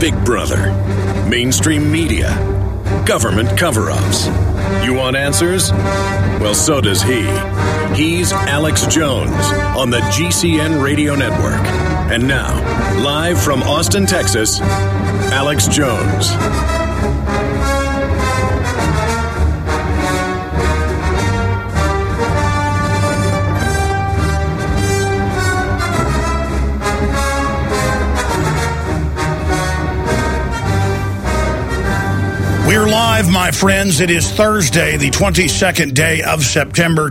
Big Brother, mainstream media, government cover-ups. You want answers? Well, so does he. He's Alex Jones on the GCN Radio Network. And now, live from Austin, Texas, Alex Jones. We're live, my friends. It is Thursday, the 22nd day of September,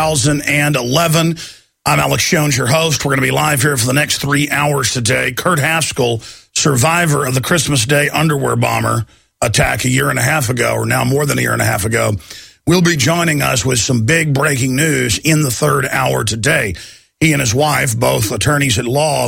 2011. I'm Alex Jones, your host. We're going to be live here for the next 3 hours today. Kurt Haskell, survivor of the Christmas Day underwear bomber attack a year and a half ago, or now more than a year and a half ago, will be joining us with some big breaking news in the third hour today. He and his wife, both attorneys at law,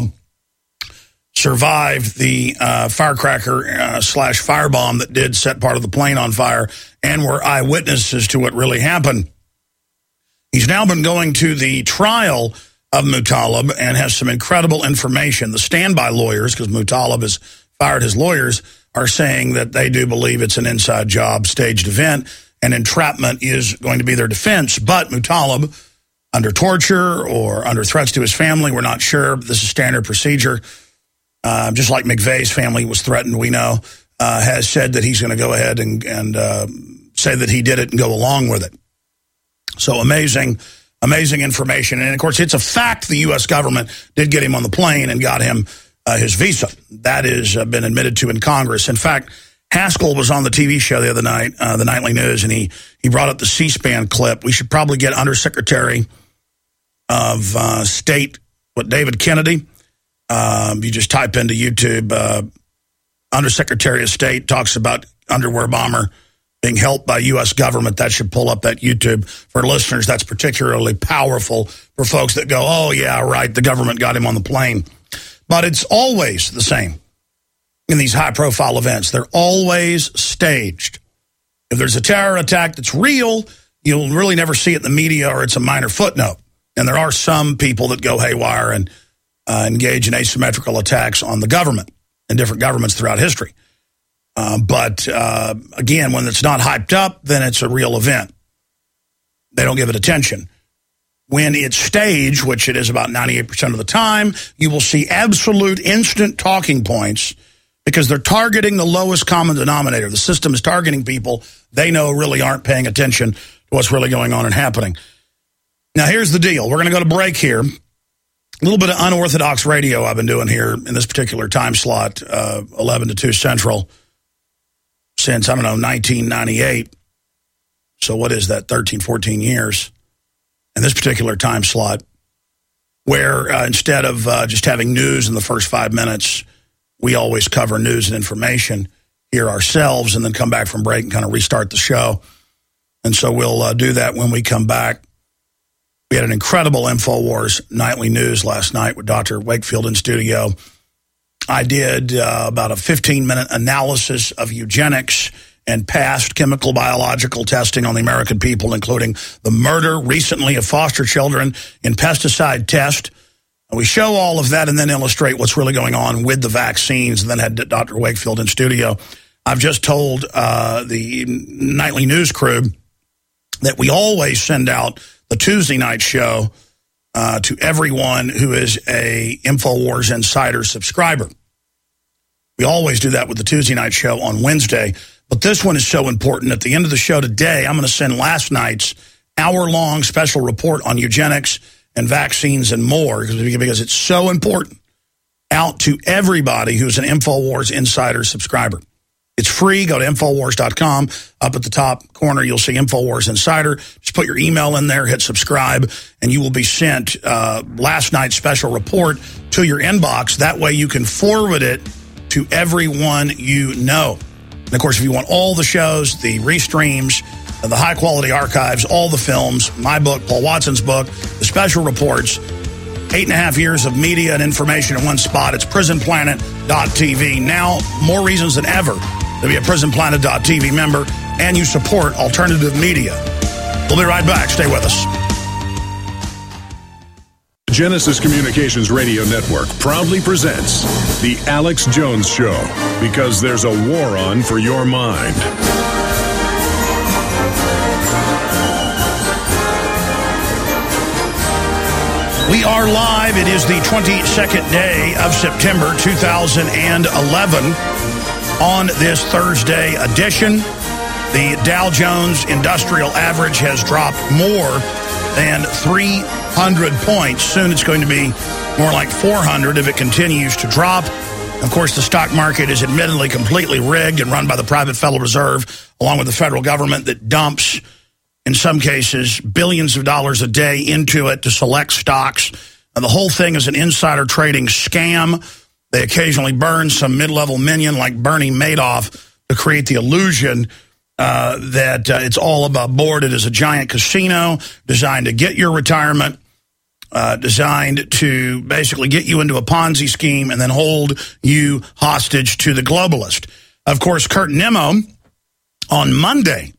survived the firecracker slash firebomb that did set part of the plane on fire and were eyewitnesses to what really happened. He's now been going to the trial of Mutallab and has some incredible information. The standby lawyers, because Mutallab has fired his lawyers, are saying that they do believe it's an inside job, staged event, and entrapment is going to be their defense. But Mutallab, under torture or under threats to his family, we're not sure. This is standard procedure. Just like McVeigh's family was threatened, we know, has said that he's going to go ahead and say that he did it and go along with it. So amazing information. And, of course, it's a fact the U.S. government did get him on the plane and got him his visa. That has been admitted to in Congress. In fact, Haskell was on the TV show the other night, the Nightly News, and he brought up the C-SPAN clip. We should probably get Undersecretary of State, David Kennedy. You just type into YouTube, Undersecretary of State talks about underwear bomber being helped by U.S. government. That should pull up that YouTube. For listeners, that's particularly powerful for folks that go, oh, yeah, right, the government got him on the plane. But it's always the same in these high-profile events. They're always staged. If there's a terror attack that's real, you'll really never see it in the media, or it's a minor footnote. And there are some people that go haywire and engage in asymmetrical attacks on the government and different governments throughout history. But again, when it's not hyped up, then it's a real event. They don't give it attention. When it's staged, which it is about 98% of the time, you will see absolute instant talking points because they're targeting the lowest common denominator. The system is targeting people they know really aren't paying attention to what's really going on and happening. Now, here's the deal. We're going to go to break here. A little bit of unorthodox radio I've been doing here in this particular time slot, 11 to 2 Central, since, 1998. So what is that, 13, 14 years in this particular time slot, where instead of just having news in the first 5 minutes, we always cover news and information here ourselves and then come back from break and kind of restart the show. And so we'll do that when we come back. We had an incredible InfoWars Nightly News last night with Dr. Wakefield in studio. I did about a 15-minute analysis of eugenics and past chemical biological testing on the American people, including the murder recently of foster children in pesticide test. We show all of that and then illustrate what's really going on with the vaccines, and then had Dr. Wakefield in studio. I've just told the Nightly News crew that we always send out the Tuesday night show to everyone who is a InfoWars Insider subscriber. We always do that with the Tuesday night show on Wednesday, but this one is so important. At the end of the show today, I'm going to send last night's hour-long special report on eugenics and vaccines and more, because it's so important, out to everybody who's an InfoWars Insider subscriber. It's free. Go to Infowars.com. Up at the top corner, you'll see InfoWars Insider. Just put your email in there, hit subscribe, and you will be sent last night's special report to your inbox. That way you can forward it to everyone you know. And, of course, if you want all the shows, the restreams, the high-quality archives, all the films, my book, Paul Watson's book, the special reports, 8.5 years of media and information in one spot. It's PrisonPlanet.tv. Now, more reasons than ever to be a PrisonPlanet.tv member, and you support alternative media. We'll be right back. Stay with us. Genesis Communications Radio Network proudly presents The Alex Jones Show, because there's a war on for your mind. We are live. It is the 22nd day of September 2011 on this Thursday edition. The Dow Jones Industrial Average has dropped more than 300 points. Soon it's going to be more like 400 if it continues to drop. Of course, the stock market is admittedly completely rigged and run by the private Federal Reserve, along with the federal government that dumps, in some cases, billions of dollars a day into it to select stocks. And the whole thing is an insider trading scam. They occasionally burn some mid-level minion like Bernie Madoff to create the illusion that it's all above board. It is a giant casino designed to get your retirement, designed to basically get you into a Ponzi scheme and then hold you hostage to the globalist. Of course, Kurt Nimmo on Monday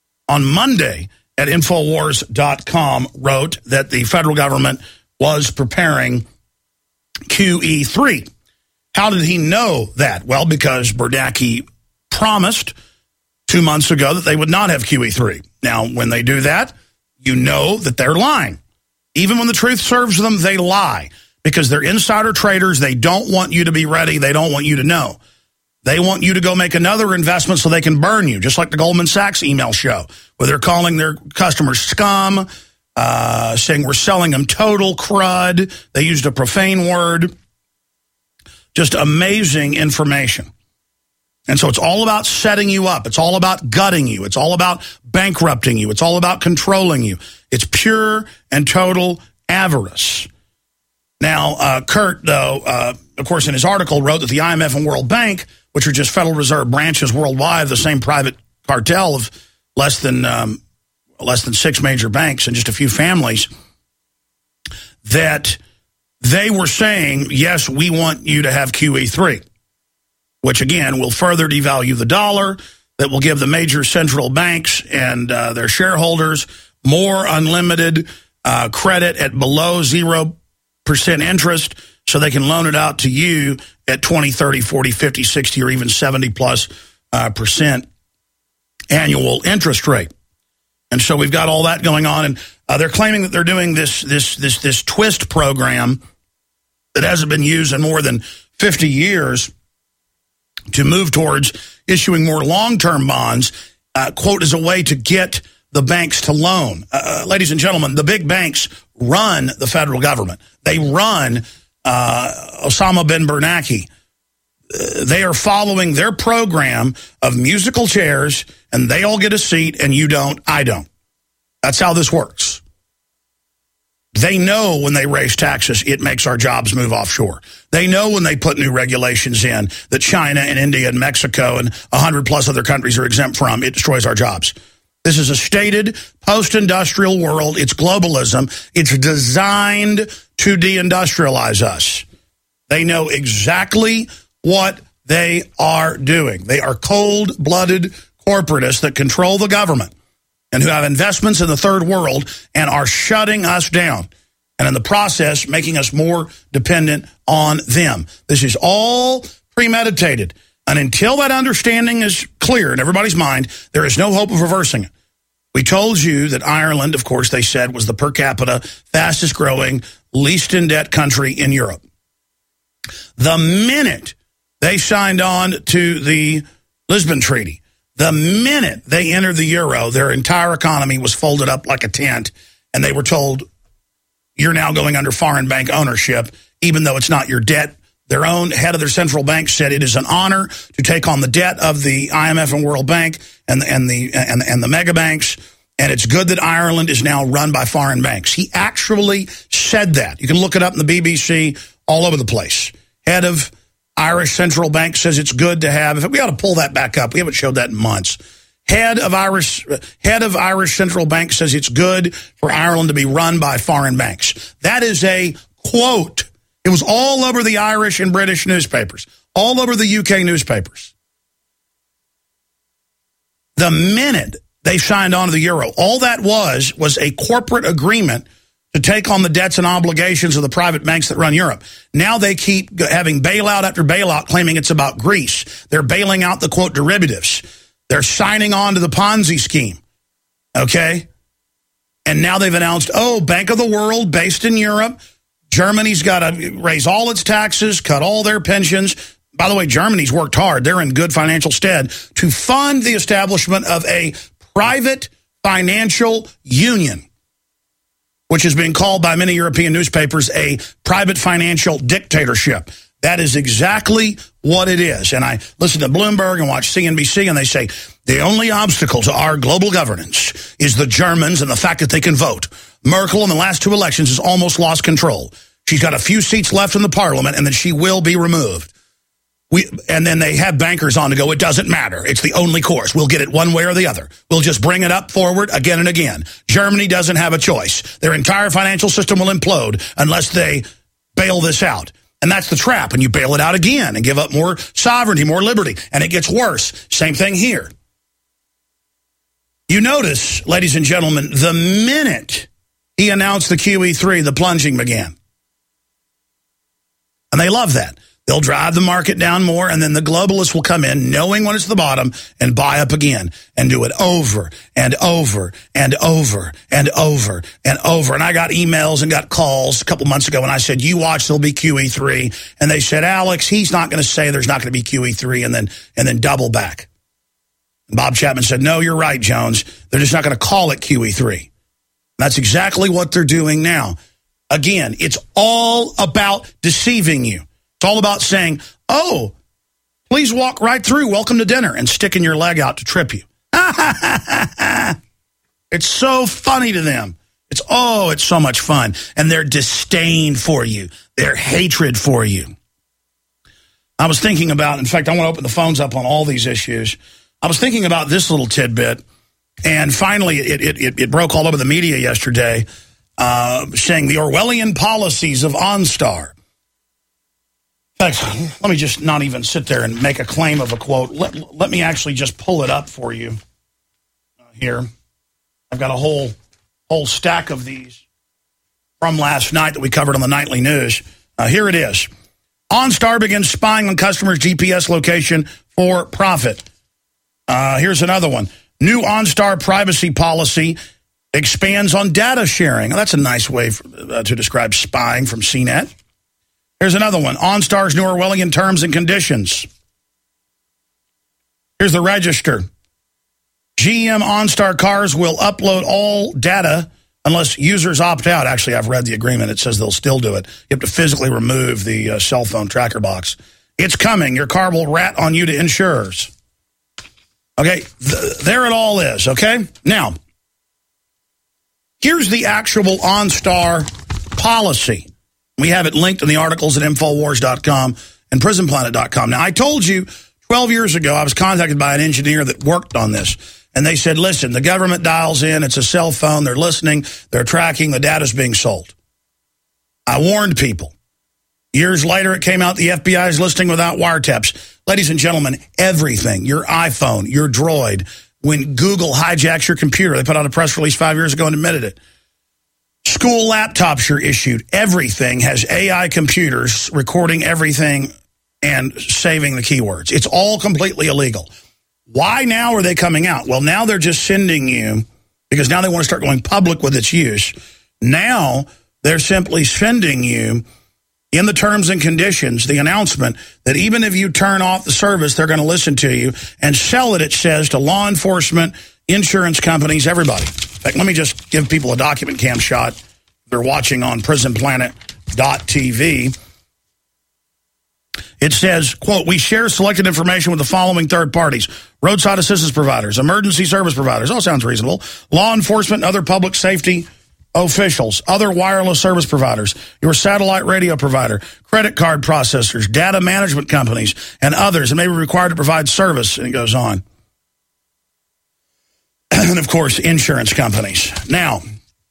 at Infowars.com wrote that the federal government was preparing QE3. How did he know that? Well, because Bernanke promised 2 months ago that they would not have QE3. Now, when they do that, you know that they're lying. Even when the truth serves them, they lie. Because they're insider traders, they don't want you to be ready, they don't want you to know. They want you to go make another investment so they can burn you, just like the Goldman Sachs email show, where they're calling their customers scum, saying we're selling them total crud. They used a profane word. Just amazing information. And so it's all about setting you up. It's all about gutting you. It's all about bankrupting you. It's all about controlling you. It's pure and total avarice. Now, Kurt, though, of course, in his article wrote that the IMF and World Bank, which are just Federal Reserve branches worldwide, the same private cartel of less than 6 major banks and just a few families, that they were saying, yes, we want you to have QE3, which, again, will further devalue the dollar, that will give the major central banks and their shareholders more unlimited credit at below 0% interest, so they can loan it out to you at 20, 30, 40, 50, 60, or even 70-plus percent annual interest rate. And so we've got all that going on, and they're claiming that they're doing this twist program that hasn't been used in more than 50 years to move towards issuing more long-term bonds, quote, as a way to get the banks to loan. Ladies and gentlemen, the big banks run the federal government. They run Osama bin Bernanke. They are following their program of musical chairs, and they all get a seat, and you don't, I don't. That's how this works. They know when they raise taxes, it makes our jobs move offshore. They know when they put new regulations in that China and India and Mexico and 100-plus other countries are exempt from, it destroys our jobs. This is a stated post-industrial world. It's globalism. It's designed to deindustrialize us. They know exactly what they are doing. They are cold-blooded corporatists that control the government and who have investments in the third world and are shutting us down, and in the process making us more dependent on them. This is all premeditated. And until that understanding is clear in everybody's mind, there is no hope of reversing it. We told you that Ireland, of course, they said, was the per capita, fastest growing, least in debt country in Europe. The minute they signed on to the Lisbon Treaty, the minute they entered the euro, their entire economy was folded up like a tent, and they were told, you're now going under foreign bank ownership, even though it's not your debt. Their own head of their central bank said it is an honor to take on the debt of the IMF and World Bank and the mega banks, and it's good that Ireland is now run by foreign banks. He actually said that. You can look it up in the BBC, all over the place. Head of Irish Central Bank says it's good to have. We ought to pull that back up. We haven't showed that in months. Head of Irish Central Bank says it's good for Ireland to be run by foreign banks. That is a quote. It was all over the Irish and British newspapers, all over the UK newspapers. The minute they signed on to the euro, all that was a corporate agreement to take on the debts and obligations of the private banks that run Europe. Now they keep having bailout after bailout, claiming it's about Greece. They're bailing out the, quote, derivatives. They're signing on to the Ponzi scheme, okay? And now they've announced, Bank of the World based in Europe. Germany's got to raise all its taxes, cut all their pensions. By the way, Germany's worked hard. They're in good financial stead to fund the establishment of a private financial union, which is being called by many European newspapers a private financial dictatorship. That is exactly what it is. And I listen to Bloomberg and watch CNBC, and they say the only obstacle to our global governance is the Germans and the fact that they can vote. Merkel in the last 2 elections has almost lost control. She's got a few seats left in the parliament, and then she will be removed. And then they have bankers on to go, it doesn't matter. It's the only course. We'll get it one way or the other. We'll just bring it up forward again and again. Germany doesn't have a choice. Their entire financial system will implode unless they bail this out. And that's the trap. And you bail it out again and give up more sovereignty, more liberty. And it gets worse. Same thing here. You notice, ladies and gentlemen, the minute he announced the QE3, the plunging began. And they love that. They'll drive the market down more, and then the globalists will come in knowing when it's the bottom and buy up again and do it over and over and over and over and over. And I got emails and got calls a couple months ago, and I said, you watch, there'll be QE3. And they said, Alex, he's not going to say there's not going to be QE3 and then double back. And Bob Chapman said, no, you're right, Jones. They're just not going to call it QE3. That's exactly what they're doing now. Again, it's all about deceiving you. It's all about saying, please walk right through, welcome to dinner, and sticking your leg out to trip you. It's so funny to them. It's so much fun. And their disdain for you, their hatred for you. I was thinking about, in fact, I want to open the phones up on all these issues. I was thinking about this little tidbit, and finally it broke all over the media yesterday, saying the Orwellian policies of OnStar. In fact, let me just not even sit there and make a claim of a quote. Let me actually just pull it up for you here. I've got a whole stack of these from last night that we covered on the nightly news. Here it is. OnStar begins spying on customers' GPS location for profit. Here's another one. New OnStar privacy policy expands on data sharing. Now, that's a nice way to describe spying from CNET. Here's another one. OnStar's new Orwellian terms and conditions. Here's the Register. GM OnStar cars will upload all data unless users opt out. Actually, I've read the agreement. It says they'll still do it. You have to physically remove the cell phone tracker box. It's coming. Your car will rat on you to insurers. Okay, there it all is, okay? Now, here's the actual OnStar policy. We have it linked in the articles at Infowars.com and PrisonPlanet.com. Now, I told you 12 years ago I was contacted by an engineer that worked on this. And they said, listen, the government dials in. It's a cell phone. They're listening. They're tracking. The data's being sold. I warned people. Years later, it came out the FBI is listening without wiretaps. Ladies and gentlemen, everything, your iPhone, your Droid, when Google hijacks your computer, they put out a press release 5 years ago and admitted it. School laptops you're issued. Everything has AI computers recording everything and saving the keywords. It's all completely illegal. Why now are they coming out? Well, now they're just sending you, because now they want to start going public with its use. Now they're simply sending you, in the terms and conditions, the announcement that even if you turn off the service, they're going to listen to you and sell it, it says, to law enforcement, insurance companies, everybody. In fact, let me just give people a document cam shot. They're watching on prisonplanet.tv. It says, quote, we share selected information with the following third parties: roadside assistance providers, emergency service providers, all sounds reasonable, law enforcement and other public safety officials, other wireless service providers, your satellite radio provider, credit card processors, data management companies, and others that may be required to provide service, and it goes on. And, of course, insurance companies. Now,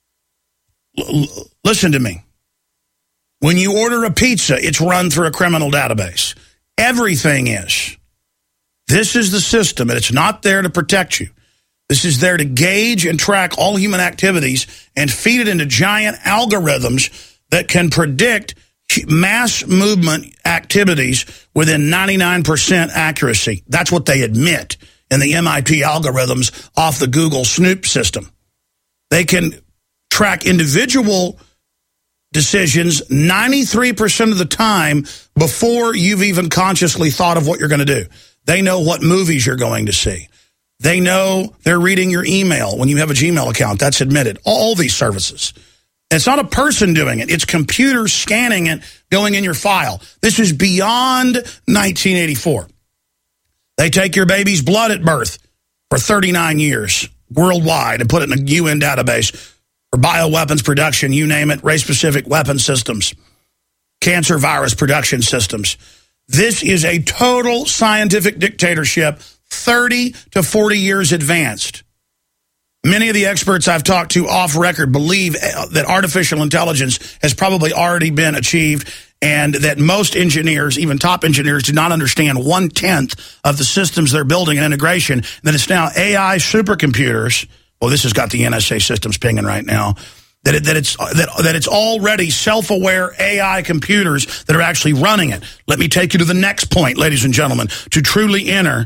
listen to me. When you order a pizza, it's run through a criminal database. Everything is. This is the system, and it's not there to protect you. This is there to gauge and track all human activities and feed it into giant algorithms that can predict mass movement activities within 99% accuracy. That's what they admit in the MIT algorithms off the Google Snoop system. They can track individual decisions 93% of the time before you've even consciously thought of what you're going to do. They know what movies you're going to see. They know they're reading your email when you have a Gmail account. That's admitted. All these services. It's not a person doing it. It's computers scanning it, going in your file. This is beyond 1984. They take your baby's blood at birth for 39 years worldwide and put it in a UN database for bioweapons production, you name it, race-specific weapon systems, cancer virus production systems. This is a total scientific dictatorship, 30 to 40 years advanced. Many of the experts I've talked to off record believe that artificial intelligence has probably already been achieved and that most engineers, even top engineers, do not understand 1/10 of the systems they're building and integration, that it's now AI supercomputers. Well, this has got the NSA systems pinging right now. That it's already self-aware AI computers that are actually running it. Let me take you to the next point, ladies and gentlemen, to truly enter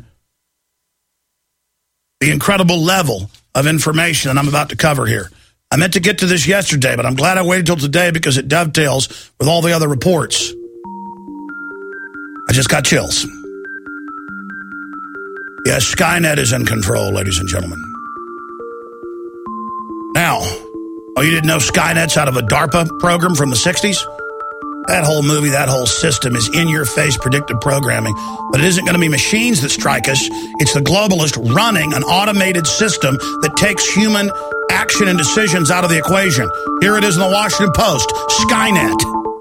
the incredible level of information that I'm about to cover here. I meant to get to this yesterday, but I'm glad I waited till today because it dovetails with all the other reports. I just got chills. Yes, Skynet is in control, ladies and gentlemen. Now, you didn't know Skynet's out of a DARPA program from the 60s? That whole movie, that whole system is in-your-face predictive programming. But it isn't going to be machines that strike us. It's the globalist running an automated system that takes human action and decisions out of the equation. Here it is in the Washington Post, Skynet.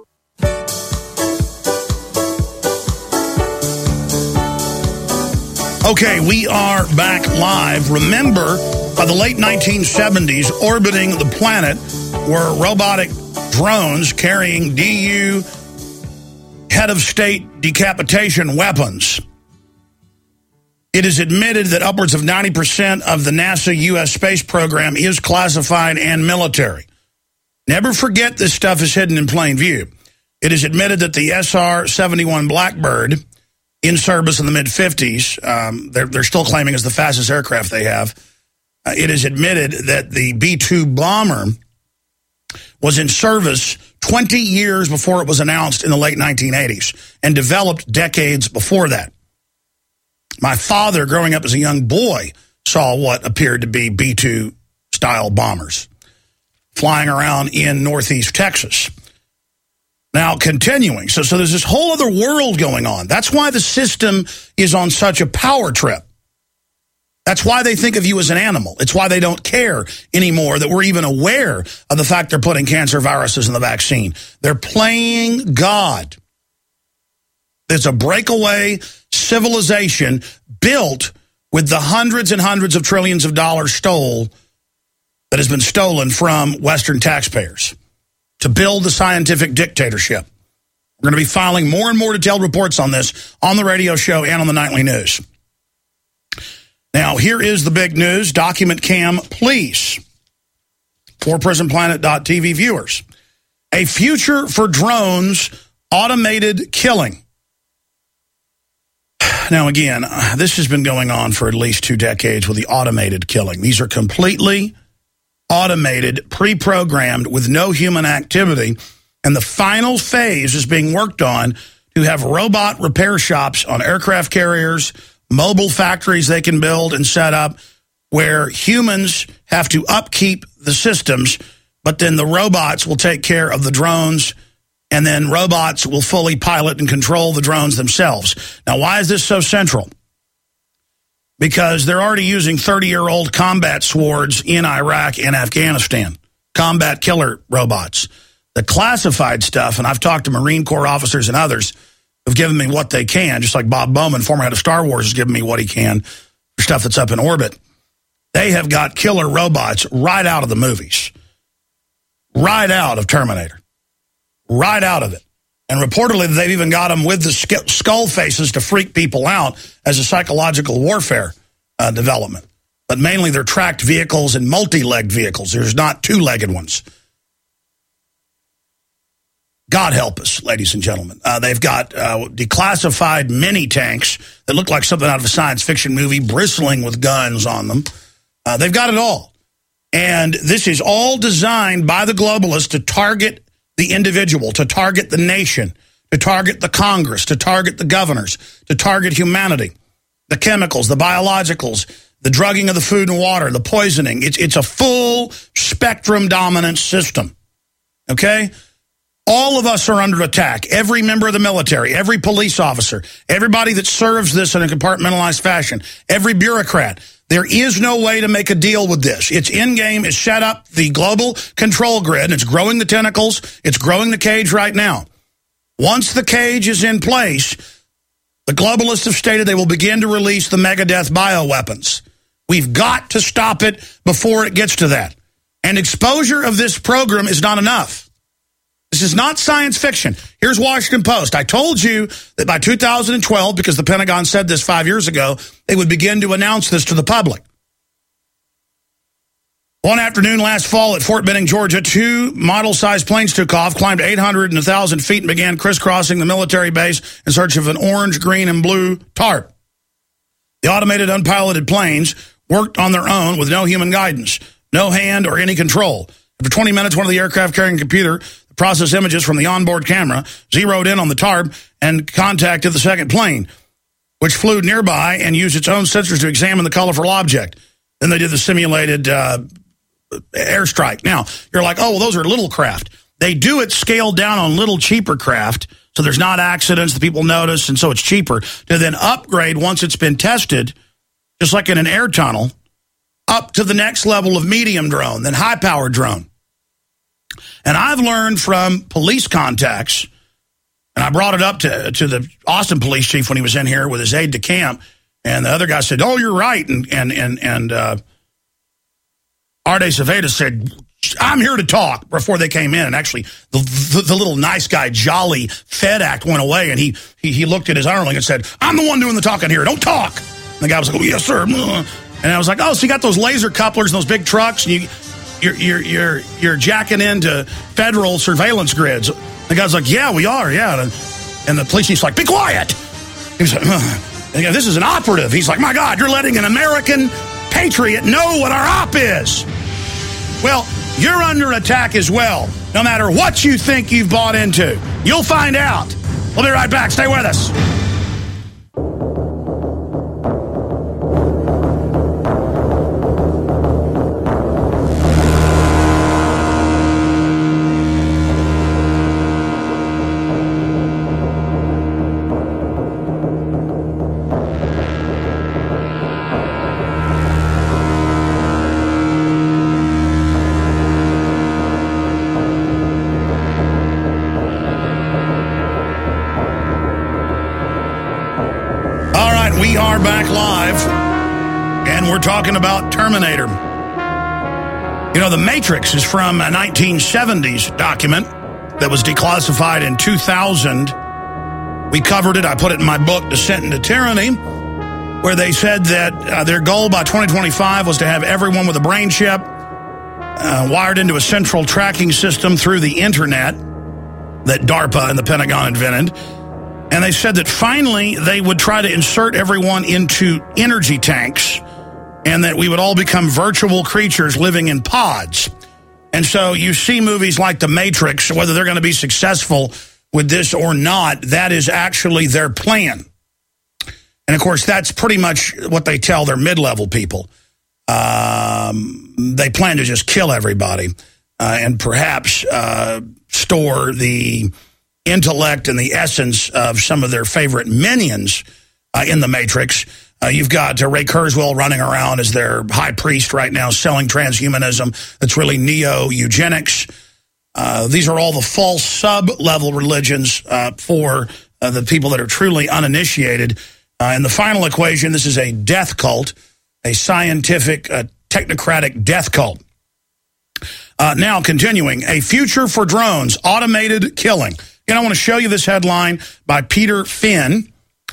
Okay, we are back live. Remember, by the late 1970s, orbiting the planet were robotic drones carrying DU head of state decapitation weapons. It is admitted that upwards of 90% of the NASA U.S. space program is classified and military. Never forget this stuff is hidden in plain view. It is admitted that the SR-71 Blackbird, in service in the mid-50s, they're still claiming it's the fastest aircraft they have. It is admitted that the B-2 bomber was in service 20 years before it was announced in the late 1980s and developed decades before that. My father, growing up as a young boy, saw what appeared to be B-2-style bombers flying around in northeast Texas. Now, continuing, so there's this whole other world going on. That's why the system is on such a power trip. That's why they think of you as an animal. It's why they don't care anymore that we're even aware of the fact they're putting cancer viruses in the vaccine. They're playing God. There's a breakaway civilization built with the hundreds and hundreds of trillions of dollars that has been stolen from Western taxpayers to build the scientific dictatorship. We're going to be filing more and more detailed reports on this on the radio show and on the nightly news. Now, here is the big news. Document Cam, please. For PrisonPlanet.tv viewers. A future for drones, automated killing. Now, again, this has been going on for at least 2 decades with the automated killing. These are completely automated, pre-programmed with no human activity. And the final phase is being worked on to have robot repair shops on aircraft carriers, mobile factories they can build and set up where humans have to upkeep the systems, but then the robots will take care of the drones, and then robots will fully pilot and control the drones themselves. Now, why is this so central? Because they're already using 30-year-old combat swords in Iraq and Afghanistan, combat killer robots. The classified stuff, and I've talked to Marine Corps officers and others who've given me what they can, just like Bob Bowman, former head of Star Wars, has given me what he can for stuff that's up in orbit. They have got killer robots right out of the movies, right out of Terminator, right out of it. And reportedly, they've even got them with the skull faces to freak people out as a psychological warfare development. but mainly they're tracked vehicles and multi-legged vehicles. There's not two-legged ones. God help us, ladies and gentlemen. They've got declassified mini tanks that look like something out of a science fiction movie, bristling with guns on them. They've got it all. And this is all designed by the globalists to target the individual, to target the nation, to target the Congress, to target the governors, to target humanity, the chemicals, the biologicals, the drugging of the food and water, the poisoning. It's a full spectrum dominant system, okay? All of us are under attack. Every member of the military, every police officer, everybody that serves this in a compartmentalized fashion, every bureaucrat. There is no way to make a deal with this. It's in-game. It's set up the global control grid, and it's growing the tentacles. It's growing the cage right now. Once the cage is in place, the globalists have stated they will begin to release the Megadeth bioweapons. We've got to stop it before it gets to that. And exposure of this program is not enough. This is not science fiction. Here's Washington Post. I told you that by 2012, because the Pentagon said this 5 years ago, they would begin to announce this to the public. One afternoon last fall at Fort Benning, Georgia, 2 model-sized planes took off, climbed 800 and 1,000 feet, and began crisscrossing the military base in search of an orange, green, and blue tarp. The automated, unpiloted planes worked on their own with no human guidance, no hand or any control. After 20 minutes, one of the aircraft carrying a computer processed images from the onboard camera, zeroed in on the tarp, and contacted the second plane, which flew nearby and used its own sensors to examine the colorful object. Then they did the simulated airstrike. Now, you're like, oh, well, those are little craft. They do it scaled down on little cheaper craft, so there's not accidents that people notice, and so it's cheaper to then upgrade once it's been tested, just like in an air tunnel, up to the next level of medium drone, then high-powered drone. And I've learned from police contacts, and I brought it up to the Austin police chief when he was in here with his aide de camp, and the other guy said, oh, you're right, and Arde Saveda said, I'm here to talk, before they came in. And actually, the little nice guy, jolly Fed act went away, and he looked at his underling and said, I'm the one doing the talking here, don't talk. And the guy was like, oh, yes, sir. And I was like, oh, so you got those laser couplers and those big trucks, and you're jacking into federal surveillance grids. The guy's like, yeah, we are, yeah. And the police chief's like, be quiet. He's like, this is an operative. He's like, my God, you're letting an American patriot know what our op is. Well, you're under attack as well, no matter what you think you've bought into. You'll find out. We'll be right back. Stay with us. We are back live, and we're talking about Terminator. You know, The Matrix is from a 1970s document that was declassified in 2000. We covered it. I put it in my book, Descent into Tyranny, where they said that their goal by 2025 was to have everyone with a brain chip wired into a central tracking system through the internet that DARPA and the Pentagon invented. And they said that finally they would try to insert everyone into energy tanks and that we would all become virtual creatures living in pods. And so you see movies like The Matrix, whether they're going to be successful with this or not, that is actually their plan. And, of course, that's pretty much what they tell their mid-level people. They plan to just kill everybody and perhaps store the intellect and the essence of some of their favorite minions in the Matrix. You've got Ray Kurzweil running around as their high priest right now, selling transhumanism that's really neo-eugenics. These are all the false sub-level religions for the people that are truly uninitiated. In the final equation, this is a death cult, a scientific, technocratic death cult. Now, continuing, a future for drones, automated killing. And I want to show you this headline by Peter Finn.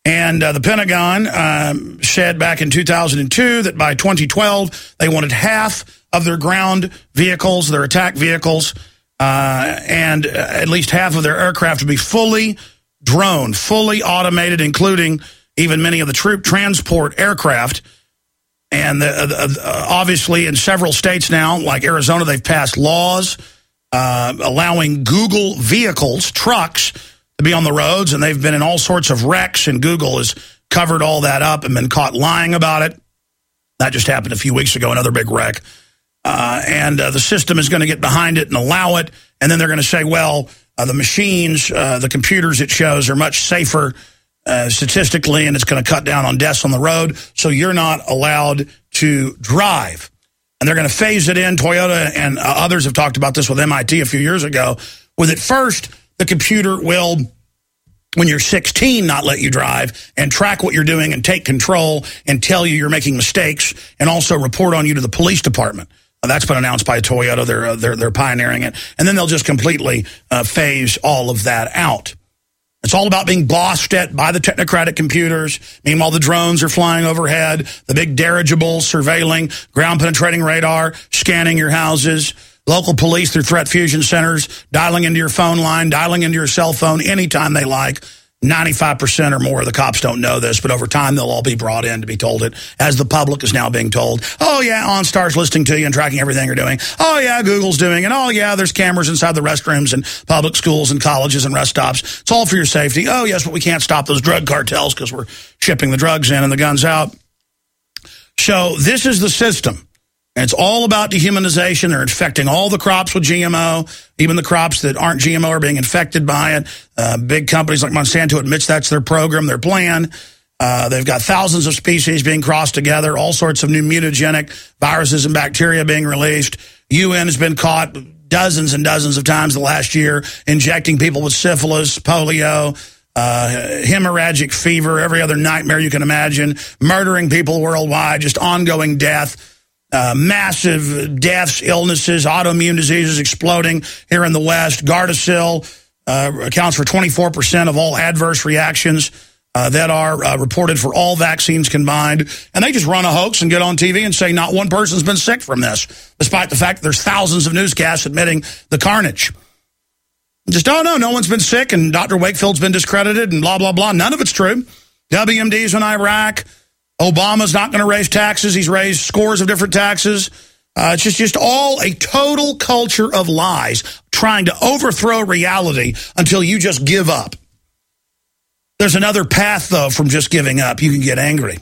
And the Pentagon said back in 2002 that by 2012, they wanted half of their ground vehicles, their attack vehicles, and at least half of their aircraft to be fully drone, fully automated, including even many of the troop transport aircraft. And obviously in several states now, like Arizona, they've passed laws allowing Google vehicles, trucks, to be on the roads, and they've been in all sorts of wrecks, and Google has covered all that up and been caught lying about it. That just happened a few weeks ago, another big wreck. And the system is going to get behind it and allow it, and then they're going to say, well, the machines, the computers it shows are much safer statistically, and it's going to cut down on deaths on the road, so you're not allowed to drive. And they're going to phase it in. Toyota and others have talked about this with MIT a few years ago, with at first the computer will, when you're 16, not let you drive and track what you're doing and take control and tell you you're making mistakes and also report on you to the police department. That's been announced by Toyota. They're pioneering it. And then they'll just completely phase all of that out. It's all about being bossed at by the technocratic computers. Meanwhile, the drones are flying overhead, the big dirigibles surveilling, ground-penetrating radar, scanning your houses, local police through threat fusion centers, dialing into your phone line, dialing into your cell phone anytime they like. 95% or more of the cops don't know this, but over time they'll all be brought in to be told it, as the public is now being told. Oh, yeah, OnStar's listening to you and tracking everything you're doing. Oh, yeah, Google's doing it. Oh, yeah, there's cameras inside the restrooms and public schools and colleges and rest stops. It's all for your safety. Oh, yes, but we can't stop those drug cartels because we're shipping the drugs in and the guns out. So this is the system. And it's all about dehumanization. They're infecting all the crops with GMO. Even the crops that aren't GMO are being infected by it. Big companies like Monsanto admits that's their program, their plan. They've got thousands of species being crossed together, all sorts of new mutagenic viruses and bacteria being released. UN has been caught dozens and dozens of times the last year, injecting people with syphilis, polio, hemorrhagic fever, every other nightmare you can imagine, murdering people worldwide, just ongoing death. Massive deaths, illnesses, autoimmune diseases exploding here in the West. Gardasil accounts for 24% of all adverse reactions that are reported for all vaccines combined. And they just run a hoax and get on TV and say not one person's been sick from this, despite the fact that there's thousands of newscasts admitting the carnage. Just, oh, no one's been sick, and Dr. Wakefield's been discredited, and blah, blah, blah. None of it's true. WMD's in Iraq. Obama's not going to raise taxes. He's raised scores of different taxes. It's just all a total culture of lies trying to overthrow reality until you just give up. There's another path, though, from just giving up. You can get angry.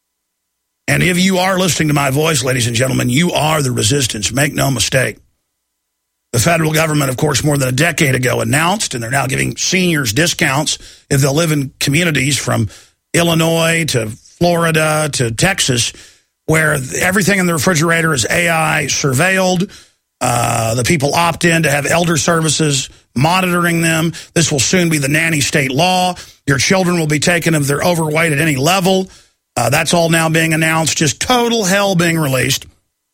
And if you are listening to my voice, ladies and gentlemen, you are the resistance. Make no mistake. The federal government, of course, more than a decade ago announced, and they're now giving seniors discounts if they'll live in communities from Illinois to Florida to Texas, where everything in the refrigerator is AI surveilled. The people opt in to have elder services monitoring them. This will soon be the nanny state law. Your children will be taken if they're overweight at any level. That's all now being announced. Just total hell being released.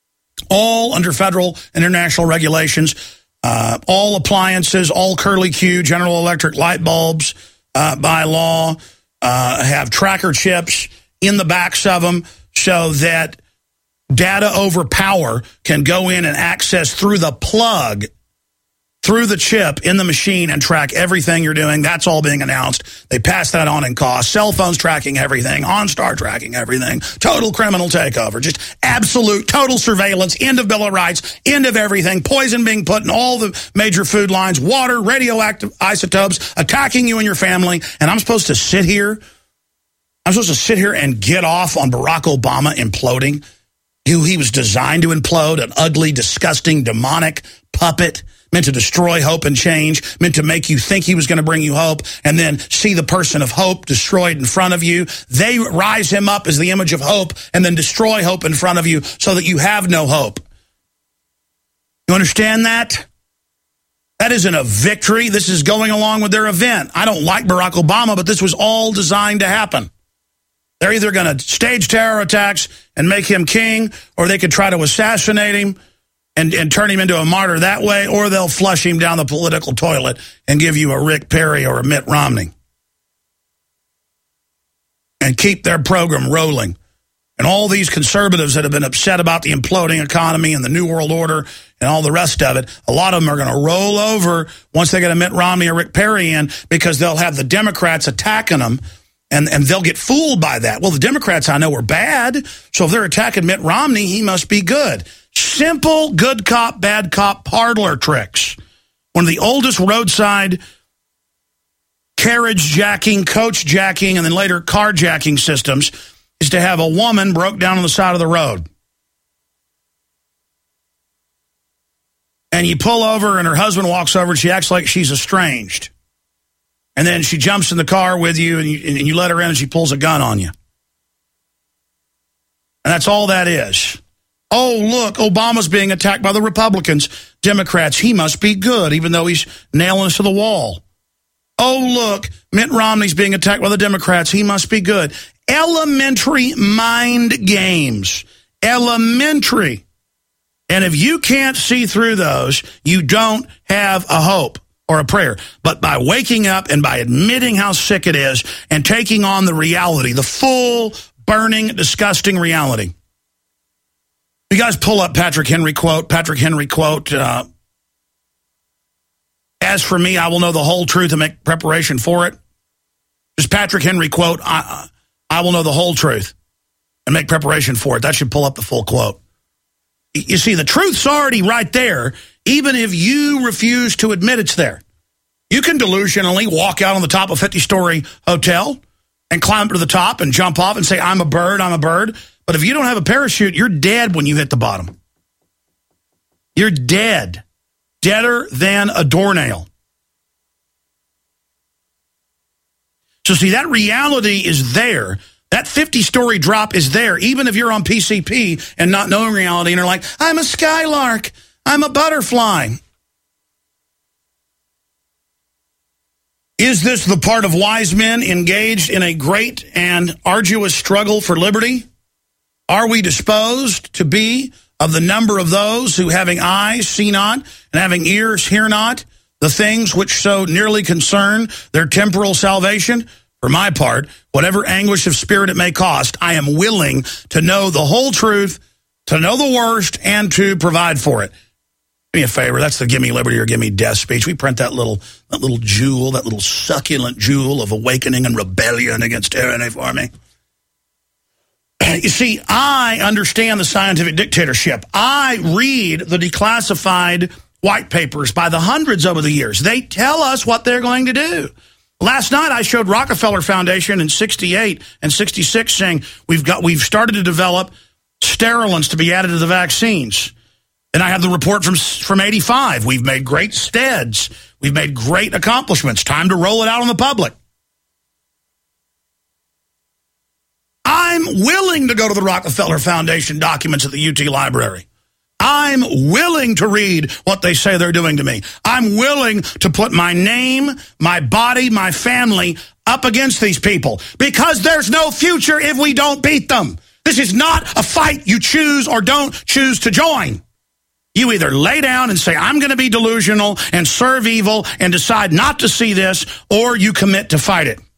All under federal and international regulations. All appliances, all Curly Q, General Electric light bulbs by law have tracker chips in the backs of them so that data over power can go in and access through the plug, through the chip in the machine and track everything you're doing. That's all being announced. They pass that on in cost. Cell phones tracking everything. OnStar tracking everything. Total criminal takeover. Just absolute total surveillance. End of Bill of Rights. End of everything. Poison being put in all the major food lines. Water, radioactive isotopes, attacking you and your family. And I'm supposed to sit here and get off on Barack Obama imploding? He was designed to implode, an ugly, disgusting, demonic puppet meant to destroy hope and change, meant to make you think he was going to bring you hope, and then see the person of hope destroyed in front of you. They rise him up as the image of hope and then destroy hope in front of you so that you have no hope. You understand that? That isn't a victory. This is going along with their event. I don't like Barack Obama, but this was all designed to happen. They're either going to stage terror attacks and make him king, or they could try to assassinate him and turn him into a martyr that way, or they'll flush him down the political toilet and give you a Rick Perry or a Mitt Romney. and keep their program rolling. And all these conservatives that have been upset about the imploding economy and the New World Order and all the rest of it, a lot of them are going to roll over once they get a Mitt Romney or Rick Perry in, because they'll have the Democrats attacking them, and they'll get fooled by that. Well, the Democrats I know are bad, so if they're attacking Mitt Romney, he must be good. Simple good cop, bad cop parlor tricks. One of the oldest roadside carriage jacking, coach jacking, and then later carjacking systems is to have a woman broke down on the side of the road. And you pull over and her husband walks over and she acts like she's estranged. And then she jumps in the car with you and you let her in and she pulls a gun on you. And that's all that is. Oh, look, Obama's being attacked by the Republicans. Democrats, he must be good, even though he's nailing us to the wall. Oh, look, Mitt Romney's being attacked by the Democrats. He must be good. Elementary mind games. Elementary. And if you can't see through those, you don't have a hope or a prayer. But by waking up and by admitting how sick it is and taking on the reality, the full, burning, disgusting reality. You guys pull up Patrick Henry quote. Patrick Henry quote, as for me, I will know the whole truth and make preparation for it. Just Patrick Henry quote, I will know the whole truth and make preparation for it. That should pull up the full quote. You see, the truth's already right there, even if you refuse to admit it's there. You can delusionally walk out on the top of a 50-story hotel and climb to the top and jump off and say, I'm a bird, I'm a bird. But if you don't have a parachute, you're dead when you hit the bottom. You're dead. Deader than a doornail. So see, that reality is there. That 50-story drop is there, even if you're on PCP and not knowing reality and are like, I'm a skylark, I'm a butterfly. Is this the part of wise men engaged in a great and arduous struggle for liberty? Are we disposed to be of the number of those who, having eyes, see not, and having ears, hear not, the things which so nearly concern their temporal salvation? For my part, whatever anguish of spirit it may cost, I am willing to know the whole truth, to know the worst, and to provide for it. Do me a favor, that's the give me liberty or give me death speech. We print that little jewel, that little succulent jewel of awakening and rebellion against tyranny for me. You see, I understand the scientific dictatorship. I read the declassified white papers by the hundreds over the years. They tell us what they're going to do. Last night, I showed Rockefeller Foundation in 68 and 66 saying we've started to develop sterilants to be added to the vaccines. And I have the report from 85. We've made great steads. We've made great accomplishments. Time to roll it out on the public. I'm willing to go to the Rockefeller Foundation documents at the UT Library. I'm willing to read what they say they're doing to me. I'm willing to put my name, my body, my family up against these people because there's no future if we don't beat them. This is not a fight you choose or don't choose to join. You either lay down and say, I'm going to be delusional and serve evil and decide not to see this, or you commit to fight it.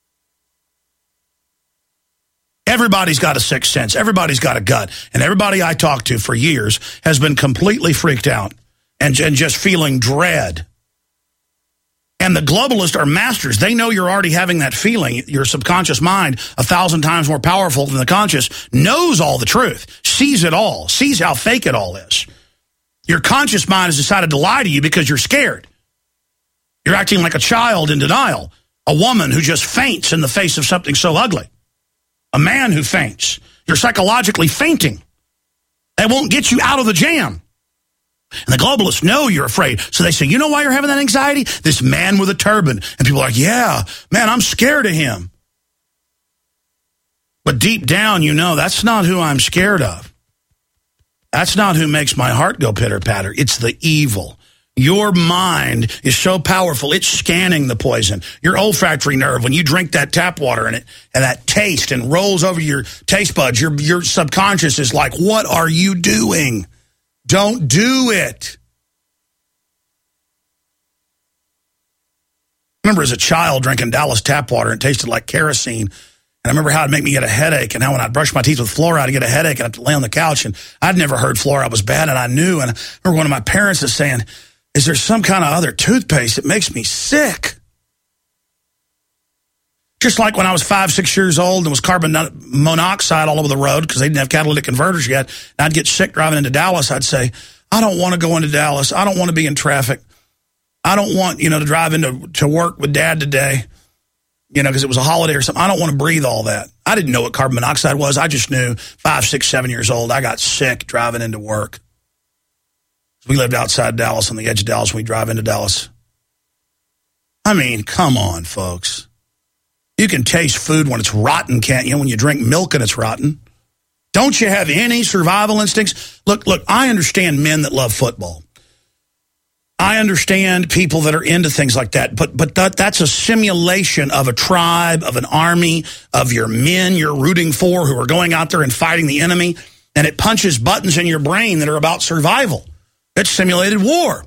Everybody's got a sixth sense. Everybody's got a gut. And everybody I talked to for years has been completely freaked out and just feeling dread. And the globalists are masters. They know you're already having that feeling. Your subconscious mind, 1,000 times more powerful than the conscious, knows all the truth, sees it all, sees how fake it all is. Your conscious mind has decided to lie to you because you're scared. You're acting like a child in denial, a woman who just faints in the face of something so ugly. A man who faints. You're psychologically fainting. That won't get you out of the jam. And the globalists know you're afraid. So they say, you know why you're having that anxiety? This man with a turban. And people are like, yeah, man, I'm scared of him. But deep down, you know, that's not who I'm scared of. That's not who makes my heart go pitter-patter. It's the evil. Your mind is so powerful, it's scanning the poison. Your olfactory nerve, when you drink that tap water and that taste and rolls over your taste buds, your subconscious is like, what are you doing? Don't do it. I remember as a child drinking Dallas tap water and it tasted like kerosene. And I remember how it'd make me get a headache, and how when I'd brush my teeth with fluoride, I'd get a headache, and I'd lay on the couch, and I'd never heard fluoride was bad, and I knew. And I remember one of my parents was saying, is there some kind of other toothpaste that makes me sick? Just like when I was 5, 6 years old, and was carbon monoxide all over the road because they didn't have catalytic converters yet, and I'd get sick driving into Dallas, I'd say, I don't want to go into Dallas. I don't want to be in traffic. I don't want, to drive to work with Dad today, because it was a holiday or something. I don't want to breathe all that. I didn't know what carbon monoxide was. I just knew 5, 6, 7 years old, I got sick driving into work. We lived outside Dallas, on the edge of Dallas, when we drive into Dallas. I mean, come on, folks. You can taste food when it's rotten, can't you? When you drink milk and it's rotten. Don't you have any survival instincts? Look, I understand men that love football. I understand people that are into things like that, but that's a simulation of a tribe, of an army, of your men you're rooting for who are going out there and fighting the enemy, and it punches buttons in your brain that are about survival. It's simulated war.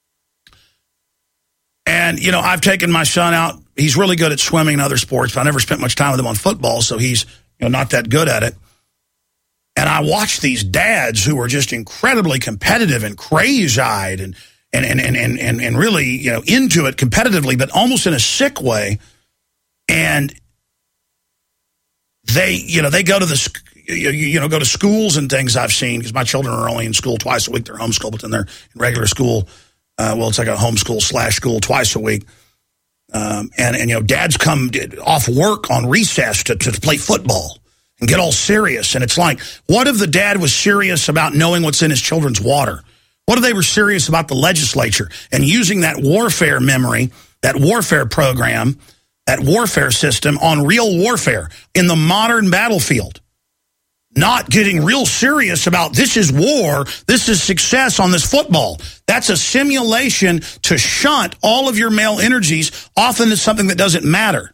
And, I've taken my son out. He's really good at swimming and other sports, but I never spent much time with him on football, so he's not that good at it. And I watch these dads who are just incredibly competitive and crazy-eyed and really, into it competitively, but almost in a sick way. And they go to go to schools and things I've seen, because my children are only in school twice a week. They're homeschooled, but then they're in regular school. It's like a homeschool/school twice a week. And dads come off work on recess to play football and get all serious. And it's like, what if the dad was serious about knowing what's in his children's water? What if they were serious about the legislature and using that warfare memory, that warfare program, that warfare system on real warfare in the modern battlefield? Not getting real serious about this is war, this is success on this football. That's a simulation to shunt all of your male energies off into something that doesn't matter.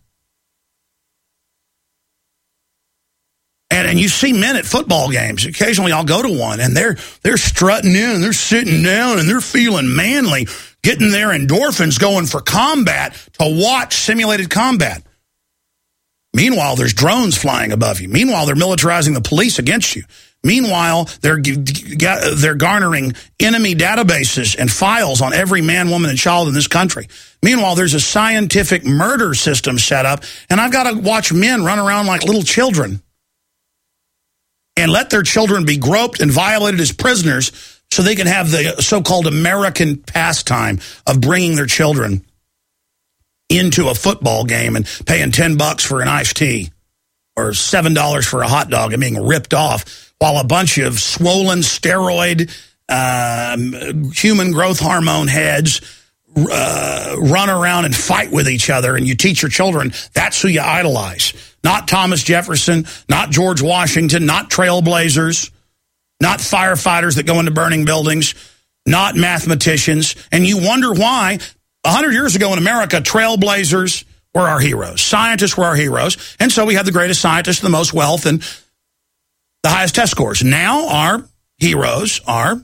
And you see men at football games. Occasionally I'll go to one, and they're strutting in, and they're sitting down, and they're feeling manly, getting their endorphins going for combat, to watch simulated combat. Meanwhile, there's drones flying above you. Meanwhile, they're militarizing the police against you. Meanwhile, they're garnering enemy databases and files on every man, woman, and child in this country. Meanwhile, there's a scientific murder system set up, and I've got to watch men run around like little children and let their children be groped and violated as prisoners so they can have the so-called American pastime of bringing their children into a football game and paying $10 for an iced tea or $7 for a hot dog and being ripped off, while a bunch of swollen steroid, human growth hormone heads run around and fight with each other. And you teach your children that's who you idolize. Not Thomas Jefferson, not George Washington, not trailblazers, not firefighters that go into burning buildings, not mathematicians. And you wonder why 100 years ago in America, trailblazers were our heroes. Scientists were our heroes. And so we had the greatest scientists, the most wealth, and the highest test scores. Now our heroes are,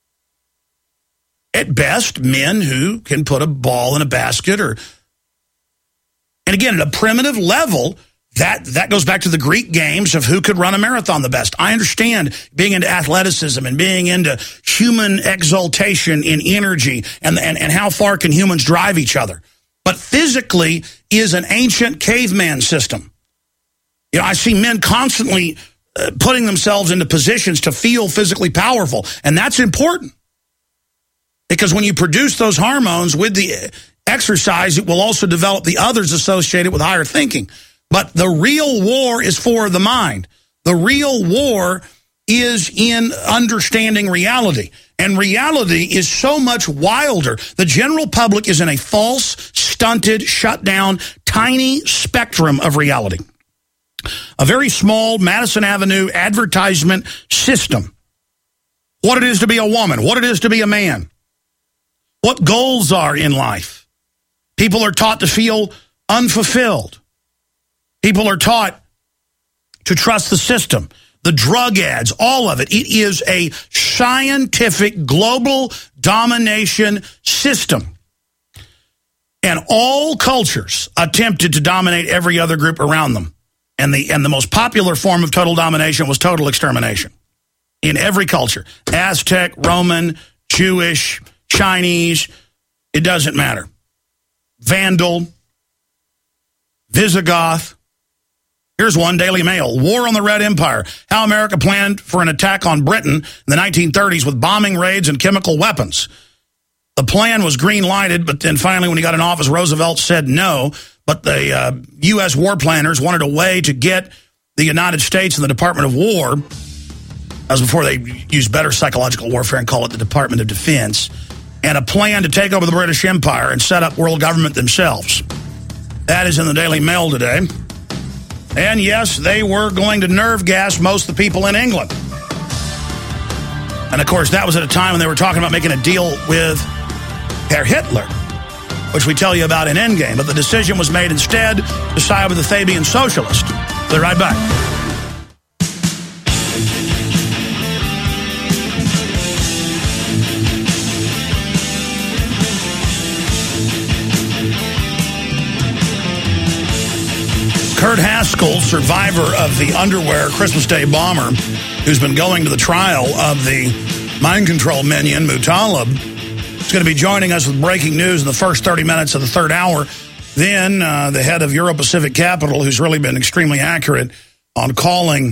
at best, men who can put a ball in a basket. And again, at a primitive level, that goes back to the Greek games of who could run a marathon the best. I understand being into athleticism and being into human exaltation in energy and how far can humans drive each other. But physically is an ancient caveman system. I see men constantly putting themselves into positions to feel physically powerful, and that's important. Because when you produce those hormones with the exercise, it will also develop the others associated with higher thinking. But the real war is for the mind. The real war is in understanding reality. And reality is so much wilder. The general public is in a false, stunted, shut down, tiny spectrum of reality. A very small Madison Avenue advertisement system. What it is to be a woman, what it is to be a man, what goals are in life. People are taught to feel unfulfilled. People are taught to trust the system, the drug ads, all of it. It is a scientific global domination system. And all cultures attempted to dominate every other group around them. And the most popular form of total domination was total extermination in every culture. Aztec, Roman, Jewish, Chinese, it doesn't matter. Vandal, Visigoth. Here's one, Daily Mail. War on the Red Empire. How America planned for an attack on Britain in the 1930s with bombing raids and chemical weapons. The plan was green-lighted, but then finally when he got in office, Roosevelt said no. But the U.S. war planners wanted a way to get the United States and the Department of War, that was before they used better psychological warfare and call it the Department of Defense, and a plan to take over the British Empire and set up world government themselves. That is in the Daily Mail today. And yes, they were going to nerve gas most of the people in England. And of course, that was at a time when they were talking about making a deal with Herr Hitler, which we tell you about in Endgame. But the decision was made instead to side with the Fabian socialist. Be right back. Kurt Haskell, survivor of the underwear Christmas Day bomber, who's been going to the trial of the mind control minion, Muttalib, is going to be joining us with breaking news in the first 30 minutes of the third hour. Then the head of Euro-Pacific Capital, who's really been extremely accurate on calling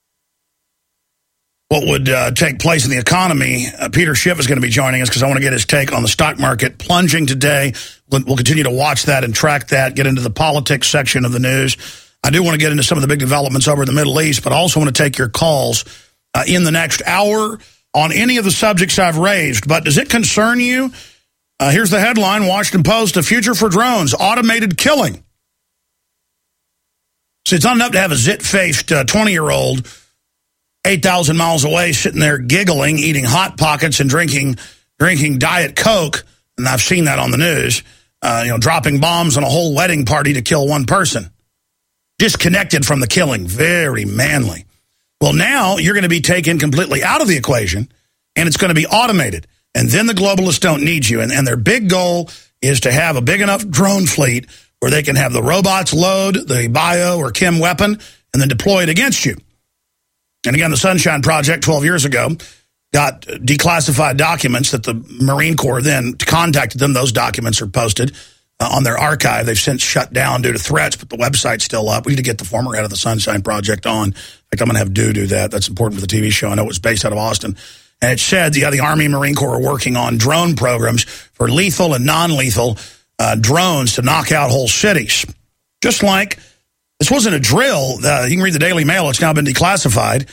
what would take place in the economy, Peter Schiff is going to be joining us because I want to get his take on the stock market plunging today. We'll continue to watch that and track that, get into the politics section of the news. I do want to get into some of the big developments over in the Middle East, but I also want to take your calls in the next hour on any of the subjects I've raised. But does it concern you? Here's the headline, Washington Post, a future for drones, automated killing. So it's not enough to have a zit-faced 20-year-old 8,000 miles away sitting there giggling, eating Hot Pockets and drinking Diet Coke, and I've seen that on the news, dropping bombs on a whole wedding party to kill one person. Disconnected from the killing. Very manly. Well, now you're going to be taken completely out of the equation, and it's going to be automated. And then the globalists don't need you. And their big goal is to have a big enough drone fleet where they can have the robots load the bio or chem weapon and then deploy it against you. And again, the Sunshine Project 12 years ago got declassified documents that the Marine Corps then contacted them. Those documents are posted on their archive. They've since shut down due to threats, but the website's still up. We need to get the former head of the Sunshine Project on. In fact, I'm going to have do that. That's important for the TV show. I know it's based out of Austin. And it said, the Army and Marine Corps are working on drone programs for lethal and non-lethal drones to knock out whole cities. Just like this wasn't a drill. You can read the Daily Mail. It's now been declassified.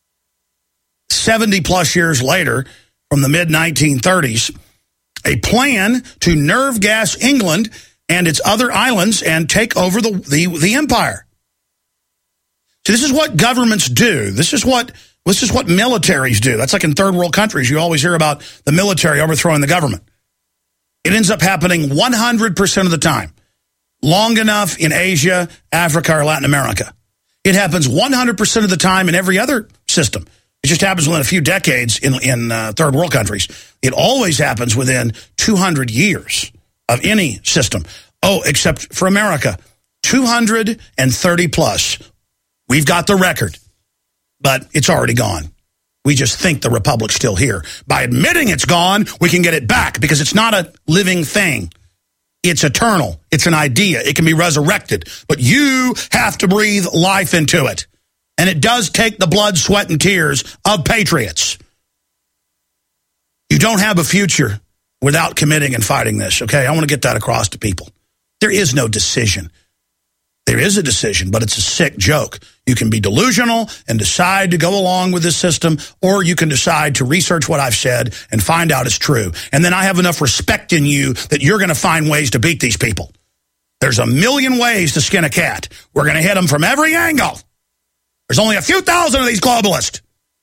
70-plus years later, from the mid-1930s, a plan to nerve gas England and its other islands and take over the empire. So this is what governments do. This is what militaries do. That's like in third world countries. You always hear about the military overthrowing the government. It ends up happening 100% of the time. Long enough in Asia, Africa, or Latin America. It happens 100% of the time in every other system. It just happens within a few decades in third world countries. It always happens within 200 years of any system. Oh, except for America. 230 plus. We've got the record, but it's already gone. We just think the republic's still here. By admitting it's gone, we can get it back because it's not a living thing. It's eternal. It's an idea. It can be resurrected, but you have to breathe life into it. And it does take the blood, sweat, and tears of patriots. You don't have a future without committing and fighting this, okay? I want to get that across to people. There is no decision. There is a decision, but it's a sick joke. You can be delusional and decide to go along with this system, or you can decide to research what I've said and find out it's true. And then I have enough respect in you that you're going to find ways to beat these people. There's a million ways to skin a cat. We're going to hit them from every angle. There's only a few thousand of these globalists.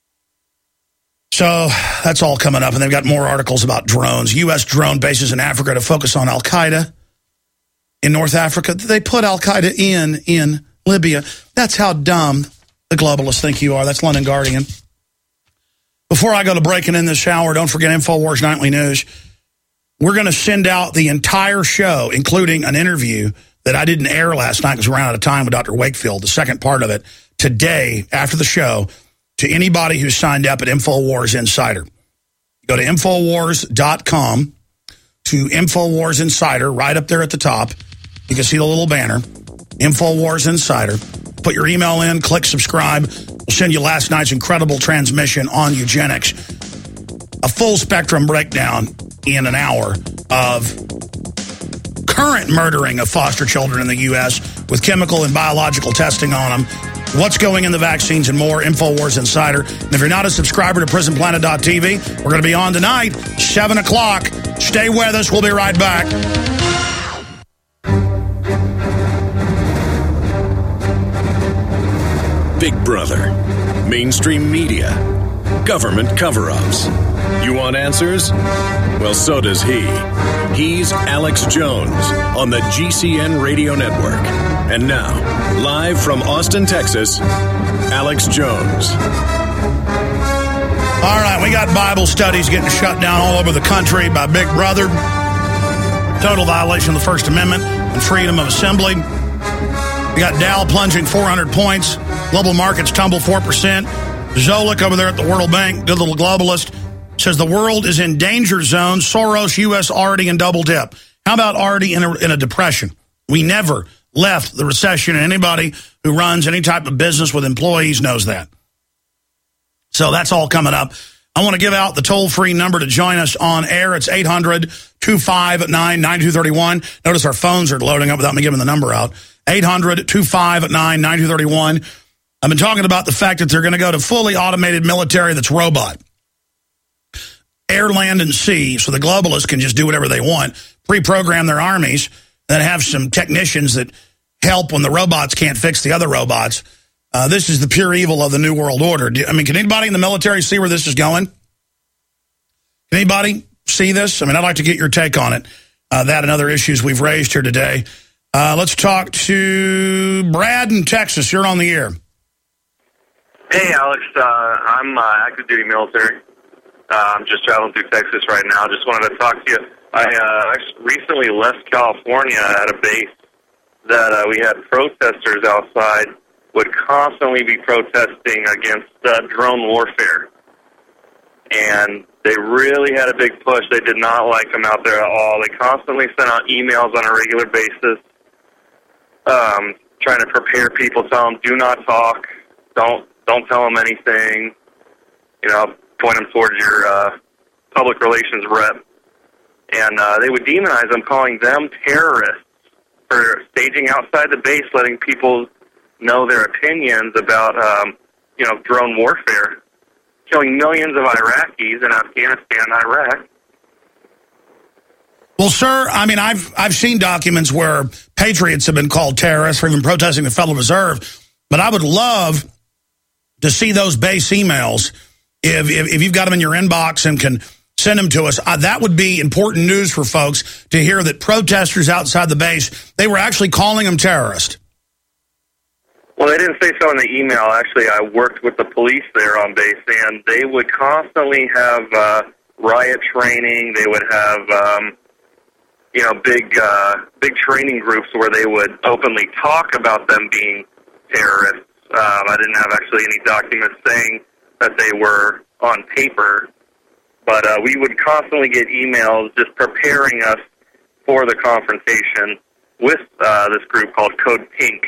So that's all coming up, and they've got more articles about drones. U.S. drone bases in Africa to focus on Al-Qaeda. In North Africa, they put Al-Qaeda in Libya. That's how dumb the globalists think you are. That's London Guardian. Before I go to breaking in this hour, don't forget InfoWars Nightly News. We're going to send out the entire show, including an interview that I didn't air last night because we ran out of time with Dr. Wakefield, the second part of it, today after the show to anybody who's signed up at InfoWars Insider. Go to Infowars.com to InfoWars Insider, right up there at the top. You can see the little banner, InfoWars Insider. Put your email in, click subscribe. We'll send you last night's incredible transmission on eugenics. A full spectrum breakdown in an hour of current murdering of foster children in the U.S. with chemical and biological testing on them. What's going in the vaccines and more, InfoWars Insider. And if you're not a subscriber to PrisonPlanet.tv, we're going to be on tonight, 7 o'clock. Stay with us. We'll be right back. Big Brother, mainstream media, government cover-ups. You want answers? Well, so does he. He's Alex Jones on the GCN Radio Network. And now, live from Austin, Texas, Alex Jones. All right, we got Bible studies getting shut down all over the country by Big Brother. Total violation of the First Amendment and freedom of assembly. We got Dow plunging 400 points. Global markets tumble 4%. Zolik over there at the World Bank, good little globalist, says the world is in danger zone. Soros, U.S., already in double dip. How about already in a depression? We never left the recession, and anybody who runs any type of business with employees knows that. So that's all coming up. I want to give out the toll-free number to join us on air. It's 800-259-9231. Notice our phones are loading up without me giving the number out. 800-259-9231. I've been talking about the fact that they're going to go to fully automated military that's robot. Air, land, and sea, so the globalists can just do whatever they want, pre-program their armies, then have some technicians that help when the robots can't fix the other robots. This is the pure evil of the New World Order. I mean, can anybody in the military see where this is going? Can anybody see this? I mean, I'd like to get your take on it. That and other issues we've raised here today. Let's talk to Brad in Texas. You're on the air. Hey, Alex. I'm active duty military. I'm just traveling through Texas right now. Just wanted to talk to you. I actually recently left California at a base that we had protesters outside would constantly be protesting against drone warfare. And they really had a big push. They did not like them out there at all. They constantly sent out emails on a regular basis trying to prepare people, tell them, do not talk, don't tell them anything, point them towards your public relations rep. And they would demonize them, calling them terrorists for staging outside the base, letting people know their opinions about, drone warfare, killing millions of Iraqis in Afghanistan and Iraq. Well, sir, I mean, I've seen documents where patriots have been called terrorists for even protesting the Federal Reserve, but I would love to see those base emails. If you've got them in your inbox and can send them to us, that would be important news for folks to hear that protesters outside the base, they were actually calling them terrorists. Well, they didn't say so in the email. Actually, I worked with the police there on base, and they would constantly have riot training. They would have, big training groups where they would openly talk about them being terrorists. I didn't have actually any documents saying that they were on paper, but we would constantly get emails just preparing us for the confrontation with this group called Code Pink.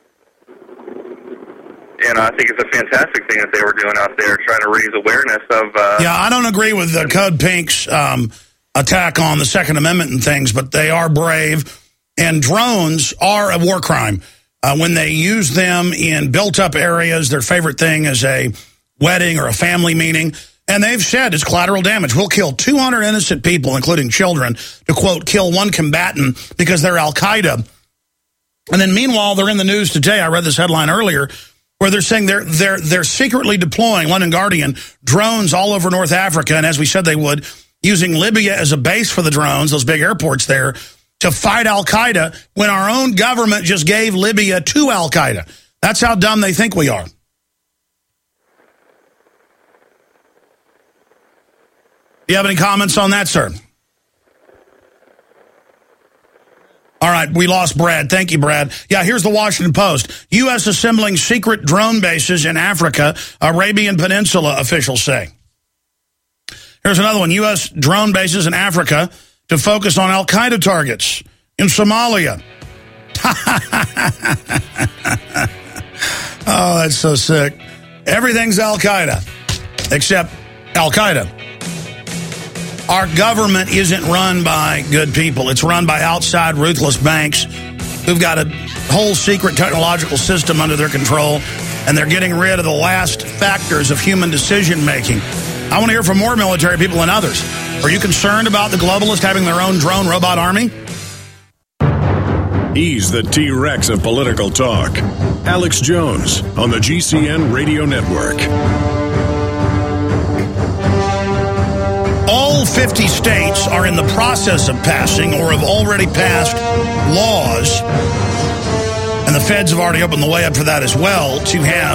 And I think it's a fantastic thing that they were doing out there, trying to raise awareness of... yeah, I don't agree with the Code Pink's attack on the Second Amendment and things, but they are brave. And drones are a war crime. When they use them in built-up areas, their favorite thing is a wedding or a family meeting. And they've said it's collateral damage. We'll kill 200 innocent people, including children, to, quote, kill one combatant because they're Al-Qaeda. And then meanwhile, they're in the news today. I read this headline earlier where they're saying they're secretly deploying, London Guardian, drones all over North Africa, and as we said they would, using Libya as a base for the drones, those big airports there, to fight Al-Qaeda when our own government just gave Libya to Al-Qaeda. That's how dumb they think we are. Do you have any comments on that, sir? All right, we lost Brad. Thank you, Brad. Yeah, here's the Washington Post. U.S. assembling secret drone bases in Africa, Arabian Peninsula, officials say. Here's another one. U.S. drone bases in Africa to focus on al-Qaeda targets in Somalia. Oh, that's so sick. Everything's al-Qaeda, except al-Qaeda. Our government isn't run by good people. It's run by outside ruthless banks who've got a whole secret technological system under their control, and they're getting rid of the last factors of human decision-making. I want to hear from more military people and others. Are you concerned about the globalists having their own drone robot army? He's the T-Rex of political talk. Alex Jones on the GCN Radio Network. All 50 states are in the process of passing or have already passed laws, and the feds have already opened the way up for that as well, to have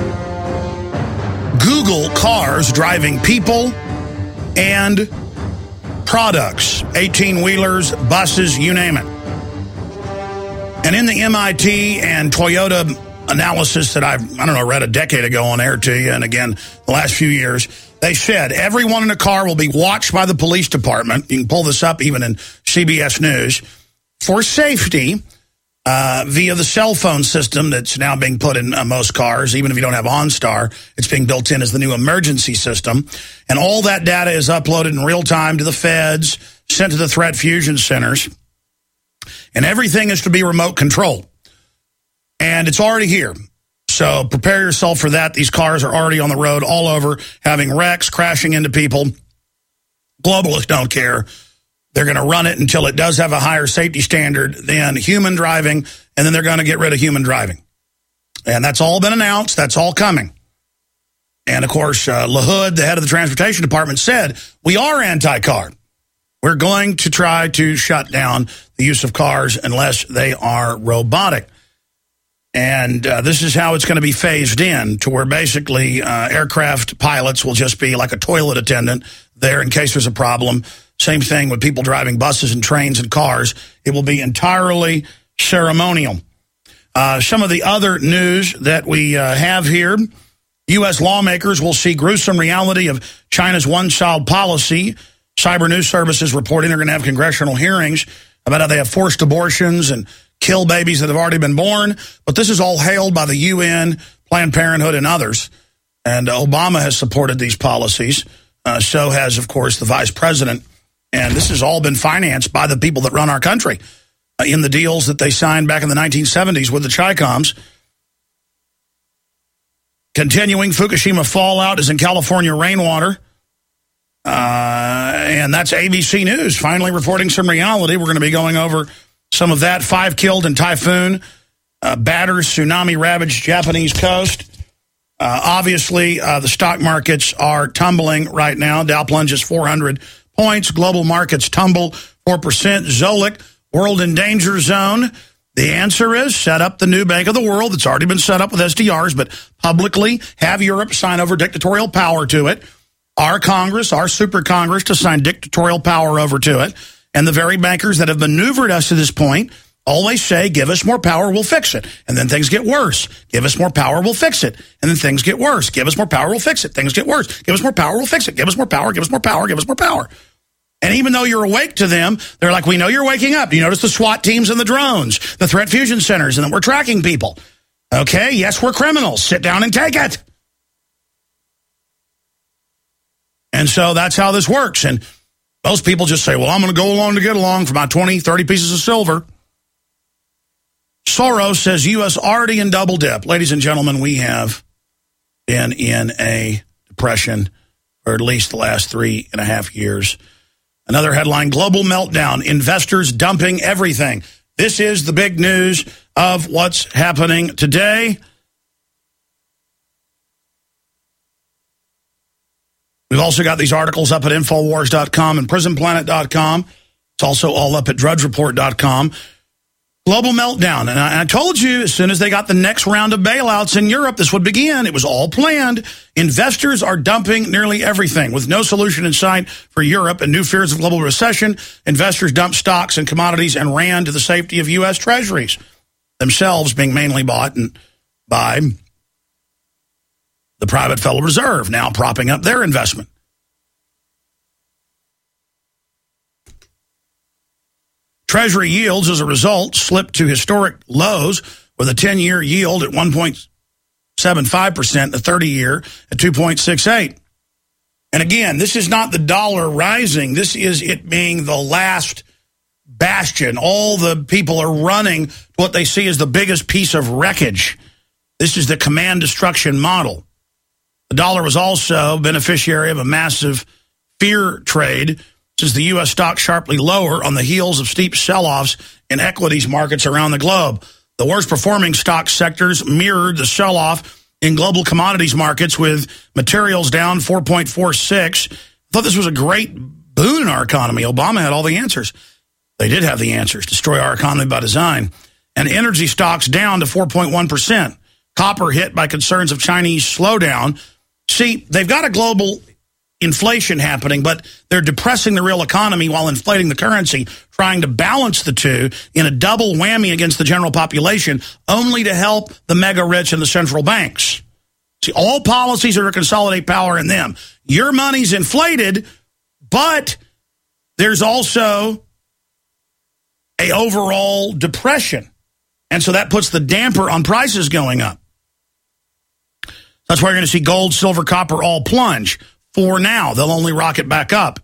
Google cars driving people and products, 18-wheelers, buses, you name it. And in the MIT and Toyota analysis that I read a decade ago on air to you, and again, the last few years, they said everyone in a car will be watched by the police department. You can pull this up even in CBS News for safety via the cell phone system that's now being put in most cars. Even if you don't have OnStar, it's being built in as the new emergency system. And all that data is uploaded in real time to the feds, sent to the threat fusion centers. And everything is to be remote controlled. And it's already here. So prepare yourself for that. These cars are already on the road all over, having wrecks, crashing into people. Globalists don't care. They're going to run it until it does have a higher safety standard than human driving, and then they're going to get rid of human driving. And that's all been announced. That's all coming. And, of course, LaHood, the head of the Transportation Department, said, we are anti-car. We're going to try to shut down the use of cars unless they are robotic. And this is how it's going to be phased in, to where basically aircraft pilots will just be like a toilet attendant there in case there's a problem. Same thing with people driving buses and trains and cars. It will be entirely ceremonial. Some of the other news that we have here, U.S. lawmakers will see gruesome reality of China's one-child policy. Cyber News Services reporting they're going to have congressional hearings about how they have forced abortions and kill babies that have already been born. But this is all hailed by the UN, Planned Parenthood, and others. And Obama has supported these policies. So has, of course, the vice president. And this has all been financed by the people that run our country in the deals that they signed back in the 1970s with the Chi-Coms. Continuing Fukushima fallout is in California rainwater. And that's ABC News finally reporting some reality. We're going to be going over some of that. 5 killed in typhoon. Batters tsunami ravaged Japanese coast. Obviously, the stock markets are tumbling right now. Dow plunges 400 points. Global markets tumble 4%. Zolik, world in danger zone. The answer is set up the new Bank of the World. It's already been set up with SDRs, but publicly have Europe sign over dictatorial power to it. Our Congress, our super Congress, to sign dictatorial power over to it. And the very bankers that have maneuvered us to this point always say, give us more power, we'll fix it. And then things get worse. Give us more power, we'll fix it. And then things get worse. Give us more power, we'll fix it. Things get worse. Give us more power, we'll fix it. Give us more power, give us more power, give us more power. And even though you're awake to them, they're like, we know you're waking up. You notice the SWAT teams and the drones, the threat fusion centers, and that we're tracking people. Okay, yes, we're criminals. Sit down and take it. And so that's how this works. And most people just say, well, I'm going to go along to get along for my 20, 30 pieces of silver. Soros says U.S. already in double dip. Ladies and gentlemen, we have been in a depression for at least the last 3.5 years. Another headline, global meltdown, investors dumping everything. This is the big news of what's happening today. We've also got these articles up at Infowars.com and PrisonPlanet.com. It's also all up at DrudgeReport.com. Global meltdown. And I told you as soon as they got the next round of bailouts in Europe, this would begin. It was all planned. Investors are dumping nearly everything. With no solution in sight for Europe and new fears of global recession, investors dumped stocks and commodities and ran to the safety of U.S. treasuries, themselves being mainly bought by the private Federal Reserve, now propping up their investment. Treasury yields, as a result, slipped to historic lows, with a 10-year yield at 1.75%, the 30-year at 2.68. And again, this is not the dollar rising. This is it being the last bastion. All the people are running to what they see as the biggest piece of wreckage. This is the command destruction model. The dollar was also beneficiary of a massive fear trade, since the U.S. stock sharply lower on the heels of steep sell-offs in equities markets around the globe. The worst-performing stock sectors mirrored the sell-off in global commodities markets, with materials down 4.46. I thought this was a great boon in our economy. Obama had all the answers. They did have the answers. Destroy our economy by design. And energy stocks down to 4.1%. Copper hit by concerns of Chinese slowdown. See, they've got a global inflation happening, but they're depressing the real economy while inflating the currency, trying to balance the two in a double whammy against the general population, only to help the mega rich and the central banks. See, all policies are to consolidate power in them. Your money's inflated, but there's also an overall depression. And so that puts the damper on prices going up. That's why you're going to see gold, silver, copper all plunge. For now, they'll only rocket back up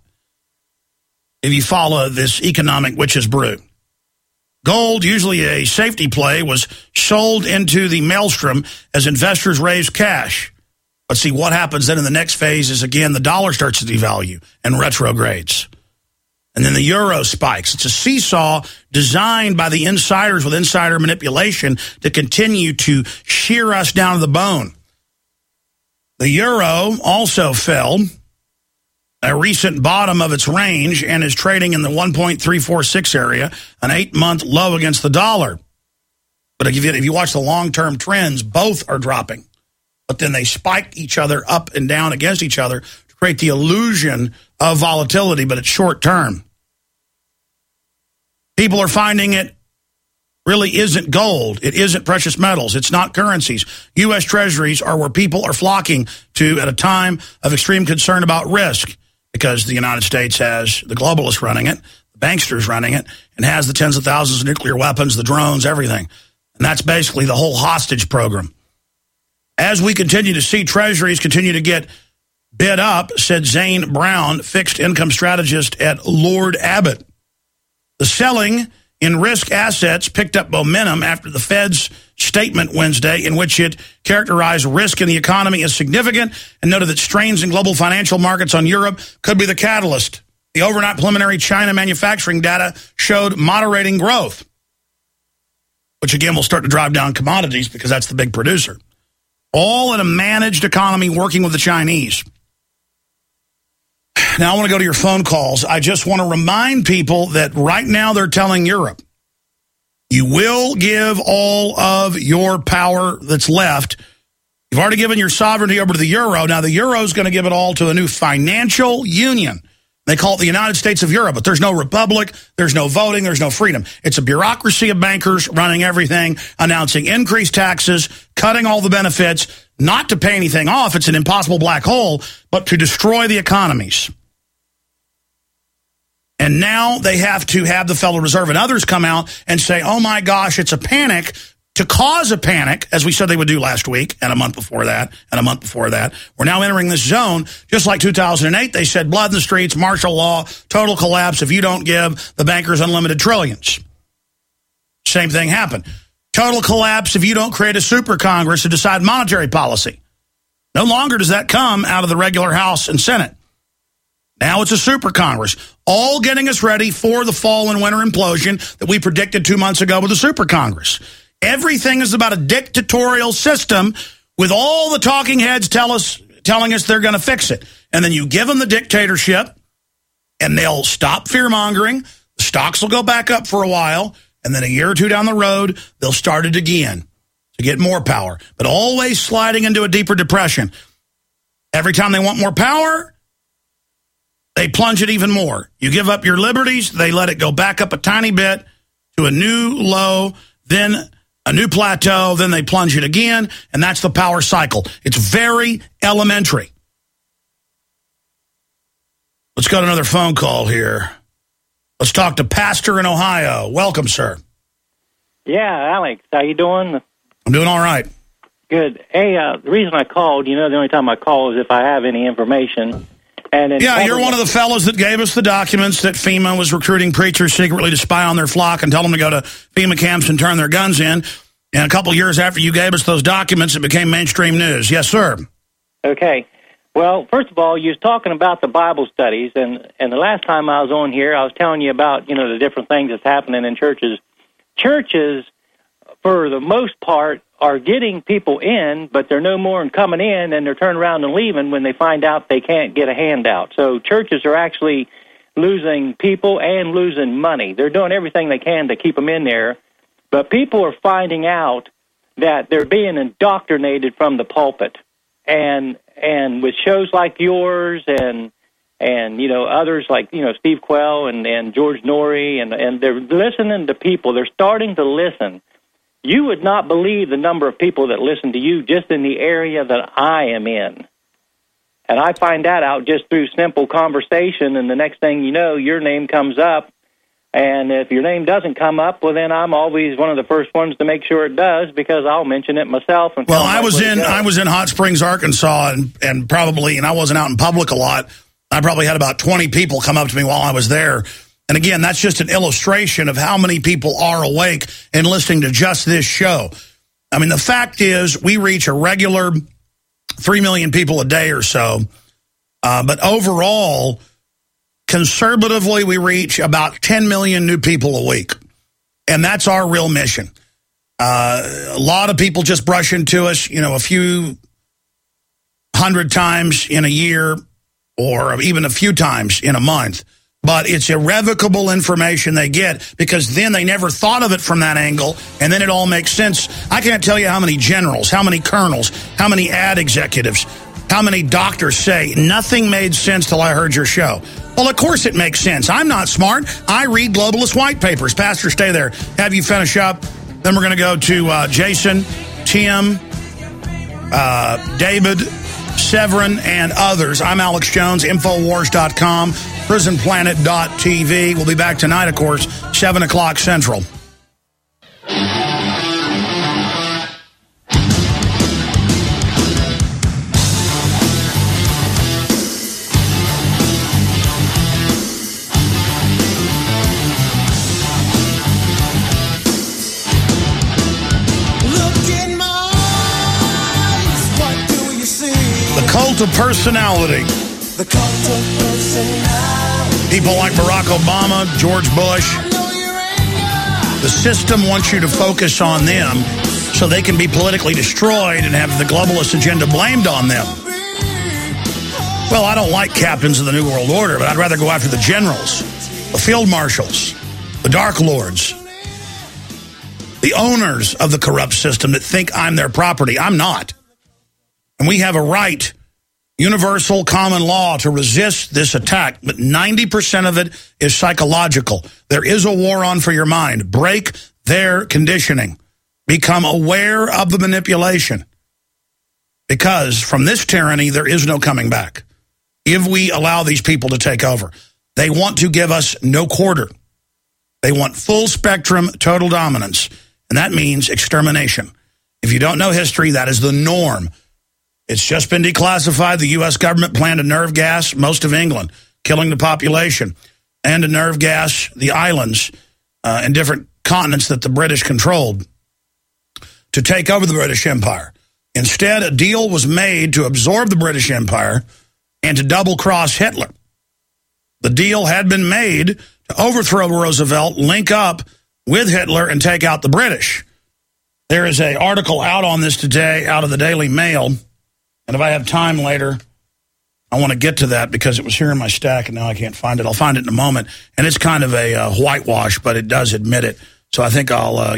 if you follow this economic witch's brew. Gold, usually a safety play, was sold into the maelstrom as investors raised cash. But see, what happens then in the next phase is, again, the dollar starts to devalue and retrogrades. And then the euro spikes. It's a seesaw designed by the insiders with insider manipulation to continue to shear us down to the bone. The euro also fell, a recent bottom of its range, and is trading in the 1.346 area, an 8-month low against the dollar. But if you watch the long-term trends, both are dropping. But then they spike each other up and down against each other to create the illusion of volatility, but it's short-term. People are finding it really isn't gold. It isn't precious metals. It's not currencies. U.S. treasuries are where people are flocking to at a time of extreme concern about risk, because the United States has the globalists running it, the banksters running it, and has the tens of thousands of nuclear weapons, the drones, everything. And that's basically the whole hostage program. As we continue to see treasuries continue to get bid up, said Zane Brown, fixed income strategist at Lord Abbett, the selling in risk assets picked up momentum after the Fed's statement Wednesday, in which it characterized risk in the economy as significant and noted that strains in global financial markets on Europe could be the catalyst. The overnight preliminary China manufacturing data showed moderating growth, which again will start to drive down commodities because that's the big producer. All in a managed economy working with the Chinese. Now, I want to go to your phone calls. I just want to remind people that right now they're telling Europe, you will give all of your power that's left. You've already given your sovereignty over to the euro. Now, the euro is going to give it all to a new financial union. They call it the United States of Europe, but there's no republic, there's no voting, there's no freedom. It's a bureaucracy of bankers running everything, announcing increased taxes, cutting all the benefits, not to pay anything off. It's an impossible black hole, but to destroy the economies. And now they have to have the Federal Reserve and others come out and say, oh my gosh, it's a panic, to cause a panic, as we said they would do last week, and a month before that, and a month before that. We're now entering this zone, just like 2008. They said blood in the streets, martial law, total collapse if you don't give the bankers unlimited trillions. Same thing happened. Total collapse if you don't create a super Congress to decide monetary policy. No longer does that come out of the regular House and Senate. Now it's a super Congress, all getting us ready for the fall and winter implosion that we predicted 2 months ago with the super Congress. Everything is about a dictatorial system with all the talking heads telling us they're going to fix it. And then you give them the dictatorship, and they'll stop fear-mongering. The stocks will go back up for a while. and then a year or two down the road, they'll start it again to get more power, but always sliding into a deeper depression. Every time they want more power, they plunge it even more. You give up your liberties, they let it go back up a tiny bit to a new low, then a new plateau, then they plunge it again, and that's the power cycle. It's very elementary. Let's go to another phone call here. Let's talk to Pastor in Ohio. Welcome, sir. Yeah, Alex, how you doing? I'm doing all right. Good. Hey, the reason I called, the only time I call is if I have any information. And yeah, you're one of the fellows that gave us the documents that FEMA was recruiting preachers secretly to spy on their flock and tell them to go to FEMA camps and turn their guns in. And a couple years after you gave us those documents, it became mainstream news. Yes, sir. Okay. Well, first of all, you was talking about the Bible studies, and the last time I was on here, I was telling you about, the different things that's happening in churches. Churches, for the most part, are getting people in, but they're no more than coming in, and they're turning around and leaving when they find out they can't get a handout. So churches are actually losing people and losing money. They're doing everything they can to keep them in there, but people are finding out that they're being indoctrinated from the pulpit. And with shows like yours and others like, Steve Quell and George Norrie, and they're listening to people. They're starting to listen. You would not believe the number of people that listen to you just in the area that I am in. And I find that out just through simple conversation, and the next thing you know, your name comes up. And if your name doesn't come up, well, then I'm always one of the first ones to make sure it does, because I'll mention it myself. And well, I was in Hot Springs, Arkansas, and I wasn't out in public a lot. I probably had about 20 people come up to me while I was there. And again, that's just an illustration of how many people are awake and listening to just this show. I mean, the fact is we reach a regular 3 million people a day or so. But overall, conservatively, we reach about 10 million new people a week. And that's our real mission. A lot of people just brush into us, a few hundred times in a year or even a few times in a month. But it's irrevocable information they get, because then they never thought of it from that angle, and then it all makes sense. I can't tell you how many generals, how many colonels, how many ad executives, how many doctors say, nothing made sense till I heard your show. Well, of course it makes sense. I'm not smart. I read globalist white papers. Pastor, stay there. Have you finish up. Then we're going to go to Jason, Tim, David, Severin, and others. I'm Alex Jones, Infowars.com, PrisonPlanet.tv. We'll be back tonight, of course, 7 o'clock Central. Cult of personality. The cult of personality. People like Barack Obama, George Bush. The system wants you to focus on them so they can be politically destroyed and have the globalist agenda blamed on them. Well, I don't like captains of the New World Order, but I'd rather go after the generals, the field marshals, the dark lords, the owners of the corrupt system that think I'm their property. I'm not. And we have a right, universal common law, to resist this attack, but 90% of it is psychological. There is a war on for your mind. Break their conditioning. Become aware of the manipulation. Because from this tyranny, there is no coming back. If we allow these people to take over, they want to give us no quarter. They want full spectrum, total dominance. And that means extermination. If you don't know history, that is the norm. It's just been declassified. The U.S. government planned to nerve gas most of England, killing the population, and to nerve gas the islands and different continents that the British controlled to take over the British Empire. Instead, a deal was made to absorb the British Empire and to double-cross Hitler. The deal had been made to overthrow Roosevelt, link up with Hitler, and take out the British. There is an article out on this today out of the Daily Mail. And if I have time later, I want to get to that because it was here in my stack and now I can't find it. I'll find it in a moment. And it's kind of a whitewash, but it does admit it. So I think I'll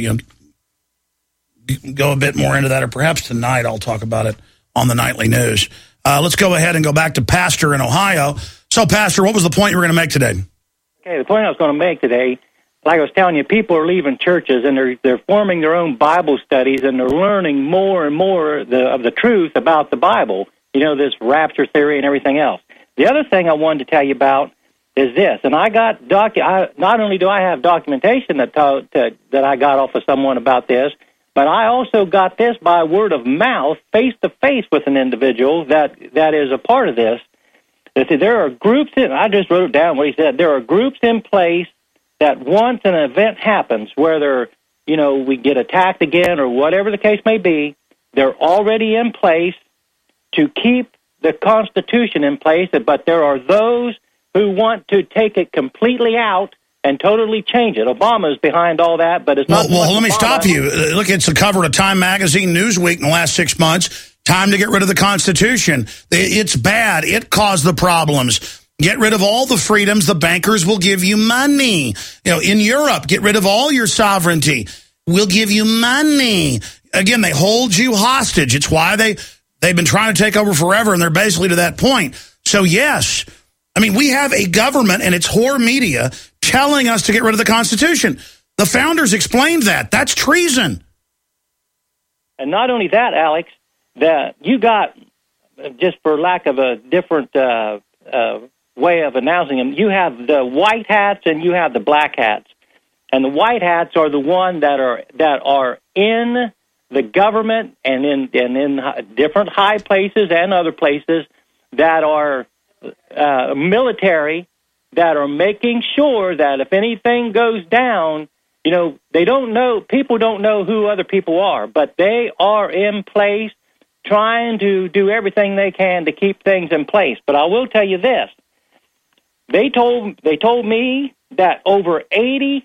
go a bit more into that, or perhaps tonight I'll talk about it on the nightly news. Let's go ahead and go back to Pastor in Ohio. So, Pastor, what was the point you were going to make today? Okay, the point I was going to make today, like I was telling you, people are leaving churches and they're forming their own Bible studies, and they're learning more and more of the truth about the Bible. This rapture theory and everything else. The other thing I wanted to tell you about is this, and I got not only do I have documentation that I got off of someone about this, but I also got this by word of mouth, face to face with an individual that is a part of this. That there are groups I just wrote down what he said. There are groups in place that once an event happens, whether we get attacked again or whatever the case may be, they're already in place to keep the Constitution in place. But there are those who want to take it completely out and totally change it. Obama's behind all that, but it's not... Well, let me stop you. Look, it's the cover of Time Magazine, Newsweek in the last 6 months. Time to get rid of the Constitution. It's bad. It caused the problems. Get rid of all the freedoms. The bankers will give you money. In Europe, get rid of all your sovereignty. We'll give you money. Again, they hold you hostage. It's why they've been trying to take over forever, and they're basically to that point. So, yes... we have a government and its whore media telling us to get rid of the Constitution. The founders explained that. That's treason. And not only that, Alex, that you got, just for lack of a different way of announcing them, you have the white hats and you have the black hats. And the white hats are the ones that are in the government and in different high places and other places that are military, that are making sure that if anything goes down, they don't know, people don't know who other people are, but they are in place trying to do everything they can to keep things in place. But I will tell you this, they told me that over 80+%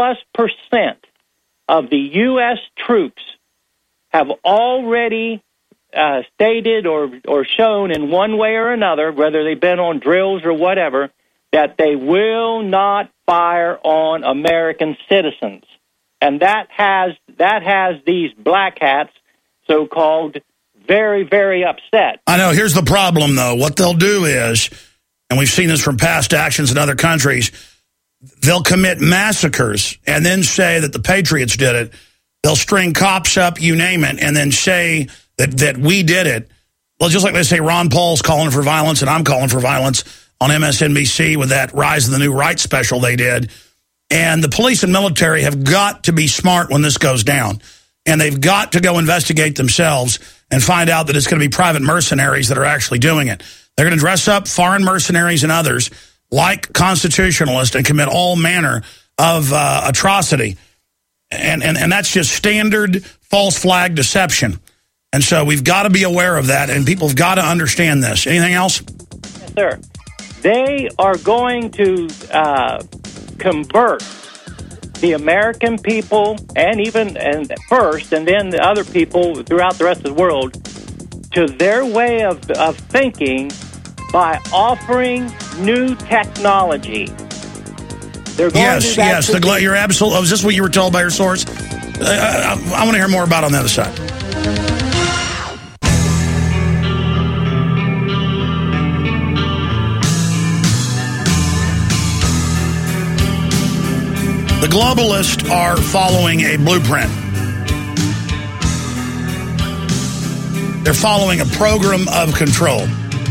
of the U.S. troops have already stated or shown in one way or another, whether they've been on drills or whatever, that they will not fire on American citizens. And that has these black hats, so-called, very, very upset. I know. Here's the problem, though. What they'll do is, and we've seen this from past actions in other countries, they'll commit massacres and then say that the Patriots did it. They'll string cops up, you name it, and then say that we did it. Well, just like they say Ron Paul's calling for violence and I'm calling for violence on MSNBC with that Rise of the New Right special they did. And the police and military have got to be smart when this goes down. And they've got to go investigate themselves and find out that it's going to be private mercenaries that are actually doing it. They're going to dress up foreign mercenaries and others like constitutionalists and commit all manner of atrocity. And that's just standard false flag deception. And so we've got to be aware of that, and people have got to understand this. Anything else? Yes, sir. They are going to convert the American people and first, and then the other people throughout the rest of the world to their way of thinking by offering new technology. They're going to do that. You're absolutely. Oh, is this what you were told by your source? I want to hear more about it on the other side. The globalists are following a blueprint. They're following a program of control.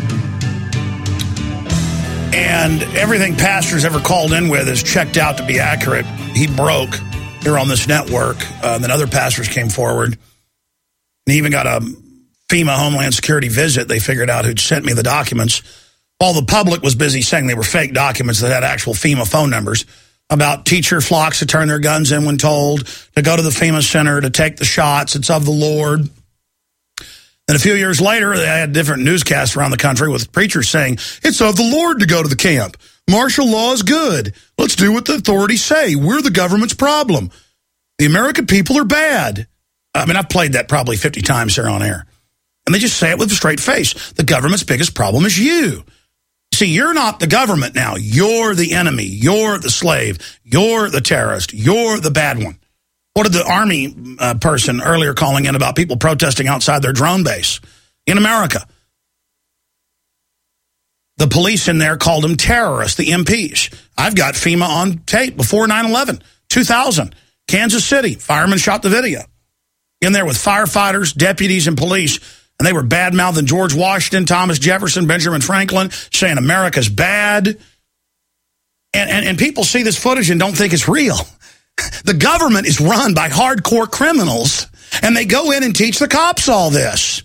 And everything Pastor's ever called in with is checked out to be accurate. He broke here on this network. Then other pastors came forward. And he even got a FEMA Homeland Security visit. They figured out who'd sent me the documents. While the public was busy saying they were fake documents that had actual FEMA phone numbers about teacher flocks to turn their guns in when told, to go to the FEMA center, to take the shots. It's of the Lord. Then a few years later, they had different newscasts around the country with preachers saying, it's of the Lord to go to the camp. Martial law is good. Let's do what the authorities say. We're the government's problem. The American people are bad. I mean, I've played that probably 50 times here on air. And they just say it with a straight face. The government's biggest problem is you. See, you're not the government now. You're the enemy. You're the slave. You're the terrorist. You're the bad one. What did the Army person earlier calling in about people protesting outside their drone base in America? The police in there called them terrorists, the MPs. I've got FEMA on tape before 9/11, 2000, Kansas City. Firemen shot the video. In there with firefighters, deputies, and police. And they were bad-mouthing George Washington, Thomas Jefferson, Benjamin Franklin, saying America's bad. And people see this footage and don't think it's real. The government is run by hardcore criminals, and they go in and teach the cops all this.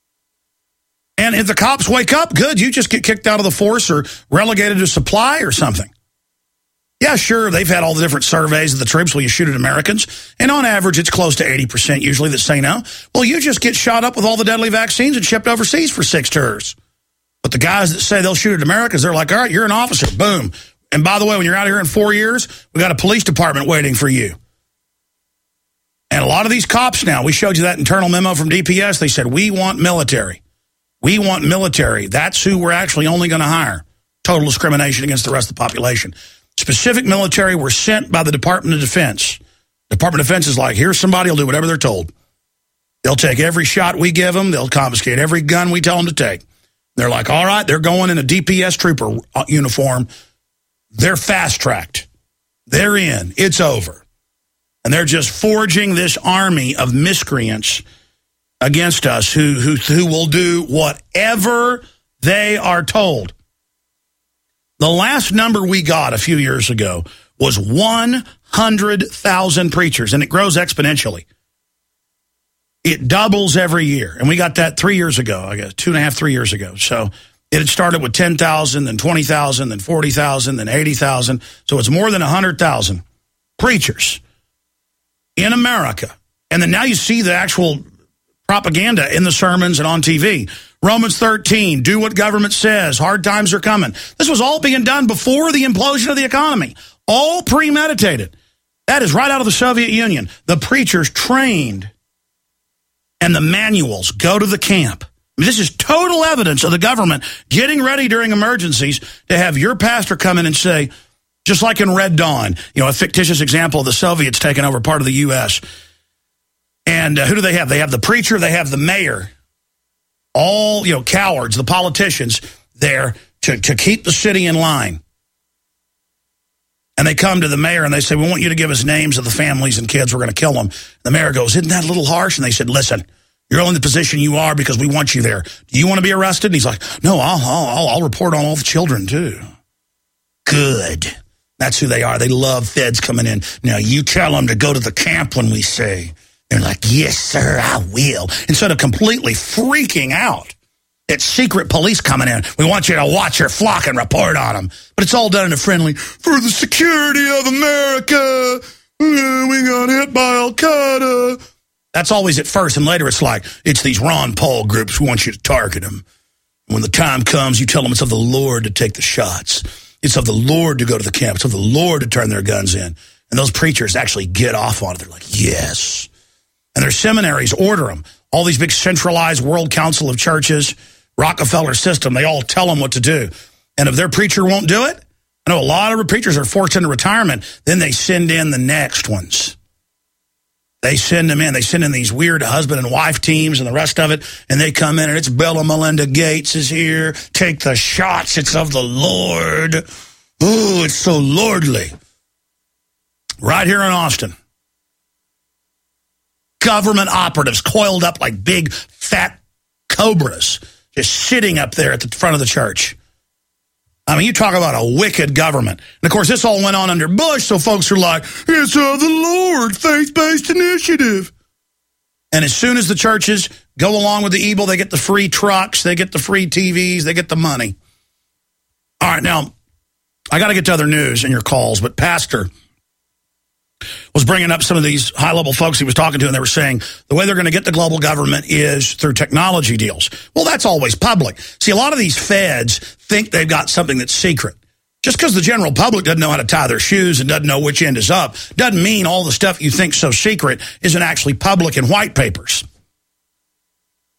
And if the cops wake up, good, you just get kicked out of the force or relegated to supply or something. Yeah, sure, they've had all the different surveys of the troops. Will you shoot at Americans? And on average, it's close to 80% usually that say no. Well, you just get shot up with all the deadly vaccines and shipped overseas for 6 tours. But the guys that say they'll shoot at Americans, they're like, all right, you're an officer, boom. And by the way, when you're out here in 4 years, we got a police department waiting for you. And a lot of these cops now, we showed you that internal memo from DPS, they said, we want military. We want military. That's who we're actually only going to hire. Total discrimination against the rest of the population. Specific military were sent by the Department of Defense. Department of Defense is like, here's somebody who'll do whatever they're told. They'll take every shot we give them. They'll confiscate every gun we tell them to take. They're like, all right, they're going in a DPS trooper uniform. They're fast-tracked. They're in. It's over. And they're just forging this army of miscreants against us who will do whatever they are told. The last number we got a few years ago was 100,000 preachers, and it grows exponentially. It doubles every year, and we got that 3 years ago, I guess, 2.5, 3 years ago. So it had started with 10,000, then 20,000, then 40,000, then 80,000. So it's more than 100,000 preachers in America. And then now you see the actual propaganda in the sermons and on TV. Romans 13, do what government says. Hard times are coming. This was all being done before the implosion of the economy. All premeditated. That is right out of the Soviet Union. The preachers trained and the manuals go to the camp. I mean, this is total evidence of the government getting ready during emergencies to have your pastor come in and say, just like in Red Dawn, you know, a fictitious example of the Soviets taking over part of the U.S., and who do they have? They have the preacher, they have the mayor, all, you know, cowards, the politicians there to keep the city in line. And they come to the mayor and they say, we want you to give us names of the families and kids. We're going to kill them. The mayor goes, isn't that a little harsh? And they said, listen, you're only in the position you are because we want you there. Do you want to be arrested? And he's like, no, I'll report on all the children too. Good. That's who they are. They love feds coming in. Now you tell them to go to the camp when we say. They're like, yes, sir, I will. Instead of completely freaking out at secret police coming in, we want you to watch your flock and report on them. But it's all done in a friendly, for the security of America, we got hit by Al-Qaeda. That's always at first, and later it's like, it's these Ron Paul groups, we want you to target them. When the time comes, you tell them it's of the Lord to take the shots. It's of the Lord to go to the camp. It's of the Lord to turn their guns in. And those preachers actually get off on it. They're like, yes. And their seminaries order them. All these big centralized World Council of Churches, Rockefeller system, they all tell them what to do. And if their preacher won't do it, I know a lot of preachers are forced into retirement, then they send in the next ones. They send them in. They send in these weird husband and wife teams and the rest of it, and they come in, and it's Bill and Melinda Gates is here. Take the shots. It's of the Lord. Ooh, it's so lordly. Right here in Austin. Government operatives coiled up like big, fat cobras, just sitting up there at the front of the church. I mean, you talk about a wicked government. And, of course, this all went on under Bush, so folks are like, it's of the Lord, faith-based initiative. And as soon as the churches go along with the evil, they get the free trucks, they get the free TVs, they get the money. All right, now, I got to get to other news and your calls, but Pastor was bringing up some of these high-level folks he was talking to, and they were saying the way they're going to get the global government is through technology deals. Well, that's always public. See, a lot of these feds think they've got something that's secret. Just because the general public doesn't know how to tie their shoes and doesn't know which end is up doesn't mean all the stuff you think so secret isn't actually public in white papers.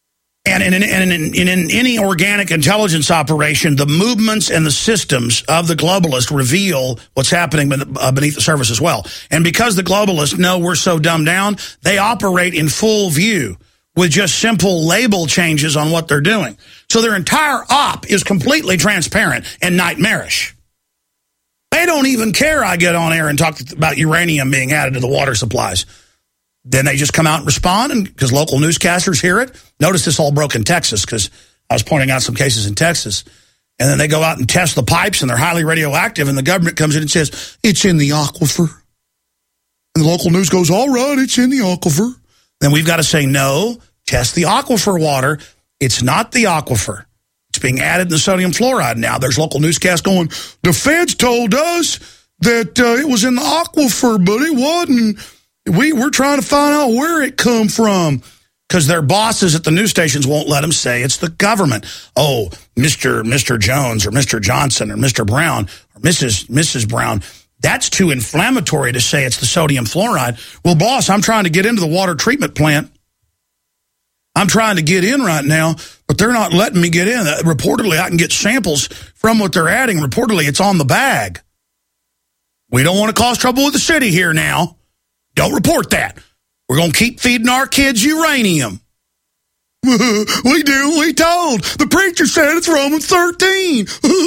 And in any organic intelligence operation, the movements and the systems of the globalists reveal what's happening beneath the surface as well. And because the globalists know we're so dumbed down, they operate in full view with just simple label changes on what they're doing. So their entire op is completely transparent and nightmarish. They don't even care I get on air and talk about uranium being added to the water supplies. Then they just come out and respond, and because local newscasters hear it. Notice this all broke in Texas, because I was pointing out some cases in Texas. And then they go out and test the pipes, and they're highly radioactive, and the government comes in and says, it's in the aquifer. And the local news goes, all right, it's in the aquifer. Then we've got to say, no, test the aquifer water. It's not the aquifer. It's being added to sodium fluoride now. There's local newscasts going, the feds told us that it was in the aquifer, but it wasn't. We're trying to find out where it come from, because their bosses at the news stations won't let them say it's the government. Oh, Mr. Jones or Mr. Johnson or Mr. Brown or Mrs. Brown, that's too inflammatory to say it's the sodium fluoride. Well, boss, I'm trying to get into the water treatment plant. I'm trying to get in right now, but they're not letting me get in. Reportedly, I can get samples from what they're adding. Reportedly, it's on the bag. We don't want to cause trouble with the city here now. Don't report that. We're going to keep feeding our kids uranium. We do. We told. The preacher said it's Romans 13.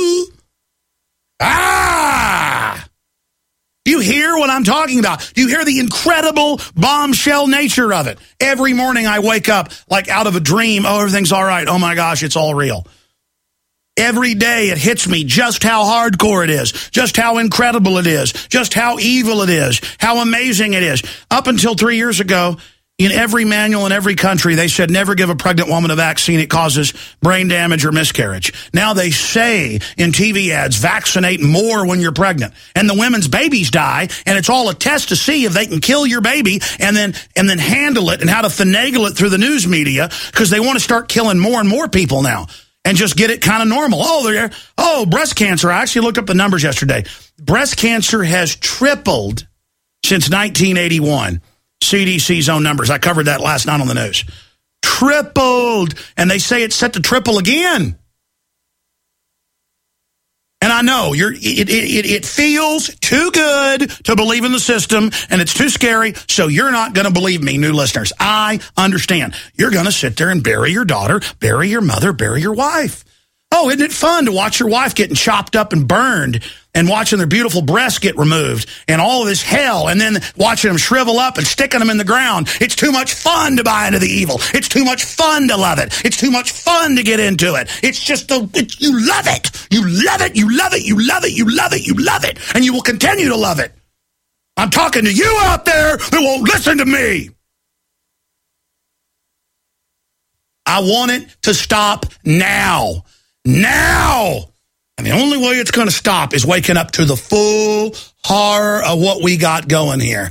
Do you hear what I'm talking about? Do you hear the incredible bombshell nature of it? Every morning I wake up like out of a dream. Oh, everything's all right. Oh, my gosh, it's all real. Every day it hits me just how hardcore it is, just how incredible it is, just how evil it is, how amazing it is. Up until 3 years ago, in every manual in every country, they said never give a pregnant woman a vaccine. It causes brain damage or miscarriage. Now they say in TV ads, vaccinate more when you're pregnant. And the women's babies die, and it's all a test to see if they can kill your baby and then handle it and how to finagle it through the news media, because they want to start killing more and more people now. And just get it kind of normal. Oh, breast cancer. I actually looked up the numbers yesterday. Breast cancer has tripled since 1981. CDC's own numbers. I covered that last night on the news. Tripled. And they say it's set to triple again. And I know it feels too good to believe in the system, and it's too scary, so you're not going to believe me, new listeners. I understand. You're going to sit there and bury your daughter, bury your mother, bury your wife. Oh, isn't it fun to watch your wife getting chopped up and burned and watching their beautiful breasts get removed and all of this hell, and then watching them shrivel up and sticking them in the ground? It's too much fun to buy into the evil. It's too much fun to love it. It's too much fun to get into it. It's just, you love it. You love it. You love it. You love it. You love it. You love it. And you will continue to love it. I'm talking to you out there that won't listen to me. I want it to stop now. Now! And the only way it's going to stop is waking up to the full horror of what we got going here.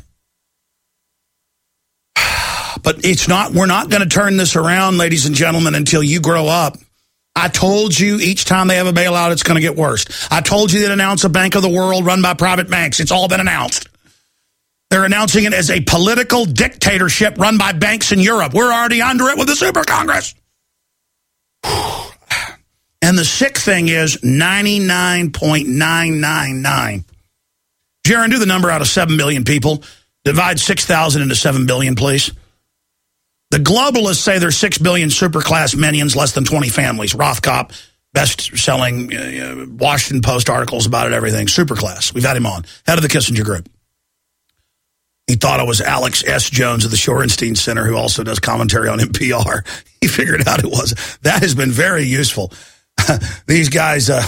But it's not. We're not going to turn this around, ladies and gentlemen, until you grow up. I told you each time they have a bailout, it's going to get worse. I told you they'd announce a Bank of the World run by private banks. It's all been announced. They're announcing it as a political dictatorship run by banks in Europe. We're already under it with the Super Congress. And the sick thing is 99.999. Jaron, do the number out of 7 billion people. Divide 6,000 into 7 billion, please. The globalists say there's 6 billion superclass minions, less than 20 families. Rothkopf, best-selling Washington Post articles about it, everything. Superclass. We've had him on. Head of the Kissinger Group. He thought I was Alex S. Jones of the Shorenstein Center, who also does commentary on NPR. He figured out it was. That has been very useful. These guys, a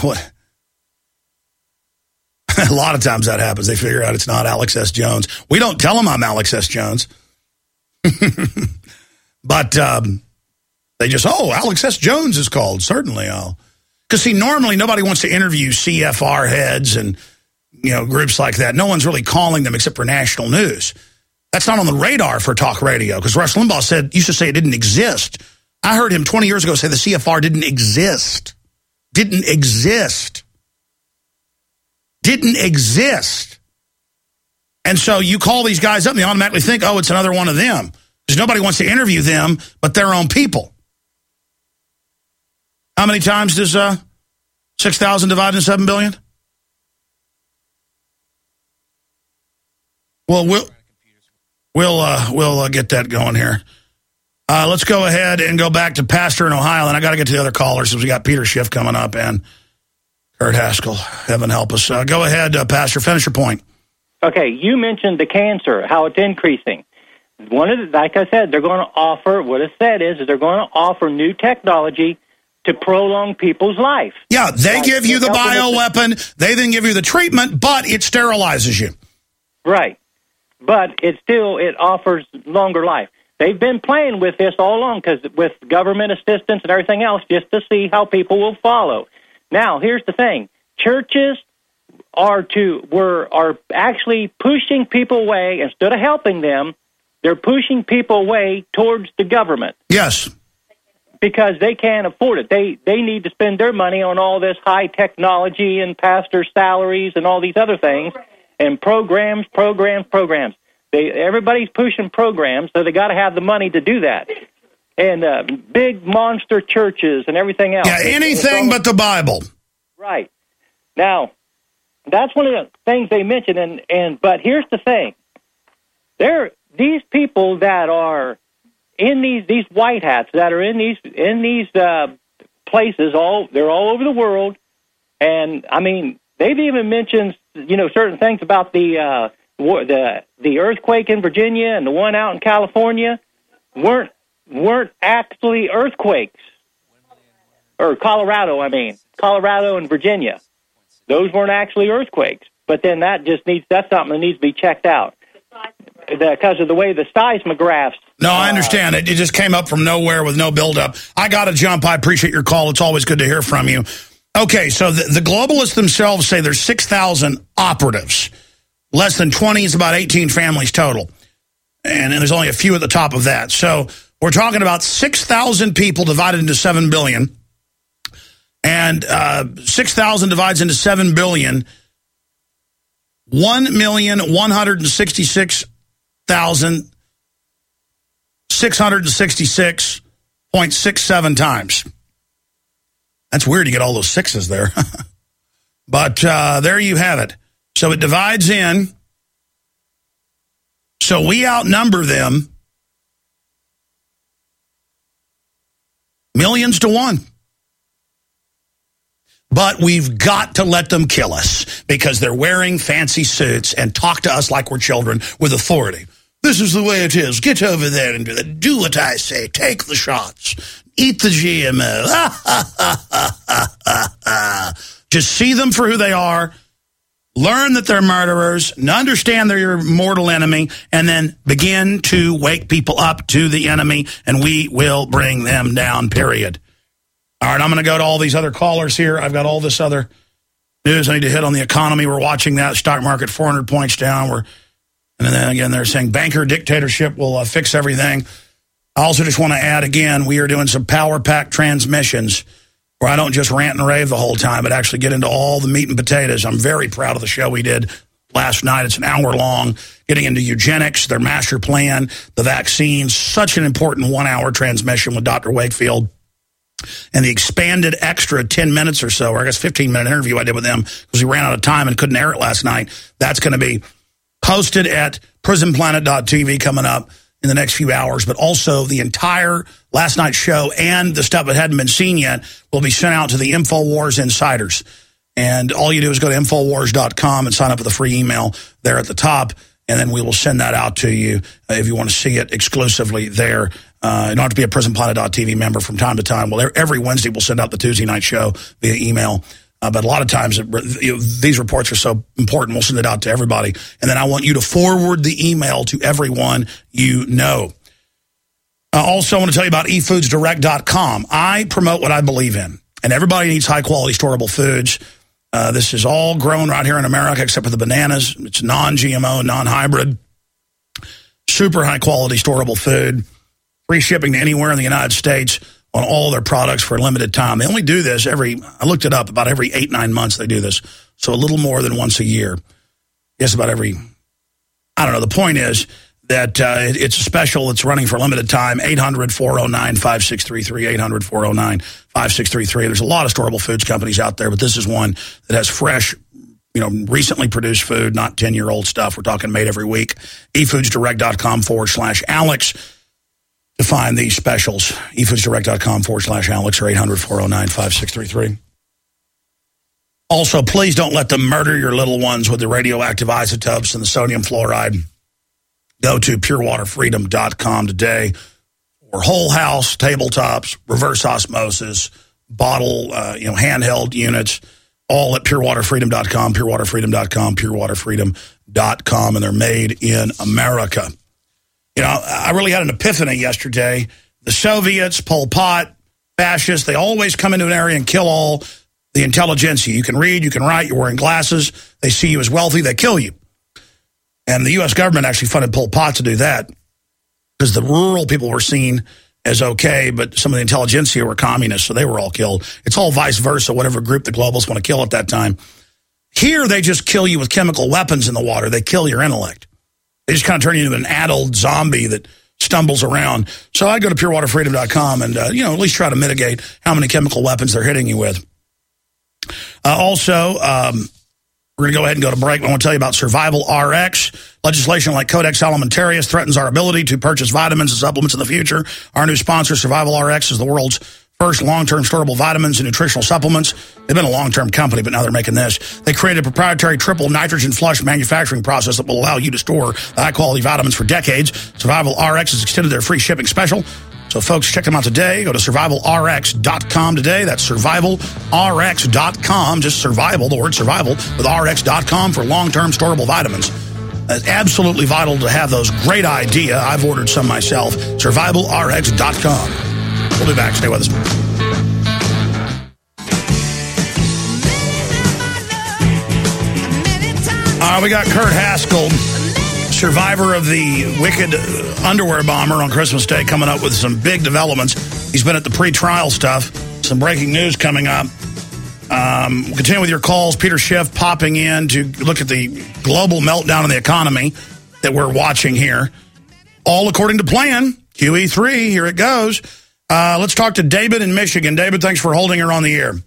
lot of times that happens. They figure out it's not Alex S. Jones. We don't tell them I'm Alex S. Jones. But they just, Alex S. Jones is called. Certainly I'll. Because, see, normally nobody wants to interview CFR heads and, groups like that. No one's really calling them except for national news. That's not on the radar for talk radio, because Rush Limbaugh used to say it didn't exist. I heard him 20 years ago say the CFR didn't exist. Didn't exist. And so you call these guys up and they automatically think, it's another one of them. Because nobody wants to interview them but their own people. How many times does 6,000 divide into 7 billion? Well, we'll get that going here. Let's go ahead and go back to Pastor in Ohio, and I got to get to the other callers since we got Peter Schiff coming up and Kurt Haskell. Heaven help us. Go ahead, Pastor. Finish your point. Okay, you mentioned the cancer, how it's increasing. Like I said, they're going to offer, what it said is they're going to offer new technology to prolong people's life. Yeah, they give you the bioweapon, they then give you the treatment, but it sterilizes you. Right. But it offers longer life. They've been playing with this all along because with government assistance and everything else just to see how people will follow. Now, here's the thing. Churches are actually pushing people away instead of helping them. They're pushing people away towards the government. Yes. Because they can't afford it. They need to spend their money on all this high technology and pastor salaries and all these other things and programs. Everybody's pushing programs, so they got to have the money to do that. And big monster churches and everything else. Yeah, anything but the Bible. Right. Now, that's one of the things they mentioned. But here's the thing: these people that are in these white hats that are in these places, they're all over the world, and I mean they've even mentioned certain things about the earthquake in Virginia and the one out in California weren't actually earthquakes, or Colorado and Virginia. Those weren't actually earthquakes. But then that's something that needs to be checked out because of the way the seismographs. No, I understand. It just came up from nowhere with no buildup. I got to jump. I appreciate your call. It's always good to hear from you. Okay, so the globalists themselves say there's 6,000 operatives. Less than 20 is about 18 families total. And there's only a few at the top of that. So we're talking about 6,000 people divided into 7 billion. And 6,000 divides into 7 billion. 1,166,666.67 times. That's weird to get all those sixes there. But there you have it. So it divides in. So we outnumber them millions to one. But we've got to let them kill us because they're wearing fancy suits and talk to us like we're children with authority. This is the way it is. Get over there and do what I say. Take the shots. Eat the GMO. Just see them for who they are. Learn that they're murderers. Understand they're your mortal enemy. And then begin to wake people up to the enemy. And we will bring them down, period. All right, I'm going to go to all these other callers here. I've got all this other news I need to hit on the economy. We're watching that. Stock market 400 points down. And then again, they're saying banker dictatorship will fix everything. I also just want to add again, we are doing some power pack transmissions where I don't just rant and rave the whole time, but actually get into all the meat and potatoes. I'm very proud of the show we did last night. It's an hour long, getting into eugenics, their master plan, the vaccines, such an important 1 hour transmission with Dr. Wakefield. And the expanded extra 10 minutes or so, or I guess 15-minute interview I did with them because we ran out of time and couldn't air it last night. That's going to be posted at prisonplanet.tv coming up in the next few hours. But also the entire last night's show and the stuff that hadn't been seen yet will be sent out to the InfoWars insiders. And all you do is go to Infowars.com and sign up with a free email there at the top. And then we will send that out to you if you want to see it exclusively there. You don't have to be a prisonplanet.tv member from time to time. Well, every Wednesday we'll send out the Tuesday night show via email. But a lot of times these reports are so important, we'll send it out to everybody. And then I want you to forward the email to everyone you know. Also, I want to tell you about eFoodsDirect.com. I promote what I believe in. And everybody needs high-quality, storable foods. This is all grown right here in America except for the bananas. It's non-GMO, non-hybrid. Super high-quality, storable food. Free shipping to anywhere in the United States on all their products for a limited time. They only do this I looked it up, about every 8-9 months they do this. So a little more than once a year. Yes, about every, I don't know. The point is, that it's a special that's running for a limited time, 800-409-5633, 800-409-5633. There's a lot of storable foods companies out there, but this is one that has fresh, recently produced food, not 10-year-old stuff. We're talking made every week. efoodsdirect.com/Alex to find these specials. efoodsdirect.com/Alex or 800-409-5633. Also, please don't let them murder your little ones with the radioactive isotopes and the sodium fluoride. Go to purewaterfreedom.com today for whole house, tabletops, reverse osmosis, bottle, handheld units, all at purewaterfreedom.com, purewaterfreedom.com, purewaterfreedom.com, and they're made in America. I really had an epiphany yesterday. The Soviets, Pol Pot, fascists, they always come into an area and kill all the intelligentsia. You can read, you can write, you're wearing glasses. They see you as wealthy, they kill you. And the U.S. government actually funded Pol Pot to do that because the rural people were seen as okay, but some of the intelligentsia were communists, so they were all killed. It's all vice versa, whatever group the globalists want to kill at that time. Here, they just kill you with chemical weapons in the water. They kill your intellect. They just kind of turn you into an adult zombie that stumbles around. So I go to purewaterfreedom.com and, at least try to mitigate how many chemical weapons they're hitting you with. We're going to go ahead and go to break. I want to tell you about Survival RX. Legislation like Codex Alimentarius threatens our ability to purchase vitamins and supplements in the future. Our new sponsor, Survival RX, is the world's first long-term storable vitamins and nutritional supplements. They've been a long-term company, but now they're making this. They created a proprietary triple nitrogen flush manufacturing process that will allow you to store the high-quality vitamins for decades. Survival RX has extended their free shipping special. So, folks, check them out today. Go to survivalrx.com today. That's survivalrx.com. Just survival, the word survival, with rx.com for long-term storable vitamins. It's absolutely vital to have those. Great idea. I've ordered some myself. Survivalrx.com. We'll be back. Stay with us. We got Kurt Haskell, survivor of the wicked underwear bomber on Christmas Day, coming up with some big developments. He's been at the pre-trial stuff. Some breaking news coming up. We'll continue with your calls. Peter Schiff popping in to look at the global meltdown in the economy that we're watching here. All according to plan. QE3, here it goes. Let's talk to David in Michigan. David, thanks for holding her on the air.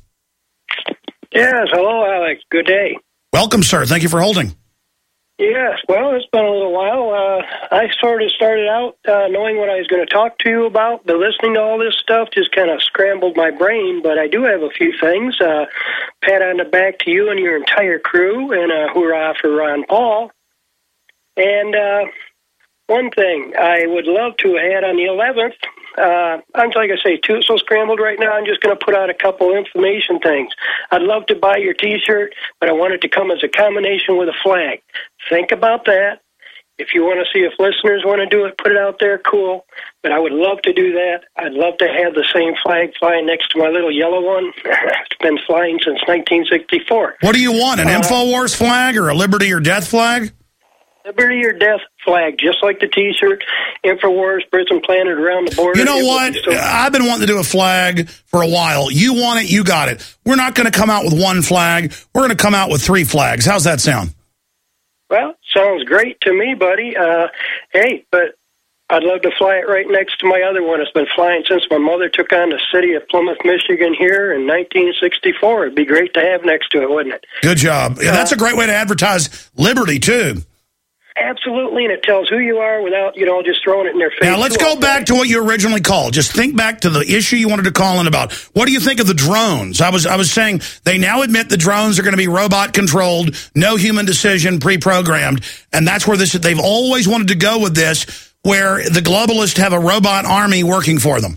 Yes, hello, Alex. Good day. Welcome, sir. Thank you for holding. Yes, well, it's been a little while. I sort of started out knowing what I was going to talk to you about, but listening to all this stuff just kind of scrambled my brain. But I do have a few things. Pat on the back to you and your entire crew, and a hoorah for Ron Paul. And one thing I would love to add on the 11th, I'm like I say, too so scrambled right now, I'm just going to put out a couple information things. I'd love to buy your T-shirt, but I want it to come as a combination with a flag. Think about that. If you want to see if listeners want to do it, put it out there, cool. But I would love to do that. I'd love to have the same flag flying next to my little yellow one. It's been flying since 1964. What do you want, an InfoWars flag or a Liberty or Death flag? Liberty or Death flag, just like the T-shirt, InfoWars, Prison Planet around the border. You know what? I've been wanting to do a flag for a while. You want it, you got it. We're not going to come out with one flag. We're going to come out with 3 flags. How's that sound? Well, sounds great to me, buddy. Hey, but I'd love to fly it right next to my other one. It's been flying since my mother took on the city of Plymouth, Michigan here in 1964. It'd be great to have next to it, wouldn't it? Good job. Yeah, that's a great way to advertise liberty, too. Absolutely, and it tells who you are without, just throwing it in their face. Now, let's go back to what you originally called. Just think back to the issue you wanted to call in about. What do you think of the drones? I was saying they now admit the drones are going to be robot-controlled, no human decision, pre-programmed, and that's where they've always wanted to go with this, where the globalists have a robot army working for them.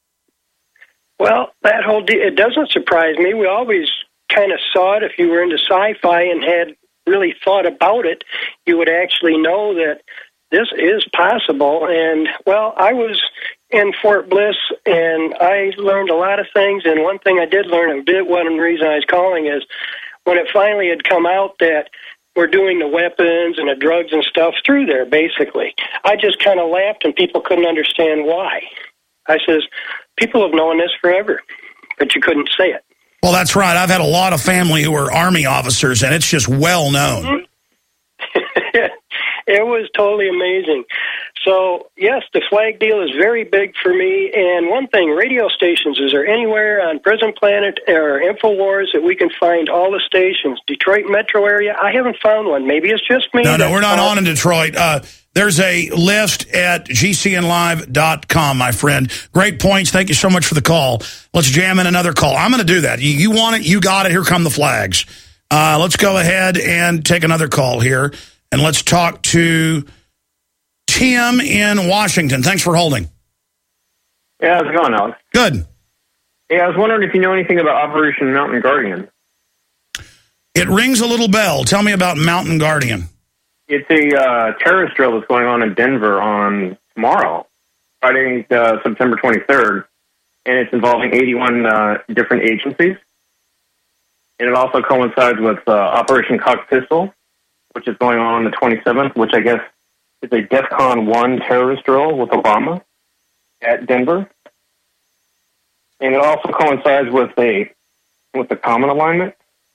Well, that whole it doesn't surprise me. We always kind of saw it. If you were into sci-fi and had really thought about it, you would actually know that this is possible. And, well, I was in Fort Bliss, and I learned a lot of things, and one thing I did learn, one reason I was calling is when it finally had come out that we're doing the weapons and the drugs and stuff through there, basically. I just kind of laughed, and people couldn't understand why. I says, people have known this forever, but you couldn't say it. Well, that's right. I've had a lot of family who are Army officers, and it's just well known. It was totally amazing. So, yes, the flag deal is very big for me. And one thing, radio stations, is there anywhere on Prison Planet or InfoWars that we can find all the stations? Detroit metro area? I haven't found one. Maybe it's just me. No, we're not on in Detroit. There's a list at gcnlive.com, my friend. Great points. Thank you so much for the call. Let's jam in another call. I'm going to do that. You want it, you got it. Here come the flags. Let's go ahead and take another call here. And let's talk to Tim in Washington. Thanks for holding. Yeah, how's it going, Alex? Good. Hey, I was wondering if you know anything about Operation Mountain Guardian. It rings a little bell. Tell me about Mountain Guardian. It's a terrorist drill that's going on in Denver on tomorrow, Friday, September 23rd, and it's involving 81 different agencies. And it also coincides with Operation Cock Pistol, which is going on the 27th, which I guess is a DEFCON 1 terrorist drill with Obama at Denver. And it also coincides with the Common Alignment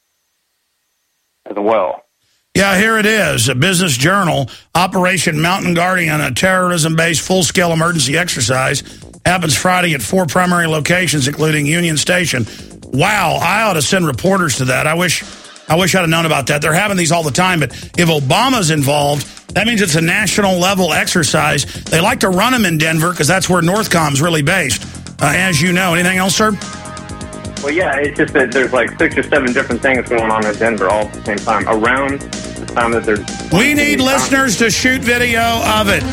as well. Yeah, here it is, a Business Journal, Operation Mountain Guardian, a terrorism-based full-scale emergency exercise, happens Friday at 4 primary locations, including Union Station. Wow, I ought to send reporters to that. I wish I'd have known about that. They're having these all the time, but if Obama's involved, that means it's a national-level exercise. They like to run them in Denver because that's where Northcom's really based, as you know. Anything else, sir? Well, yeah, it's just that there's like 6 or 7 different things going on in Denver all at the same time, around the time that there's... We need listeners to shoot video of it.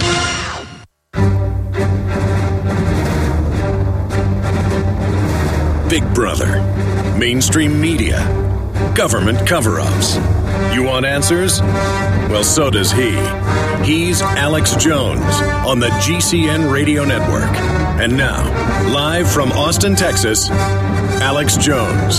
Big Brother, mainstream media, government cover-ups. You want answers? Well, so does he. He's Alex Jones on the GCN Radio Network. And now, live from Austin, Texas, Alex Jones.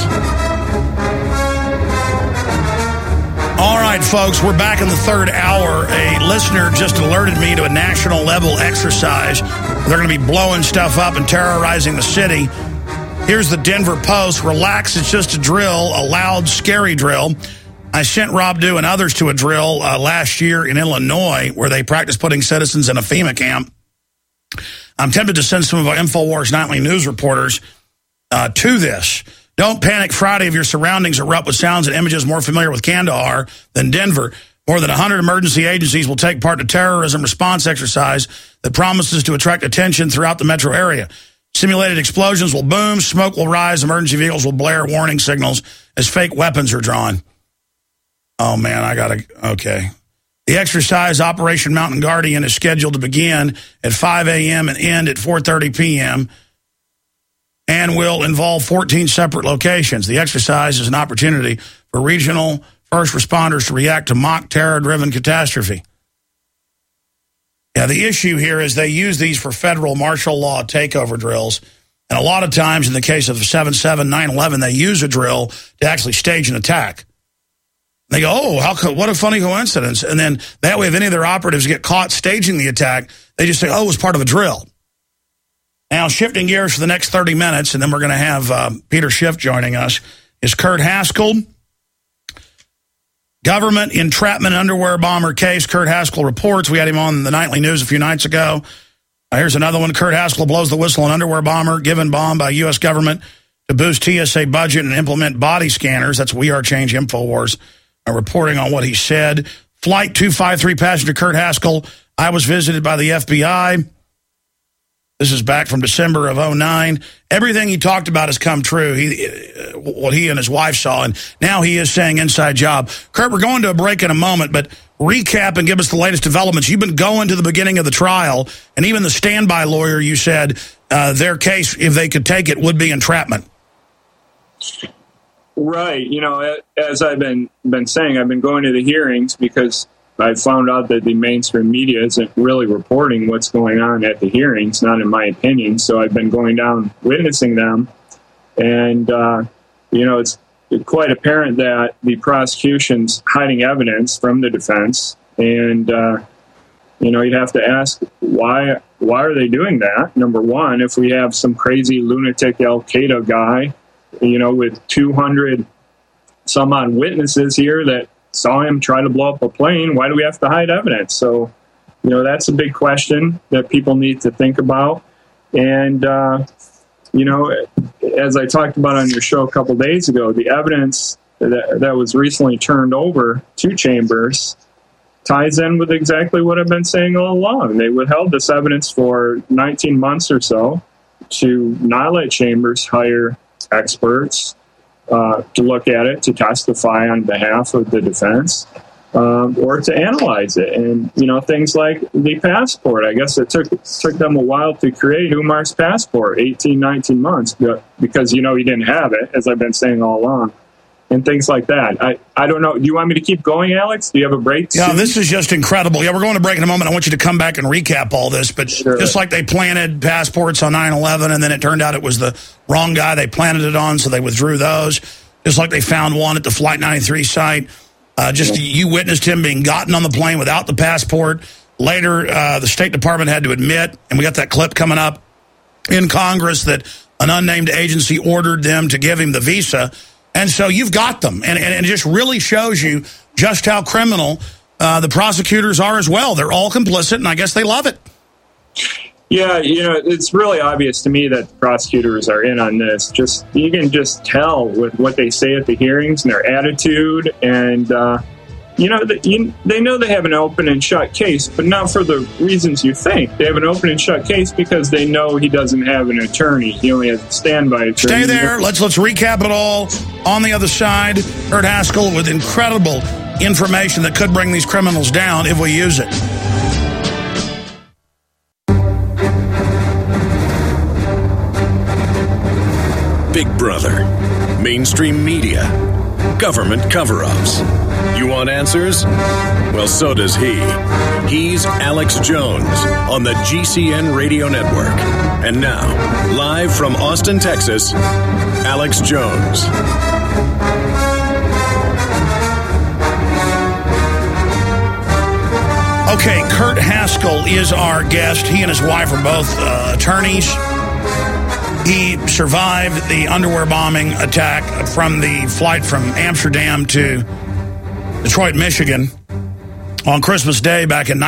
All right, folks, we're back in the third hour. A listener just alerted me to a national level exercise. They're going to be blowing stuff up and terrorizing the city. Here's the Denver Post. Relax, it's just a drill, a loud, scary drill. I sent Rob Dew and others to a drill last year in Illinois where they practiced putting citizens in a FEMA camp. I'm tempted to send some of our InfoWars Nightly News reporters to this. Don't panic Friday if your surroundings erupt with sounds and images more familiar with Kandahar than Denver. More than 100 emergency agencies will take part in a terrorism response exercise that promises to attract attention throughout the metro area. Simulated explosions will boom, smoke will rise, emergency vehicles will blare warning signals as fake weapons are drawn. Oh, man, okay. The exercise, Operation Mountain Guardian, is scheduled to begin at 5 a.m. and end at 4:30 p.m. and will involve 14 separate locations. The exercise is an opportunity for regional first responders to react to mock terror-driven catastrophe. Yeah, the issue here is they use these for federal martial law takeover drills. And a lot of times, in the case of 7/7, 9/11, they use a drill to actually stage an attack. They go, oh, what a funny coincidence. And then that way, if any of their operatives get caught staging the attack, they just say, oh, it was part of a drill. Now, shifting gears for the next 30 minutes, and then we're going to have Peter Schiff joining us, is Kurt Haskell. Government entrapment underwear bomber case. Kurt Haskell reports. We had him on the Nightly News a few nights ago. Here's another one. Kurt Haskell blows the whistle on underwear bomber given bomb by U.S. government to boost TSA budget and implement body scanners. That's We Are Change InfoWars reporting on what he said. Flight 253 passenger Kurt Haskell. I was visited by the FBI. This is back from December of 2009. Everything he talked about has come true, what he and his wife saw, and now he is saying inside job. Kurt, we're going to a break in a moment, but recap and give us the latest developments. You've been going to the beginning of the trial, and even the standby lawyer, you said their case, if they could take it, would be entrapment. Right. You know, as I've been saying, I've been going to the hearings because I found out that the mainstream media isn't really reporting what's going on at the hearings, not in my opinion. So I've been going down, witnessing them. And, you know, it's quite apparent that the prosecution's hiding evidence from the defense. And, you know, you'd have to ask, why are they doing that? Number one, if we have some crazy lunatic Al-Qaeda guy, you know, with 200 some odd witnesses here that saw him try to blow up a plane, why do we have to hide evidence? So that's a big question that people need to think about. And, as I talked about on your show a couple days ago, the evidence that was recently turned over to Chambers ties in with exactly what I've been saying all along. They withheld this evidence for 19 months or so to not let Chambers hire experts to look at it, to testify on behalf of the defense, or to analyze it. And, things like the passport. I guess it took them a while to create Umar's passport, 18, 19 months, because, he didn't have it, as I've been saying all along. And things like that. I don't know. Do you want me to keep going, Alex? Do you have a break? Yeah, this is just incredible. Yeah, we're going to break in a moment. I want you to come back and recap all this. But sure. Just like they planted passports on 9/11, and then it turned out it was the wrong guy they planted it on, so they withdrew those. Just like they found one at the Flight 93 site. You witnessed him being gotten on the plane without the passport. Later, the State Department had to admit, and we got that clip coming up in Congress, that an unnamed agency ordered them to give him the visa. And so you've got them. And it just really shows you just how criminal the prosecutors are as well. They're all complicit, and I guess they love it. Yeah, it's really obvious to me that the prosecutors are in on this. You can just tell with what they say at the hearings and their attitude. And, they know they have an open and shut case, but not for the reasons you think. They have an open and shut case because they know he doesn't have an attorney. He only has a standby attorney. Stay there. Let's recap it all on the other side. Kurt Haskell with incredible information that could bring these criminals down if we use it. Big Brother, mainstream media, government cover-ups. You want answers? Well, so does he. He's Alex Jones on the GCN Radio Network. And now, live from Austin, Texas, Alex Jones. Okay, Kurt Haskell is our guest. He and his wife are both attorneys. He survived the underwear bombing attack from the flight from Amsterdam to Detroit, Michigan on Christmas Day back in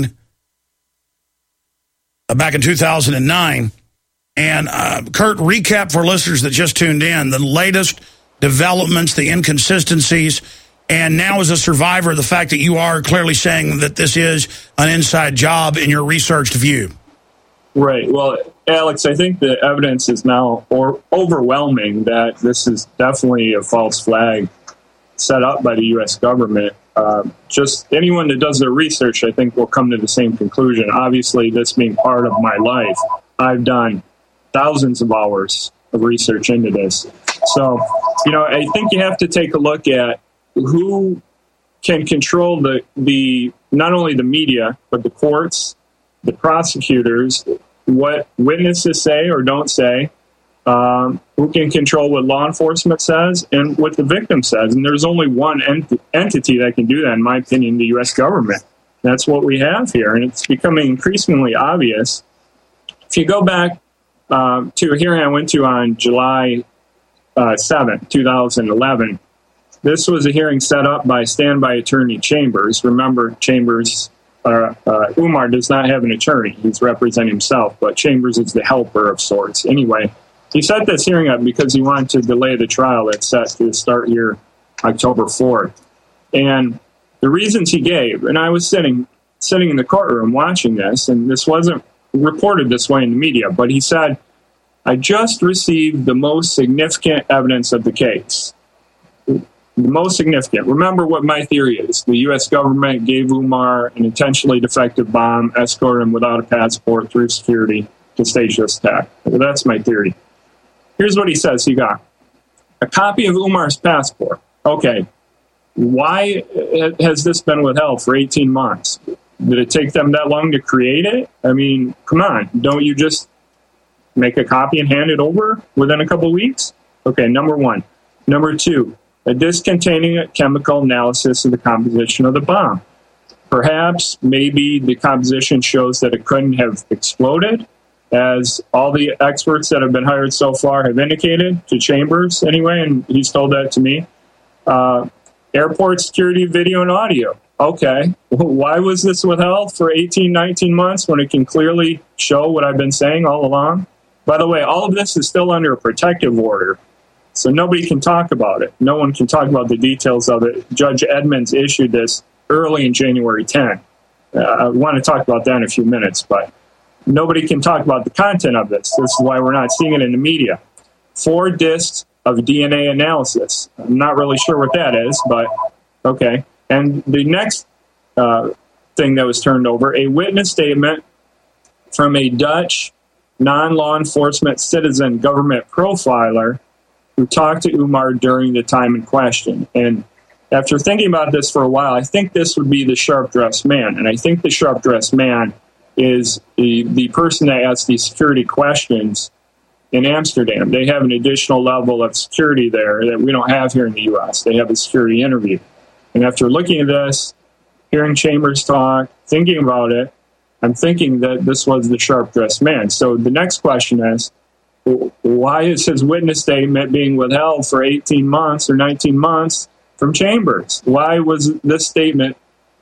2009. And Kurt, recap for listeners that just tuned in the latest developments, the inconsistencies, and now as a survivor, the fact that you are clearly saying that this is an inside job in your researched view. Right. Well, Alex, I think the evidence is now overwhelming that this is definitely a false flag set up by the U.S. government. Just anyone that does their research, I think, will come to the same conclusion. Obviously, this being part of my life, I've done thousands of hours of research into this. So, I think you have to take a look at who can control the not only the media, but the courts, the prosecutors, what witnesses say or don't say, who can control what law enforcement says and what the victim says. And there's only one entity that can do that, in my opinion, the U.S. government. That's what we have here, and it's becoming increasingly obvious. If you go back to a hearing I went to on July 7, 2011, this was a hearing set up by standby attorney Chambers. Remember, Chambers... Umar does not have an attorney. He's representing himself, but Chambers is the helper of sorts. Anyway, he set this hearing up because he wanted to delay the trial that's set to start here October 4th. And the reasons he gave, and I was sitting in the courtroom watching this, and this wasn't reported this way in the media, but he said, I just received the most significant evidence of the case. The most significant. Remember what my theory is. The U.S. government gave Umar an intentionally defective bomb, escorted him without a passport through security to stage this attack. That's my theory. Here's what he says he got. A copy of Umar's passport. Okay. Why has this been withheld for 18 months? Did it take them that long to create it? I mean, come on. Don't you just make a copy and hand it over within a couple weeks? Okay, number one. Number two. A disc containing a chemical analysis of the composition of the bomb. Perhaps, maybe the composition shows that it couldn't have exploded, as all the experts that have been hired so far have indicated to Chambers anyway, and he's told that to me. Airport security video and audio okay, well, why was this withheld for 18, 19 months when it can clearly show what I've been saying all along? By the way, all of this is still under a protective order, so nobody can talk about it. No one can talk about the details of it. Judge Edmonds issued this early in January 10. I want to talk about that in a few minutes, but nobody can talk about the content of this. This is why we're not seeing it in the media. 4 discs of DNA analysis. I'm not really sure what that is, but okay. And the next thing that was turned over, a witness statement from a Dutch non-law enforcement citizen government profiler who talked to Umar during the time in question. And after thinking about this for a while, I think this would be the sharp-dressed man. And I think the sharp-dressed man is the person that asks these security questions in Amsterdam. They have an additional level of security there that we don't have here in the U.S. They have a security interview. And after looking at this, hearing Chambers talk, thinking about it, I'm thinking that this was the sharp-dressed man. So the next question is, why is his witness statement being withheld for 18 months or 19 months from Chambers? Why was this statement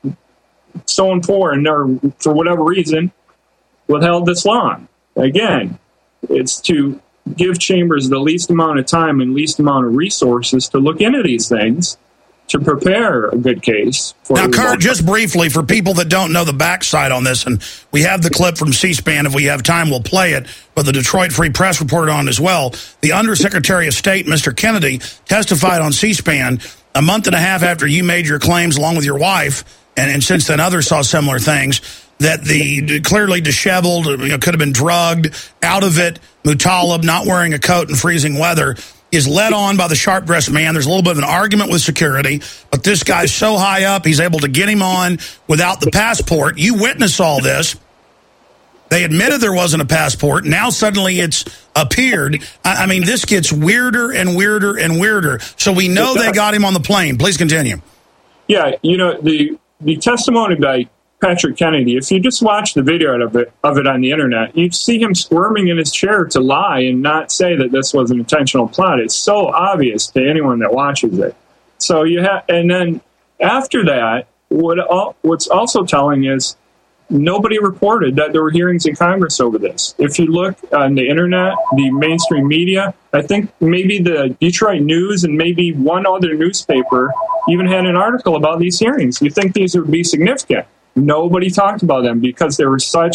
so important, or for whatever reason, withheld this long? Again, it's to give Chambers the least amount of time and least amount of resources to look into these things, to prepare a good case. Now, Kurt, just briefly, for people that don't know the backside on this, and we have the clip from C-SPAN. If we have time, we'll play it, but the Detroit Free Press reported on it as well. The Undersecretary of State, Mr. Kennedy, testified on C-SPAN a month and a half after you made your claims, along with your wife, and since then others saw similar things, that the clearly disheveled, could have been drugged, out of it, Mutallab, not wearing a coat in freezing weather, is led on by the sharp-dressed man. There's a little bit of an argument with security, but this guy's so high up, he's able to get him on without the passport. You witness all this. They admitted there wasn't a passport. Now suddenly it's appeared. I mean, this gets weirder and weirder and weirder. So we know they got him on the plane. Please continue. Yeah, the testimony by Patrick Kennedy, if you just watch the video of it on the internet, you'd see him squirming in his chair to lie and not say that this was an intentional plot. It's so obvious to anyone that watches it. So and then after that, what's also telling is nobody reported that there were hearings in Congress over this. If you look on the internet, the mainstream media, I think maybe the Detroit News and maybe one other newspaper even had an article about these hearings. You think these would be significant? Nobody talked about them because they were so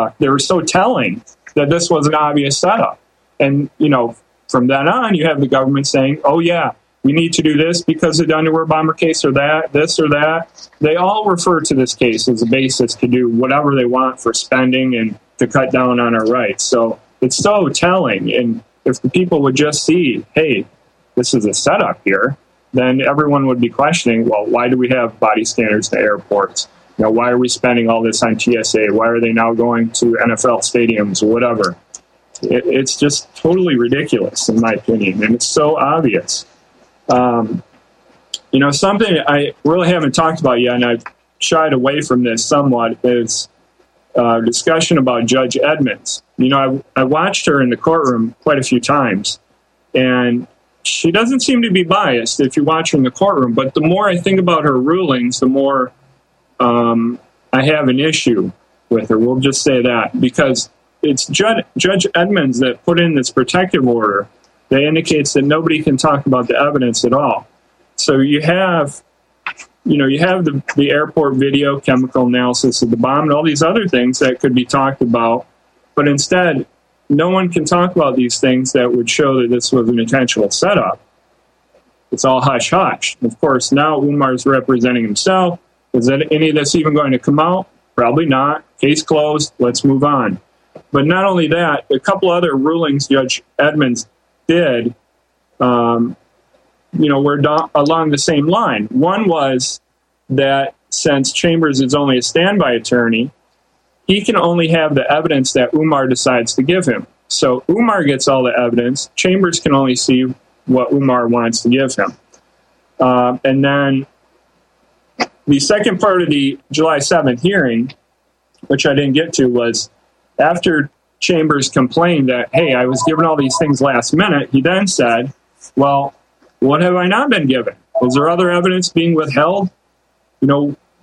telling that this was an obvious setup. And, from then on, you have the government saying, oh, yeah, we need to do this because of the underwear bomber case or that, this or that. They all refer to this case as a basis to do whatever they want for spending and to cut down on our rights. So it's so telling. And if the people would just see, hey, this is a setup here, then everyone would be questioning, well, why do we have body scanners in the airports? Why are we spending all this on TSA? Why are they now going to NFL stadiums or whatever? It's just totally ridiculous, in my opinion, and it's so obvious. Something I really haven't talked about yet, and I've shied away from this somewhat, is discussion about Judge Edmonds. I watched her in the courtroom quite a few times, and she doesn't seem to be biased if you watch her in the courtroom, but the more I think about her rulings, the more I have an issue with her. We'll just say that, because it's Judge Edmonds that put in this protective order that indicates that nobody can talk about the evidence at all. So you have the airport video, chemical analysis of the bomb, and all these other things that could be talked about, but instead, no one can talk about these things that would show that this was an intentional setup. It's all hush-hush. Of course, now Umar's representing himself. Is any of this even going to come out? Probably not. Case closed. Let's move on. But not only that, a couple other rulings Judge Edmonds did, were along the same line. One was that since Chambers is only a standby attorney, he can only have the evidence that Umar decides to give him. So Umar gets all the evidence. Chambers can only see what Umar wants to give him. And then the second part of the July 7th hearing, which I didn't get to, was after Chambers complained that, hey, I was given all these things last minute, he then said, well, what have I not been given? Is there other evidence being withheld?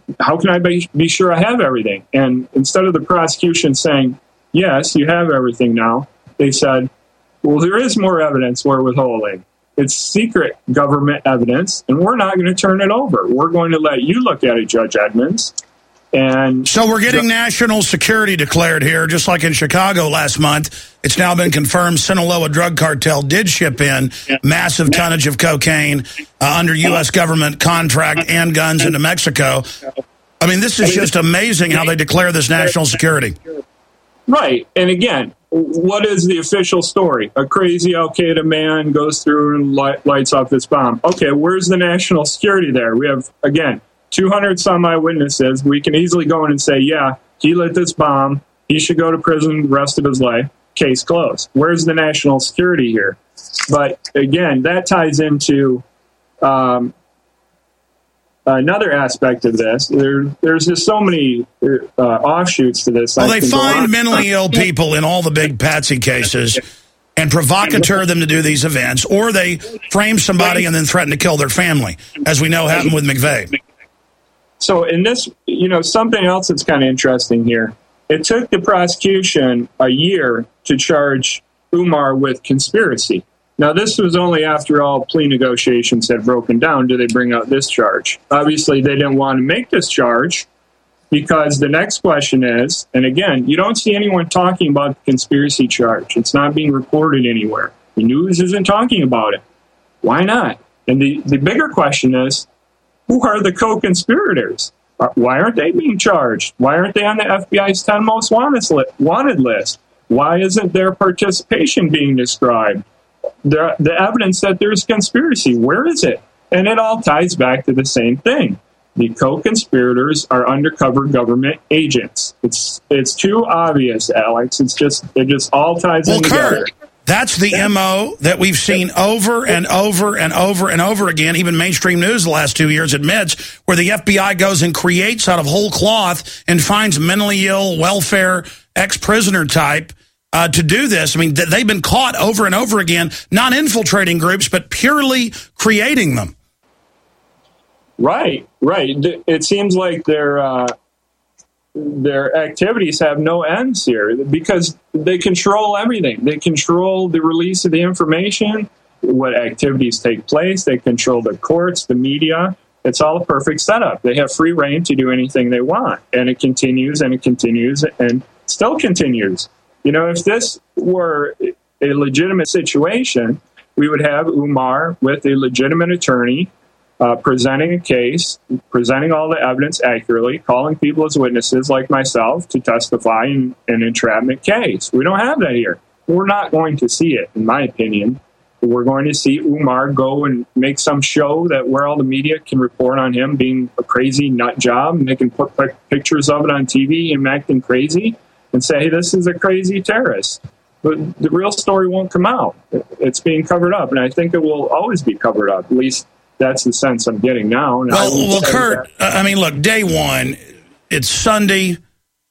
how can I be sure I have everything? And instead of the prosecution saying, yes, you have everything now, they said, well, there is more evidence we're withholding. It's secret government evidence, and we're not going to turn it over. We're going to let you look at it, Judge Edmonds. And so we're getting national security declared here, just like in Chicago last month. It's now been confirmed Sinaloa drug cartel did ship in massive tonnage of cocaine under U.S. government contract and guns into Mexico. I mean, this is just amazing how they declare this national security. Right. And again, what is the official story? A crazy Al-Qaeda man goes through and lights off this bomb. Okay, where's the national security there? We have, again, 200 some eyewitnesses. We can easily go in and say, yeah, he lit this bomb. He should go to prison the rest of his life. Case closed. Where's the national security here? But again, that ties into another aspect of this. There's just so many offshoots to this. Well, they find mentally ill people in all the big patsy cases and provocateur them to do these events, or they frame somebody and then threaten to kill their family, as we know happened with McVeigh. So in this, something else that's kind of interesting here. It took the prosecution a year to charge Umar with conspiracy. Now, this was only after all plea negotiations had broken down did they bring out this charge. Obviously, they didn't want to make this charge because the next question is, and again, you don't see anyone talking about the conspiracy charge. It's not being reported anywhere. The news isn't talking about it. Why not? And the bigger question is, who are the co-conspirators? Why aren't they being charged? Why aren't they on the FBI's 10 most wanted list? Why isn't their participation being described? The evidence that there's conspiracy, where is it? And it all ties back to the same thing. The co-conspirators are undercover government agents. It's too obvious, Alex. It just all ties in together. Kurt, that's the MO that we've seen over and over and over and over again. Even mainstream news the last 2 years admits where the FBI goes and creates out of whole cloth and finds mentally ill, welfare, ex-prisoner type to do this. I mean, they've been caught over and over again, not infiltrating groups, but purely creating them. Right. It seems like their activities have no ends here because they control everything. They control the release of the information, what activities take place. They control the courts, the media. It's all a perfect setup. They have free reign to do anything they want. And it continues and it continues and still continues. If this were a legitimate situation, we would have Umar with a legitimate attorney presenting a case, presenting all the evidence accurately, calling people as witnesses like myself to testify in an entrapment case. We don't have that here. We're not going to see it, in my opinion. We're going to see Umar go and make some show that where all the media can report on him being a crazy nut job, and they can put pictures of it on TV and acting crazy and say, hey, this is a crazy terrorist. But the real story won't come out. It's being covered up, and I think it will always be covered up. At least that's the sense I'm getting now. And well, Kurt, I mean, look, day one, it's Sunday,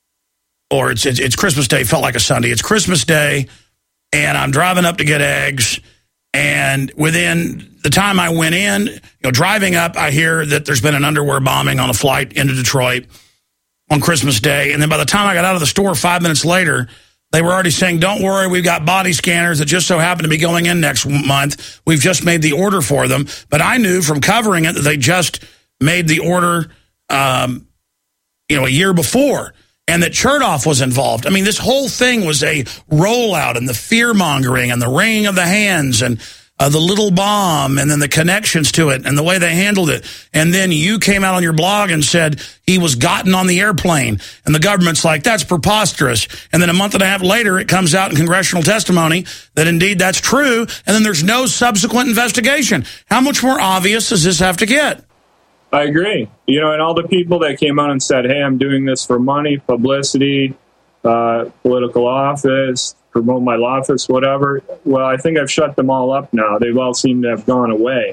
or it's Christmas Day. Felt like a Sunday. It's Christmas Day, and I'm driving up to get eggs, and within the time I went in, driving up, I hear that there's been an underwear bombing on a flight into Detroit on Christmas Day, and then by the time I got out of the store 5 minutes later, they were already saying, don't worry, we've got body scanners that just so happen to be going in next month. We've just made the order for them. But I knew from covering it that they just made the order, a year before, and that Chertoff was involved. I mean, this whole thing was a rollout, and the fear-mongering and the wringing of the hands and the little bomb and then the connections to it and the way they handled it. And then you came out on your blog and said he was gotten on the airplane. And the government's like, that's preposterous. And then a month and a half later, it comes out in congressional testimony that indeed that's true. And then there's no subsequent investigation. How much more obvious does this have to get? I agree. And all the people that came out and said, hey, I'm doing this for money, publicity, political office, promote my law office, whatever. Well, I think I've shut them all up now. They've all seemed to have gone away.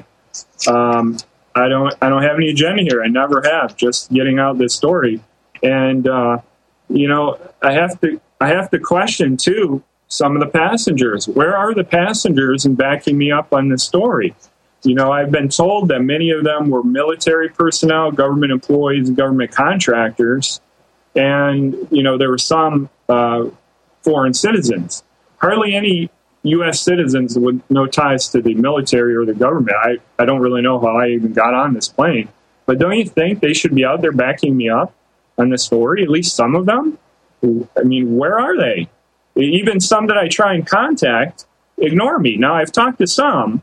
I don't have any agenda here. I never have. Just getting out this story, and I have to question too some of the passengers. Where are the passengers in backing me up on this story? I've been told that many of them were military personnel, government employees, and government contractors. And, there were some foreign citizens. Hardly any U.S. citizens with no ties to the military or the government. I don't really know how I even got on this plane. But don't you think they should be out there backing me up on the story, at least some of them? I mean, where are they? Even some that I try and contact ignore me. Now, I've talked to some,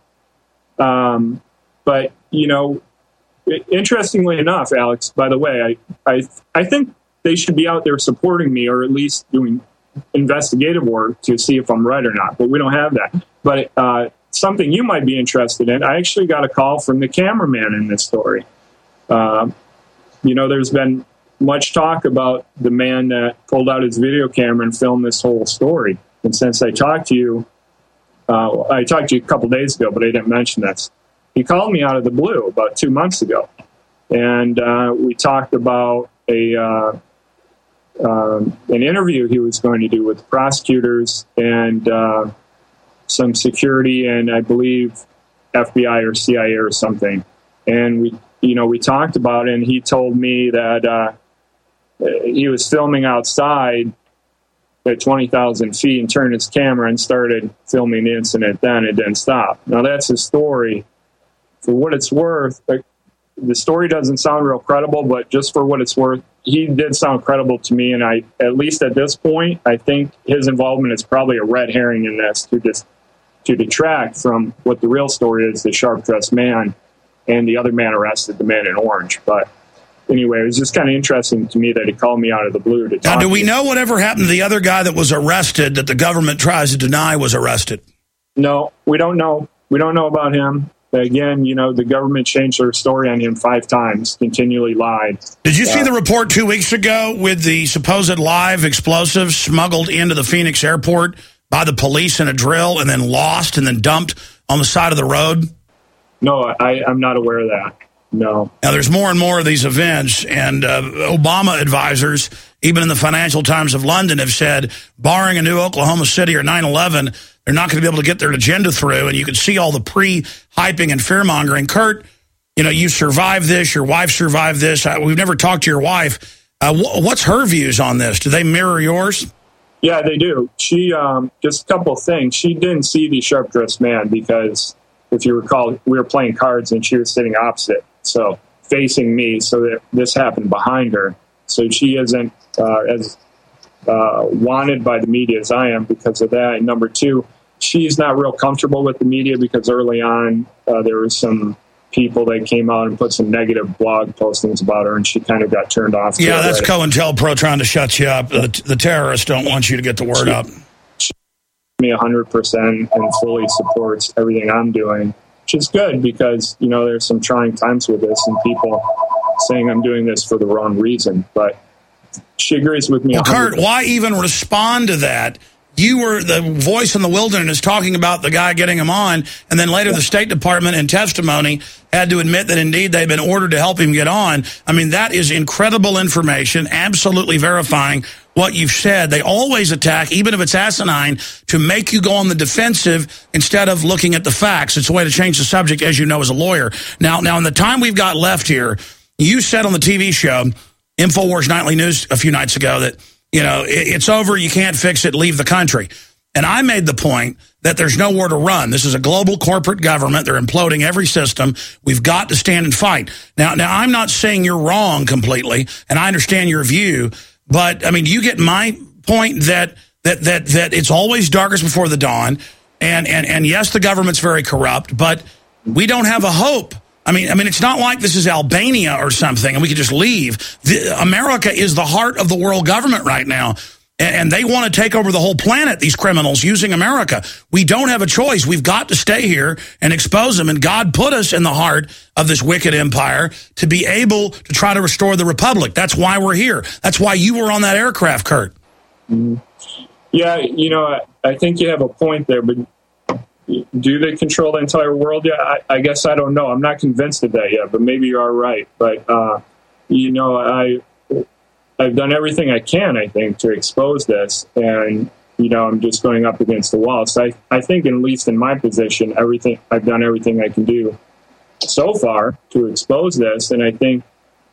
but, interestingly enough, Alex, by the way, I think they should be out there supporting me, or at least doing investigative work to see if I'm right or not, but we don't have that. But something you might be interested in, I actually got a call from the cameraman in this story. There's been much talk about the man that pulled out his video camera and filmed this whole story. And since I talked to you a couple days ago, but I didn't mention this. He called me out of the blue about 2 months ago. And we talked about an interview he was going to do with prosecutors and some security and I believe FBI or CIA or something. And we talked about it, and he told me that he was filming outside at 20,000 feet and turned his camera and started filming the incident then. It didn't stop. Now, that's his story. For what it's worth, the story doesn't sound real credible, but just for what it's worth, he did sound credible to me. And I, at least at this point, I think his involvement is probably a red herring in this to detract from what the real story is, the sharp-dressed man and the other man arrested, the man in orange. But anyway, it was just kind of interesting to me that he called me out of the blue to talk. Now, do we know whatever happened to the other guy that was arrested that the government tries to deny was arrested? No, we don't know. We don't know about him. Again, the government changed their story on him 5 times, continually lied. Did you see the report 2 weeks ago with the supposed live explosives smuggled into the Phoenix airport by the police in a drill and then lost and then dumped on the side of the road? No, I'm not aware of that. No. Now, there's more and more of these events, and Obama advisors, even in the Financial Times of London, have said, barring a new Oklahoma City or 9/11, they're not going to be able to get their agenda through, and you can see all the pre-hyping and fear-mongering. Kurt, you survived this, your wife survived this. We've never talked to your wife. What's her views on this? Do they mirror yours? Yeah, they do. She, just a couple of things. She didn't see the sharp-dressed man because, if you recall, we were playing cards and she was sitting opposite, so facing me, so that this happened behind her. So she isn't as wanted by the media as I am because of that. And number 2, she's not real comfortable with the media because early on there were some people that came out and put some negative blog postings about her, and she kind of got turned off. Yeah, that's COINTELPRO trying to shut you up. The terrorists don't want you to get the word up. Me 100% and fully supports everything I'm doing, which is good because there's some trying times with this and people saying I'm doing this for the wrong reason, but she agrees with me. Well, Kurt, why even respond to that? You were the voice in the wilderness talking about the guy getting him on, and then later the State Department in testimony had to admit that indeed they'd been ordered to help him get on. I mean, that is incredible information, absolutely verifying what you've said. They always attack, even if it's asinine, to make you go on the defensive instead of looking at the facts. It's a way to change the subject, as you know, as a lawyer. Now, in the time we've got left here, you said on the TV show, InfoWars Nightly News a few nights ago, that it's over, you can't fix it, leave the country. And I made the point that there's nowhere to run. This is a global corporate government. They're imploding every system. We've got to stand and fight. Now I'm not saying you're wrong completely, and I understand your view, but, I mean, you get my point that it's always darkest before the dawn, and yes, the government's very corrupt, but we don't have a hope. I mean, it's not like this is Albania or something, and we could just leave. America is the heart of the world government right now, and they want to take over the whole planet, these criminals, using America. We don't have a choice. We've got to stay here and expose them, and God put us in the heart of this wicked empire to be able to try to restore the republic. That's why we're here. That's why you were on that aircraft, Kurt. Mm-hmm. Yeah, I think you have a point there, but do they control the entire world? Yeah, I guess I don't know. I'm not convinced of that yet, but maybe you are right. But, I've done everything I can, I think, to expose this. And, I'm just going up against the wall. So I think, at least in my position, I've done everything I can do so far to expose this, and I think,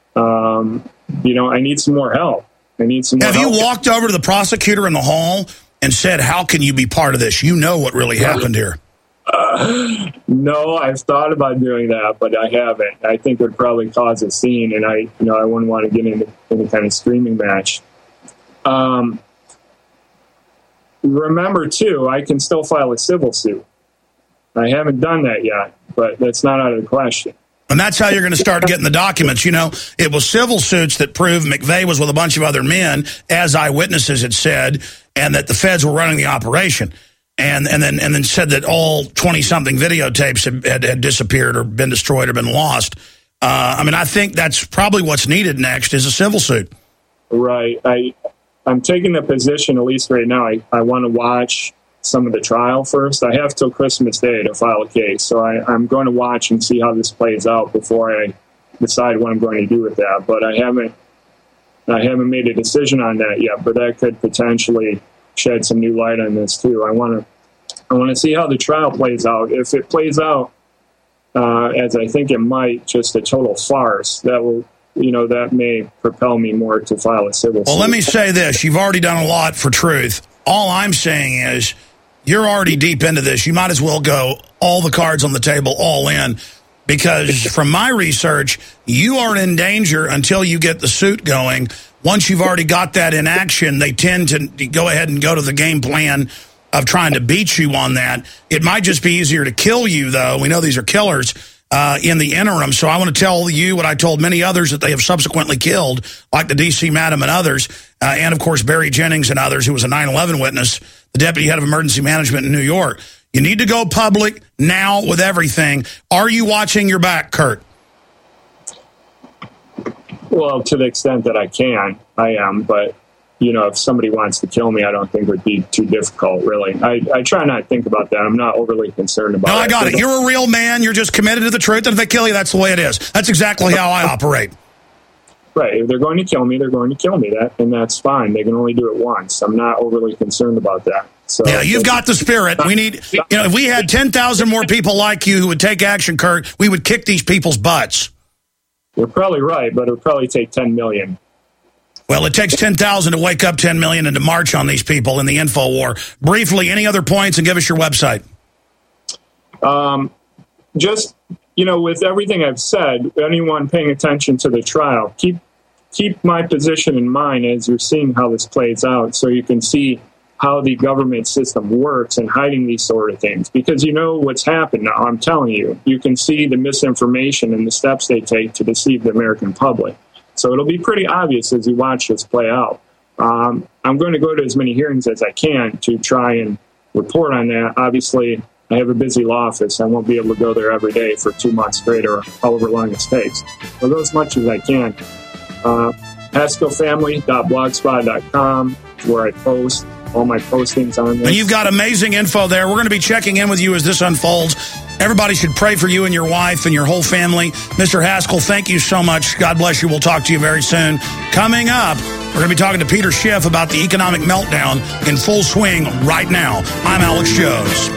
I need some more help. I need some more help. Have you walked over to the prosecutor in the hall and said, how can you be part of this? You know what really happened here. No, I've thought about doing that, but I haven't. I think it would probably cause a scene, and I wouldn't want to get into any kind of screaming match. Remember, too, I can still file a civil suit. I haven't done that yet, but that's not out of the question. And that's how you're going to start getting the documents. It was civil suits that proved McVeigh was with a bunch of other men, as eyewitnesses had said, and that the feds were running the operation. And then said that all 20-something videotapes had disappeared or been destroyed or been lost. I think that's probably what's needed next is a civil suit. Right. I'm taking the position, at least right now, I want to watch some of the trial first. I have till Christmas Day to file a case, so I'm going to watch and see how this plays out before I decide what I'm going to do with that. But I haven't made a decision on that yet, but that could potentially shed some new light on this too. I want to see how the trial plays out. If it plays out as I think it might, just a total farce, that may propel me more to file a civil suit. Well, let me say this. You've already done a lot for truth. All I'm saying is you're already deep into this. You might as well go all the cards on the table, all in, because from my research, you are in danger until you get the suit going. Once you've already got that in action, they tend to go ahead and go to the game plan of trying to beat you on that. It might just be easier to kill you, though. We know these are killers in the interim. So I want to tell you what I told many others that they have subsequently killed, like the D.C. Madam and others, and, of course, Barry Jennings and others, who was a 9/11 witness, the deputy head of emergency management in New York. You need to go public now with everything. Are you watching your back, Kurt? Well, to the extent that I can, I am. But, if somebody wants to kill me, I don't think it would be too difficult, really. I try not to think about that. I'm not overly concerned about it. No, I got it. You're a real man. You're just committed to the truth. And if they kill you, that's the way it is. That's exactly how I operate. Right. If they're going to kill me, they're going to kill me. And that's fine. They can only do it once. I'm not overly concerned about that. So, yeah, you've got the spirit. We need, if we had 10,000 more people like you who would take action, Kurt, we would kick these people's butts. You're probably right, but it would probably take 10 million. Well, it takes 10,000 to wake up 10 million and to march on these people in the info war. Briefly, any other points, and give us your website. Just, with everything I've said, anyone paying attention to the trial, keep my position in mind as you're seeing how this plays out, so you can see how the government system works and hiding these sort of things. Because you know what's happened now, I'm telling you. You can see the misinformation and the steps they take to deceive the American public. So it'll be pretty obvious as you watch this play out. I'm going to go to as many hearings as I can to try and report on that. Obviously, I have a busy law office. I won't be able to go there every day for 2 months straight or however long it takes. I'll go as much as I can. HaskellFamily.blogspot.com is where I post all my postings on this. And you've got amazing info there. We're going to be checking in with you as this unfolds. Everybody should pray for you and your wife and your whole family. Mr. Haskell, thank you so much. God bless you. We'll talk to you very soon. Coming up, we're going to be talking to Peter Schiff about the economic meltdown in full swing right now. I'm Alex Jones.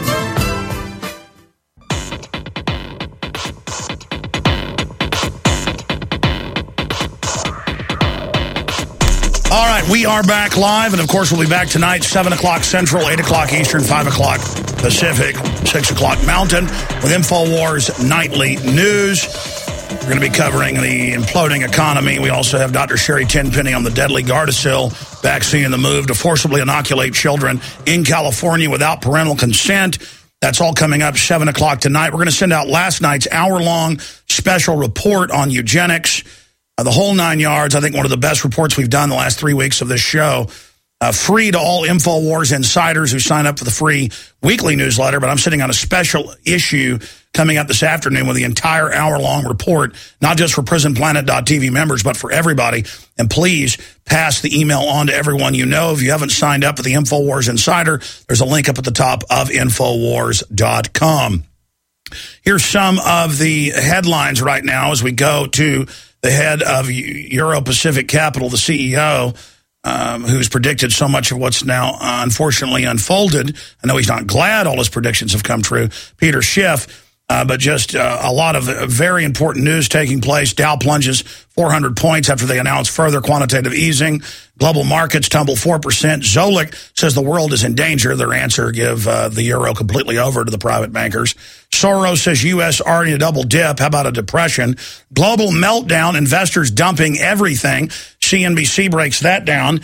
All right, we are back live, and of course we'll be back tonight, 7 o'clock Central, 8 o'clock Eastern, 5 o'clock Pacific, 6 o'clock Mountain, with InfoWars Nightly News. We're going to be covering the imploding economy. We also have Dr. Sherry Tenpenny on the deadly Gardasil vaccine and the move to forcibly inoculate children in California without parental consent. That's all coming up 7 o'clock tonight. We're going to send out last night's hour-long special report on eugenics. The whole 9 yards. I think one of the best reports we've done the last 3 weeks of this show. Free to all InfoWars insiders who sign up for the free weekly newsletter. But I'm sitting on a special issue coming up this afternoon with the entire hour-long report, not just for PrisonPlanet.tv members, but for everybody. And please pass the email on to everyone you know. If you haven't signed up for the InfoWars Insider, there's a link up at the top of InfoWars.com. Here's some of the headlines right now as we go to the head of Euro-Pacific Capital, the CEO, who's predicted so much of what's now unfortunately unfolded. I know he's not glad all his predictions have come true. Peter Schiff but just a lot of very important news taking place. Dow plunges 400 points after they announced further quantitative easing. Global markets tumble 4%. Zolik says the world is in danger. Their answer, give the euro completely over to the private bankers. Soros says U.S. already a double dip. How about a depression? Global meltdown, investors dumping everything. CNBC breaks that down.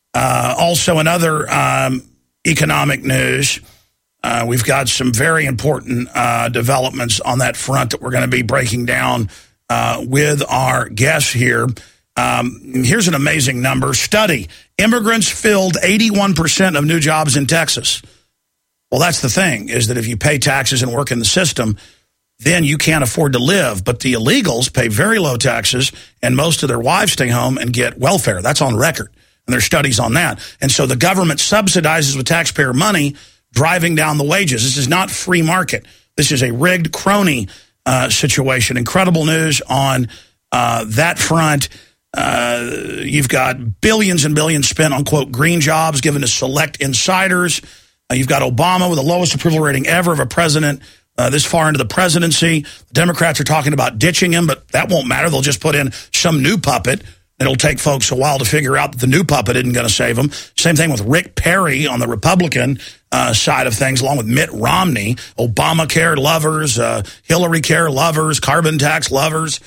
Also in other economic news, we've got some very important developments on that front that we're going to be breaking down with our guests here. Here's an amazing number. Study. Immigrants filled 81% of new jobs in Texas. Well, that's the thing, is that if you pay taxes and work in the system, then you can't afford to live. But the illegals pay very low taxes, and most of their wives stay home and get welfare. That's on record, and there's studies on that. And so the government subsidizes with taxpayer money, driving down the wages. This is not free market. This is a rigged crony situation. Incredible news on that front. You've got billions and billions spent on, quote, green jobs given to select insiders. You've got Obama with the lowest approval rating ever of a president this far into the presidency. The Democrats are talking about ditching him, but that won't matter. They'll just put in some new puppet. It'll take folks a while to figure out that the new puppet isn't going to save them. Same thing with Rick Perry on the Republican side of things, along with Mitt Romney. Obamacare lovers, Hillary care lovers, carbon tax lovers.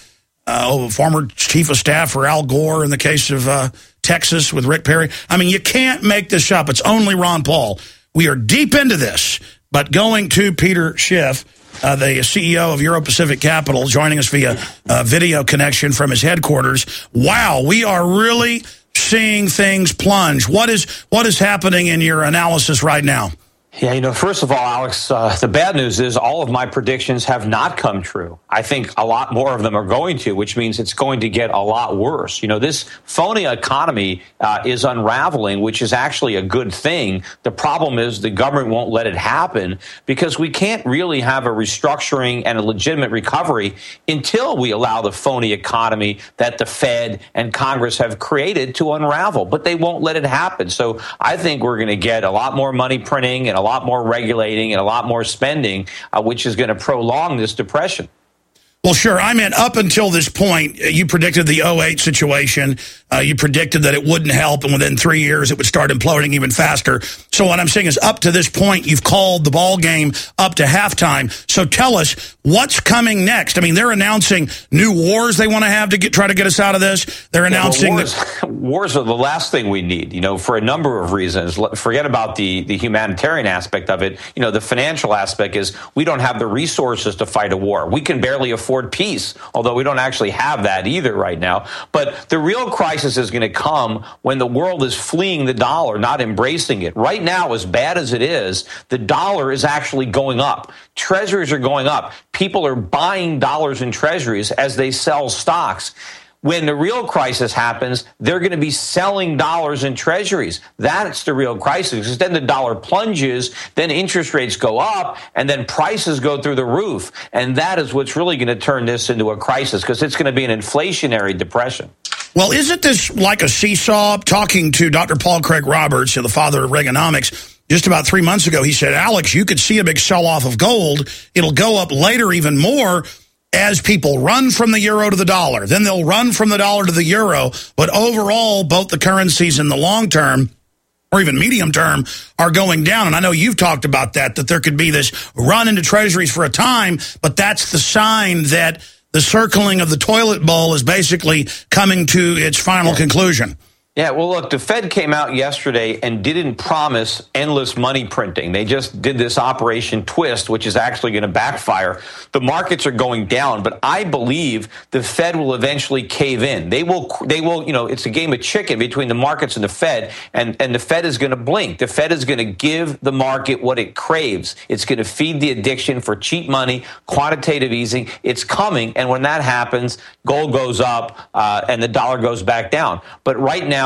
Former chief of staff for Al Gore in the case of Texas with Rick Perry. I mean, you can't make this up. It's only Ron Paul. We are deep into this, but going to Peter Schiff, the CEO of Euro Pacific Capital, joining us via video connection from his headquarters. Wow, we are really seeing things plunge. What is happening in your analysis right now? Yeah, first of all, Alex, the bad news is all of my predictions have not come true. I think a lot more of them are going to, which means it's going to get a lot worse. This phony economy is unraveling, which is actually a good thing. The problem is the government won't let it happen because we can't really have a restructuring and a legitimate recovery until we allow the phony economy that the Fed and Congress have created to unravel. But they won't let it happen. So I think we're going to get a lot more money printing and a lot more regulating and a lot more spending, which is going to prolong this depression. Well, sure. I mean, up until this point, you predicted the 2008 situation. You predicted that it wouldn't help, and within 3 years, it would start imploding even faster. So what I'm saying is, up to this point, you've called the ball game up to halftime. So tell us, what's coming next? I mean, they're announcing new wars they want to have to try to get us out of this. They're announcing wars are the last thing we need, for a number of reasons. Forget about the humanitarian aspect of it. The financial aspect is we don't have the resources to fight a war. We can barely afford peace, although we don't actually have that either right now. But the real crisis is going to come when the world is fleeing the dollar, not embracing it. Right now, as bad as it is, the dollar is actually going up. Treasuries are going up. People are buying dollars in treasuries as they sell stocks. When the real crisis happens, they're going to be selling dollars in treasuries. That's the real crisis. Because then the dollar plunges, then interest rates go up, and then prices go through the roof. And that is what's really going to turn this into a crisis, because it's going to be an inflationary depression. Well, isn't this like a seesaw? Talking to Dr. Paul Craig Roberts, the father of Reaganomics, just about 3 months ago, he said, Alex, you could see a big sell-off of gold. It'll go up later even more as people run from the euro to the dollar. Then they'll run from the dollar to the euro. But overall, both the currencies in the long term or even medium term are going down. And I know you've talked about that there could be this run into treasuries for a time, but that's the sign that the circling of the toilet bowl is basically coming to its final conclusion. Yeah, well, look, the Fed came out yesterday and didn't promise endless money printing. They just did this Operation Twist, which is actually going to backfire. The markets are going down, but I believe the Fed will eventually cave in. They will, it's a game of chicken between the markets and the Fed, and the Fed is going to blink. The Fed is going to give the market what it craves. It's going to feed the addiction for cheap money, quantitative easing. It's coming, and when that happens, gold goes up and the dollar goes back down. But right now,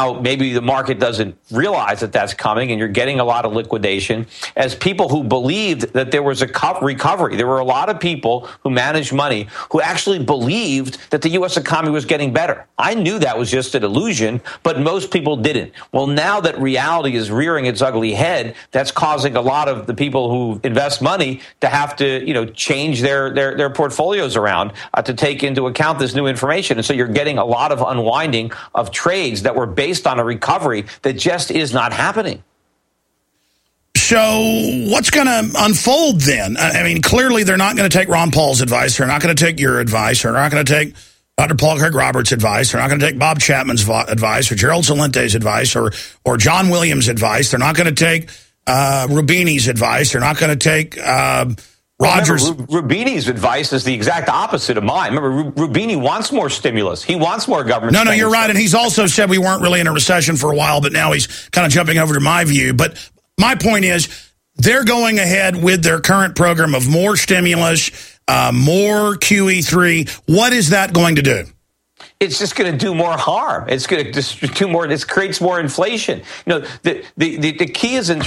now maybe the market doesn't realize that that's coming, and you're getting a lot of liquidation. As people who believed that there was a recovery, there were a lot of people who managed money who actually believed that the U.S. economy was getting better. I knew that was just an illusion, but most people didn't. Well, now that reality is rearing its ugly head, that's causing a lot of the people who invest money to have to, change their portfolios around to take into account this new information. And so you're getting a lot of unwinding of trades that were based on a recovery that just is not happening. So what's going to unfold then? I mean, clearly they're not going to take Ron Paul's advice. They're not going to take your advice. They're not going to take Dr. Paul Craig Roberts' advice. They're not going to take Bob Chapman's advice or Gerald Salente's advice or John Williams' advice. They're not going to take Rubini's advice. They're not going to take Rogers. Rubini's advice is the exact opposite of mine. Remember, Rubini wants more stimulus. He wants more government. No, you're right. And he's also said we weren't really in a recession for a while, but now he's kind of jumping over to my view. But my point is they're going ahead with their current program of more stimulus, more QE3. What is that going to do? It's just going to do more harm. It's going to do more. This creates more inflation. The key isn't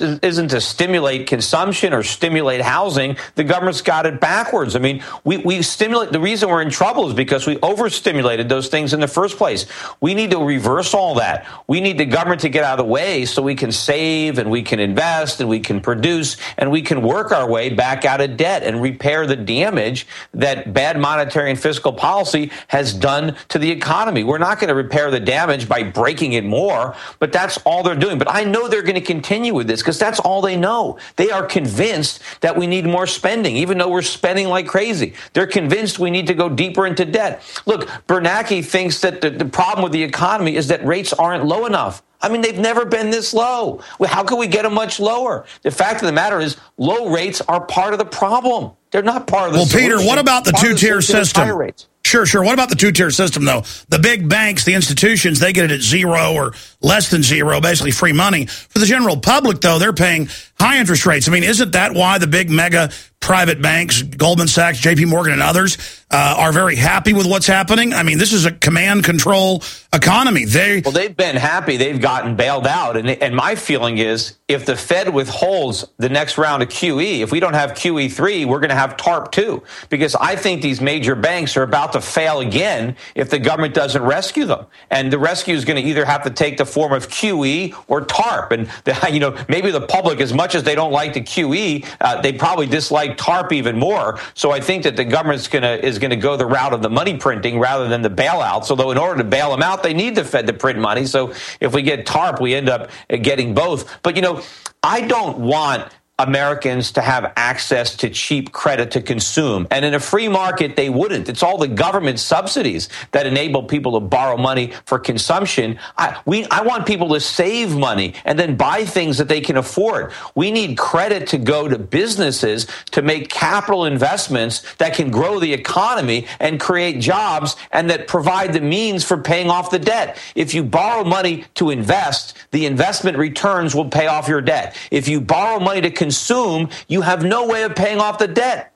to stimulate consumption or stimulate housing. The government's got it backwards. I mean, we stimulate. The reason we're in trouble is because we overstimulated those things in the first place. We need to reverse all that. We need the government to get out of the way so we can save and we can invest and we can produce and we can work our way back out of debt and repair the damage that bad monetary and fiscal policy has done to the economy. We're not going to repair the damage by breaking it more, but that's all they're doing. But I know they're going to continue with this because that's all they know. They are convinced that we need more spending, even though we're spending like crazy. They're convinced we need to go deeper into debt. Look, Bernanke thinks that the problem with the economy is that rates aren't low enough. I mean, they've never been this low. How can we get them much lower? The fact of the matter is low rates are part of the problem. They're not part of the solution. Well, Peter, what about the two-tier system? Sure. What about the two-tier system, though? The big banks, the institutions, they get it at zero or less than zero, basically free money. For the general public, though, they're paying high interest rates. I mean, isn't that why the big mega private banks, Goldman Sachs, JP Morgan, and others, are very happy with what's happening? I mean, this is a command-control economy. They've been happy. They've gotten bailed out. And my feeling is if the Fed withholds the next round of QE, if we don't have QE3, we're going to have TARP 2. Because I think these major banks are about to fail again if the government doesn't rescue them. And the rescue is going to either have to take the form of QE or TARP. And, maybe the public, as much as they don't like the QE, they probably dislike TARP even more. So I think that the government is going to go the route of the money printing rather than the bailouts. Although in order to bail them out, they need the Fed to print money. So if we get TARP, we end up getting both. But, I don't want Americans to have access to cheap credit to consume. And in a free market, they wouldn't. It's all the government subsidies that enable people to borrow money for consumption. I want people to save money and then buy things that they can afford. We need credit to go to businesses to make capital investments that can grow the economy and create jobs and that provide the means for paying off the debt. If you borrow money to invest, the investment returns will pay off your debt. If you borrow money to consume, you have no way of paying off the debt.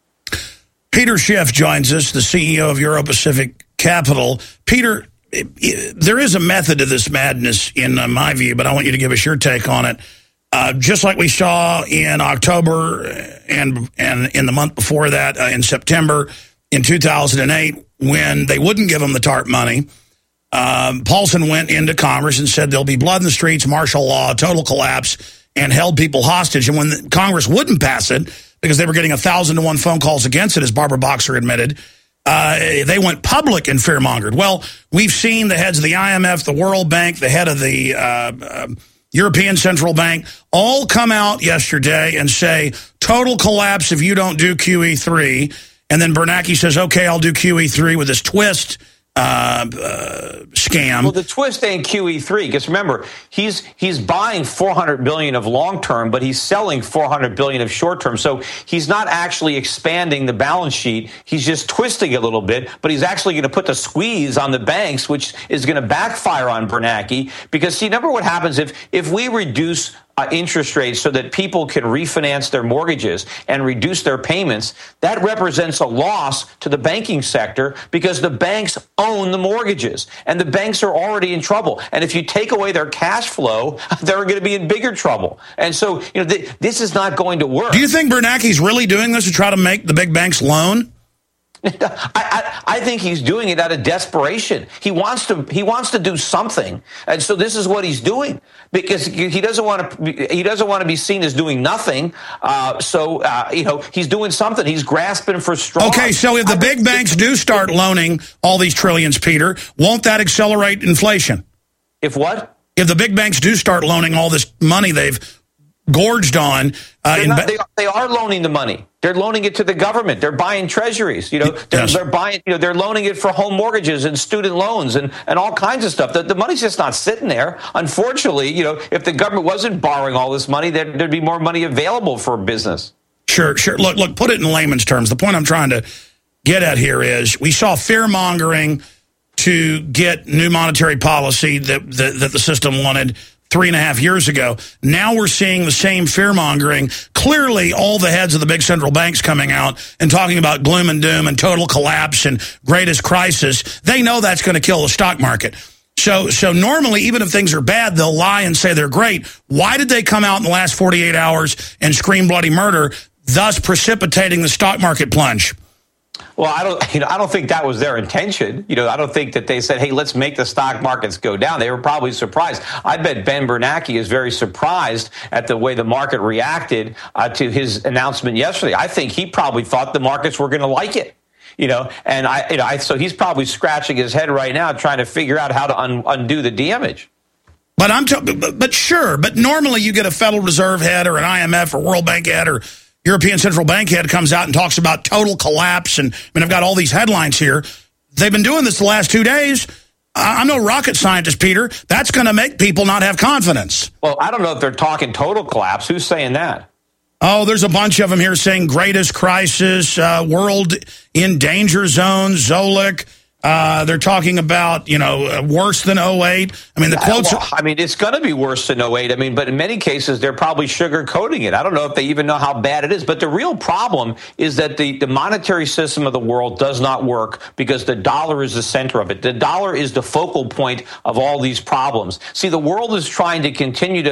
Peter Schiff joins us, the CEO of Euro Pacific Capital. Peter, there is a method to this madness in my view, but I want you to give us your take on it. Just like we saw in October and in the month before that, in September in 2008, when they wouldn't give them the TARP money, Paulson went into Congress and said there'll be blood in the streets, martial law, total collapse, and held people hostage. And when Congress wouldn't pass it, because they were getting 1,000-to-1 phone calls against it, as Barbara Boxer admitted, they went public and fear-mongered. Well, we've seen the heads of the IMF, the World Bank, the head of the European Central Bank, all come out yesterday and say, total collapse if you don't do QE3. And then Bernanke says, okay, I'll do QE3 with this twist scam. Well, the twist ain't QE3 because remember, he's buying $400 billion of long term, but he's selling $400 billion of short term. So he's not actually expanding the balance sheet. He's just twisting it a little bit, but he's actually going to put the squeeze on the banks, which is going to backfire on Bernanke. Because see, remember what happens if we reduce interest rates so that people can refinance their mortgages and reduce their payments, that represents a loss to the banking sector because the banks own the mortgages and the banks are already in trouble. And if you take away their cash flow, they're going to be in bigger trouble. And so, this is not going to work. Do you think Bernanke's really doing this to try to make the big banks loan? I think he's doing it out of desperation. He wants to do something, and so this is what he's doing because he doesn't want to be seen as doing nothing. He's doing something. He's grasping for straws. Okay, so if the big banks do start loaning all these trillions, Peter, won't that accelerate inflation? If what? If the big banks do start loaning all this money they've gorged on, they are loaning the money. They're loaning it to the government. They're buying treasuries. They're buying. They're loaning it for home mortgages and student loans and all kinds of stuff. The money's just not sitting there. Unfortunately, if the government wasn't borrowing all this money, there'd be more money available for business. Sure. Look. Put it in layman's terms. The point I'm trying to get at here is we saw fear mongering to get new monetary policy that the system wanted 3.5 years ago. Now we're seeing the same fear-mongering. Clearly, all the heads of the big central banks coming out and talking about gloom and doom and total collapse and greatest crisis. They know that's going to kill the stock market. So normally, even if things are bad, they'll lie and say they're great. Why did they come out in the last 48 hours and scream bloody murder, thus precipitating the stock market plunge? Well, I don't think that was their intention. I don't think that they said, "Hey, let's make the stock markets go down." They were probably surprised. I bet Ben Bernanke is very surprised at the way the market reacted to his announcement yesterday. I think he probably thought the markets were going to like it. So he's probably scratching his head right now, trying to figure out how to undo the damage. But but normally you get a Federal Reserve head or an IMF or World Bank head or European Central Bank head comes out and talks about total collapse. And I've got all these headlines here. They've been doing this the last 2 days. I'm no rocket scientist, Peter. That's going to make people not have confidence. Well, I don't know if they're talking total collapse. Who's saying that? Oh, there's a bunch of them here saying greatest crisis, world in danger zone, Zolik. They're talking about, worse than 08. The quotes it's going to be worse than 08. But in many cases, they're probably sugarcoating it. I don't know if they even know how bad it is. But the real problem is that the monetary system of the world does not work because the dollar is the center of it. The dollar is the focal point of all these problems. See, the world is trying to continue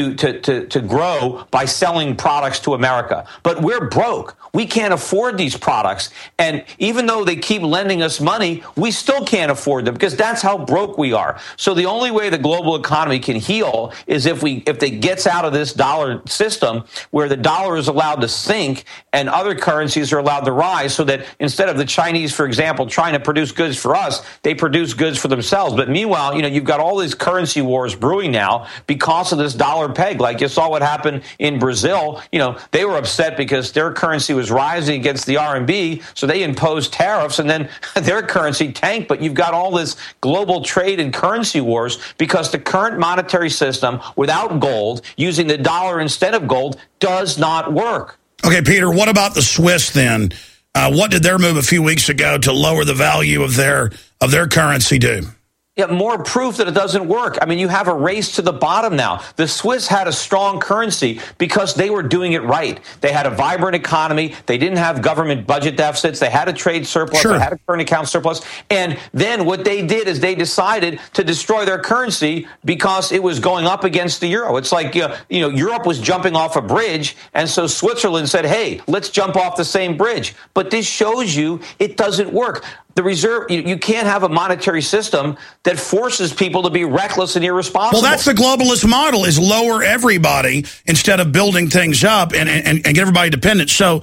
to grow by selling products to America. But we're broke. We can't afford these products. And even though they keep lending us money, we still can't afford them because that's how broke we are. So the only way the global economy can heal is if it gets out of this dollar system where the dollar is allowed to sink and other currencies are allowed to rise, so that instead of the Chinese, for example, trying to produce goods for us, they produce goods for themselves. But meanwhile, you've got all these currency wars brewing now because of this dollar peg. Like you saw what happened in Brazil. They were upset because their currency was rising against the RMB, so they imposed tariffs, and then their currency tanked. But you've got all this global trade and currency wars because the current monetary system without gold, using the dollar instead of gold, does not work. Okay, Peter, what about the Swiss then? What did their move a few weeks ago to lower the value of their currency do? Yeah, more proof that it doesn't work. You have a race to the bottom now. The Swiss had a strong currency because they were doing it right. They had a vibrant economy. They didn't have government budget deficits. They had a trade surplus. Sure. They had a current account surplus. And then what they did is they decided to destroy their currency because it was going up against the euro. It's like, Europe was jumping off a bridge, and so Switzerland said, hey, let's jump off the same bridge. But this shows you it doesn't work. The reserve, you can't have a monetary system that forces people to be reckless and irresponsible. Well, that's the globalist model, is lower everybody instead of building things up and get everybody dependent. So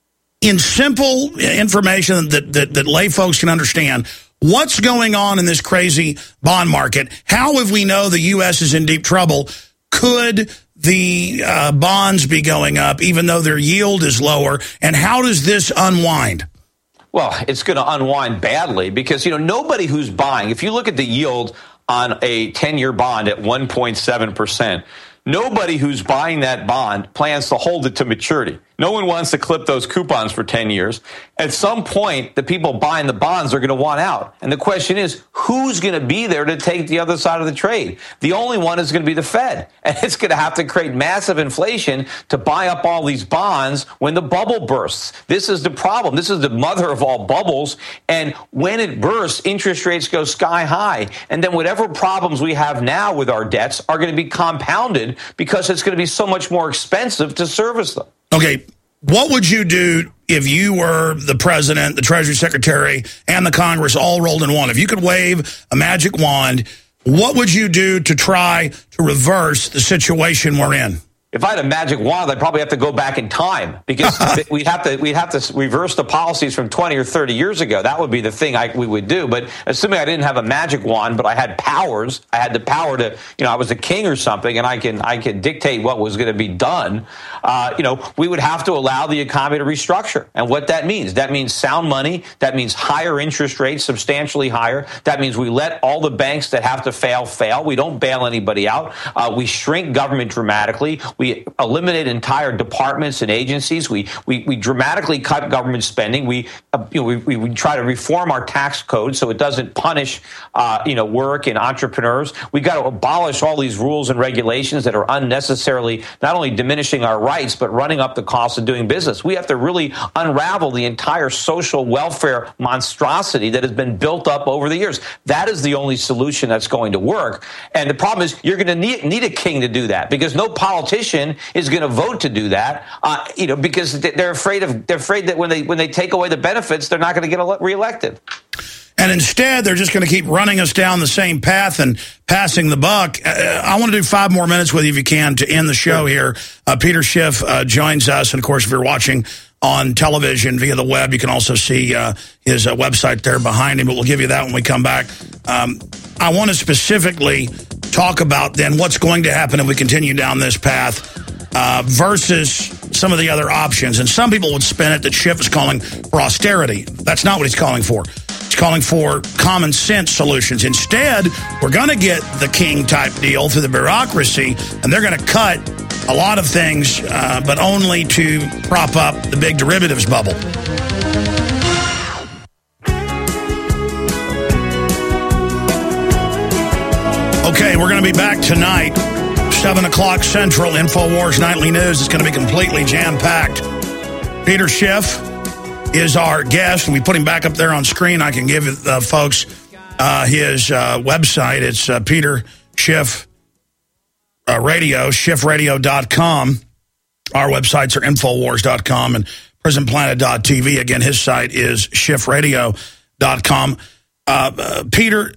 in simple information that lay folks can understand, what's going on in this crazy bond market? How have we know the U.S. is in deep trouble? Could the bonds be going up even though their yield is lower? And how does this unwind? Well, it's going to unwind badly because, nobody who's buying, if you look at the yield on a 10-year bond at 1.7%, nobody who's buying that bond plans to hold it to maturity. No one wants to clip those coupons for 10 years. At some point, the people buying the bonds are going to want out. And the question is, who's going to be there to take the other side of the trade? The only one is going to be the Fed. And it's going to have to create massive inflation to buy up all these bonds when the bubble bursts. This is the problem. This is the mother of all bubbles. And when it bursts, interest rates go sky high. And then whatever problems we have now with our debts are going to be compounded because it's going to be so much more expensive to service them. Okay, what would you do if you were the president, the Treasury Secretary, and the Congress all rolled in one? If you could wave a magic wand, what would you do to try to reverse the situation we're in? If I had a magic wand, I'd probably have to go back in time because we'd have to reverse the policies from 20 or 30 years ago. That would be the thing we would do. But assuming I didn't have a magic wand, but I had powers, I had the power to, I was a king or something, and I can dictate what was going to be done. We would have to allow the economy to restructure. And what that means sound money. That means higher interest rates, substantially higher. That means we let all the banks that have to fail. We don't bail anybody out. We shrink government dramatically. We eliminate entire departments and agencies. We dramatically cut government spending. We try to reform our tax code so it doesn't punish work and entrepreneurs. We got to abolish all these rules and regulations that are unnecessarily not only diminishing our rights but running up the cost of doing business. We have to really unravel the entire social welfare monstrosity that has been built up over the years. That is the only solution that's going to work. And the problem is you're going to need a king to do that because no politician is going to vote to do that, because they're afraid that when they take away the benefits, they're not going to get reelected. And instead, they're just going to keep running us down the same path and passing the buck. I want to do 5 more minutes with you, if you can, to end the show here. Peter Schiff joins us. And, of course, if you're watching on television via the web, you can also see his website there behind him. But we'll give you that when we come back. I want to specifically talk about, then, what's going to happen if we continue down this path versus some of the other options. And some people would spin it that Schiff is calling for austerity. That's not what he's calling for. He's calling for common sense solutions. Instead, we're going to get the king-type deal through the bureaucracy, and they're going to cut a lot of things, but only to prop up the big derivatives bubble. Okay, we're going to be back tonight, 7 o'clock Central, InfoWars Nightly News. It's going to be completely jam-packed. Peter Schiff is our guest, and we put him back up there on screen. I can give folks his website. It's Peter Schiff Radio, schiffradio.com. Our websites are Infowars.com and PrisonPlanet.tv. Again, his site is schiffradio.com. Peter,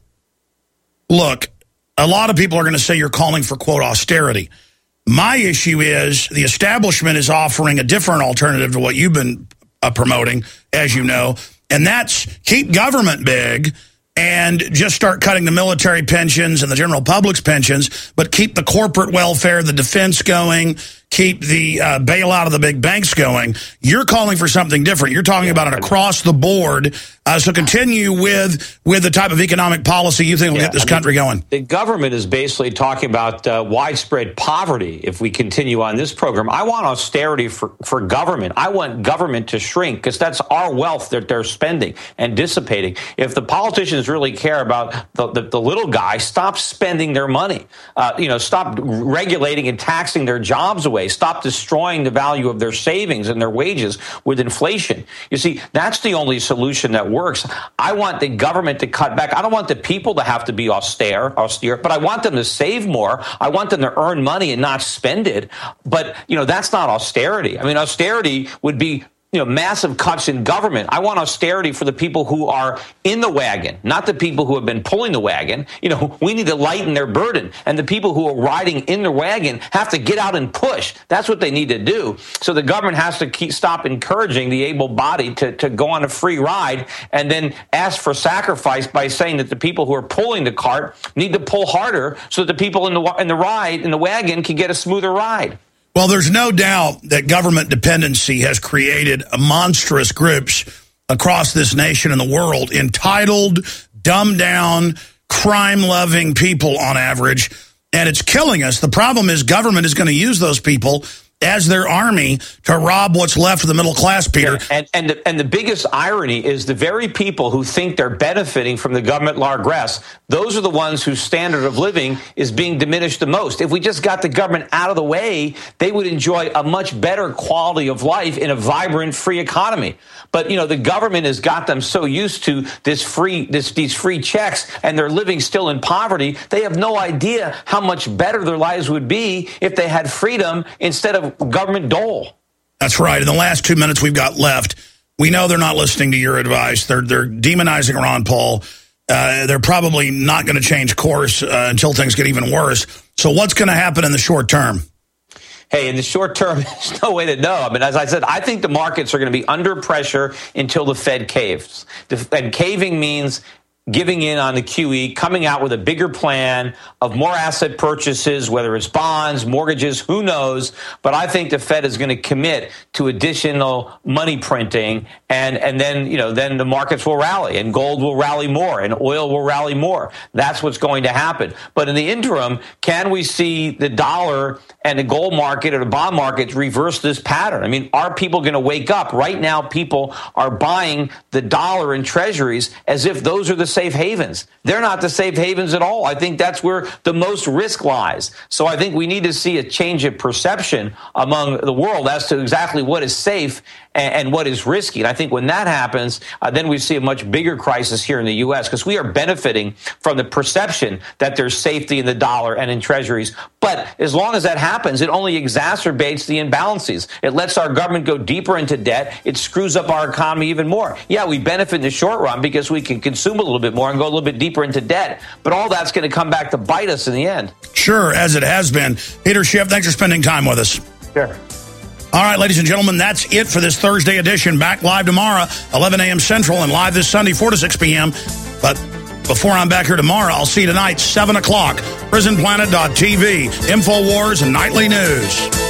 look, a lot of people are going to say you're calling for, quote, austerity. My issue is the establishment is offering a different alternative to what you've been promoting, as you know, and that's keep government big and just start cutting the military pensions and the general public's pensions, but keep the corporate welfare, the defense going, keep the bailout of the big banks going. You're calling for something different. You're talking about it across the board. So continue with the type of economic policy you think will get this country going. The government is basically talking about widespread poverty if we continue on this program. I want austerity for government. I want government to shrink because that's our wealth that they're spending and dissipating. If the politicians really care about the little guy, stop spending their money. Stop regulating and taxing their jobs away. Stop destroying the value of their savings and their wages with inflation. You see, that's the only solution that works. I want the government to cut back. I don't want the people to have to be austere, but I want them to save more. I want them to earn money and not spend it. But, that's not austerity. I mean, austerity would be massive cuts in government. I want austerity for the people who are in the wagon, not the people who have been pulling the wagon. We need to lighten their burden. And the people who are riding in the wagon have to get out and push. That's what they need to do. So the government has to stop encouraging the able-bodied to go on a free ride and then ask for sacrifice by saying that the people who are pulling the cart need to pull harder so that the people in the wagon can get a smoother ride. Well, there's no doubt that government dependency has created monstrous groups across this nation and the world, entitled, dumbed-down, crime-loving people on average, and it's killing us. The problem is government is going to use those people as their army to rob what's left of the middle class, Peter. Yeah, and the biggest irony is the very people who think they're benefiting from the government largesse, those are the ones whose standard of living is being diminished the most. If we just got the government out of the way, they would enjoy a much better quality of life in a vibrant, free economy. But, the government has got them so used to these free checks, and they're living still in poverty. They have no idea how much better their lives would be if they had freedom instead of government dole. That's right. In the last 2 minutes we've got left, we know they're not listening to your advice. They're demonizing Ron Paul. They're probably not going to change course until things get even worse. So what's going to happen in the short term? Hey, in the short term, there's no way to know. I mean, as I said, I think the markets are going to be under pressure until the Fed caves. And caving means giving in on the QE, coming out with a bigger plan of more asset purchases, whether it's bonds, mortgages, who knows. But I think the Fed is going to commit to additional money printing, and then the markets will rally, and gold will rally more, and oil will rally more. That's what's going to happen. But in the interim, can we see the dollar and the gold market or the bond market reverse this pattern? I mean, are people going to wake up? Right now, people are buying the dollar and treasuries as if those are the safe havens. They're not the safe havens at all. I think that's where the most risk lies. So I think we need to see a change of perception among the world as to exactly what is safe and what is risky. And I think when that happens, then we see a much bigger crisis here in the U.S. because we are benefiting from the perception that there's safety in the dollar and in treasuries. But as long as that happens, it only exacerbates the imbalances. It lets our government go deeper into debt. It screws up our economy even more. Yeah, we benefit in the short run because we can consume a little bit more and go a little bit deeper into debt. But all that's going to come back to bite us in the end. Sure, as it has been. Peter Schiff, thanks for spending time with us. Sure. All right, ladies and gentlemen, that's it for this Thursday edition. Back live tomorrow, 11 a.m. Central, and live this Sunday, 4 to 6 p.m. But before I'm back here tomorrow, I'll see you tonight, 7 o'clock, prisonplanet.tv, InfoWars, and Nightly News.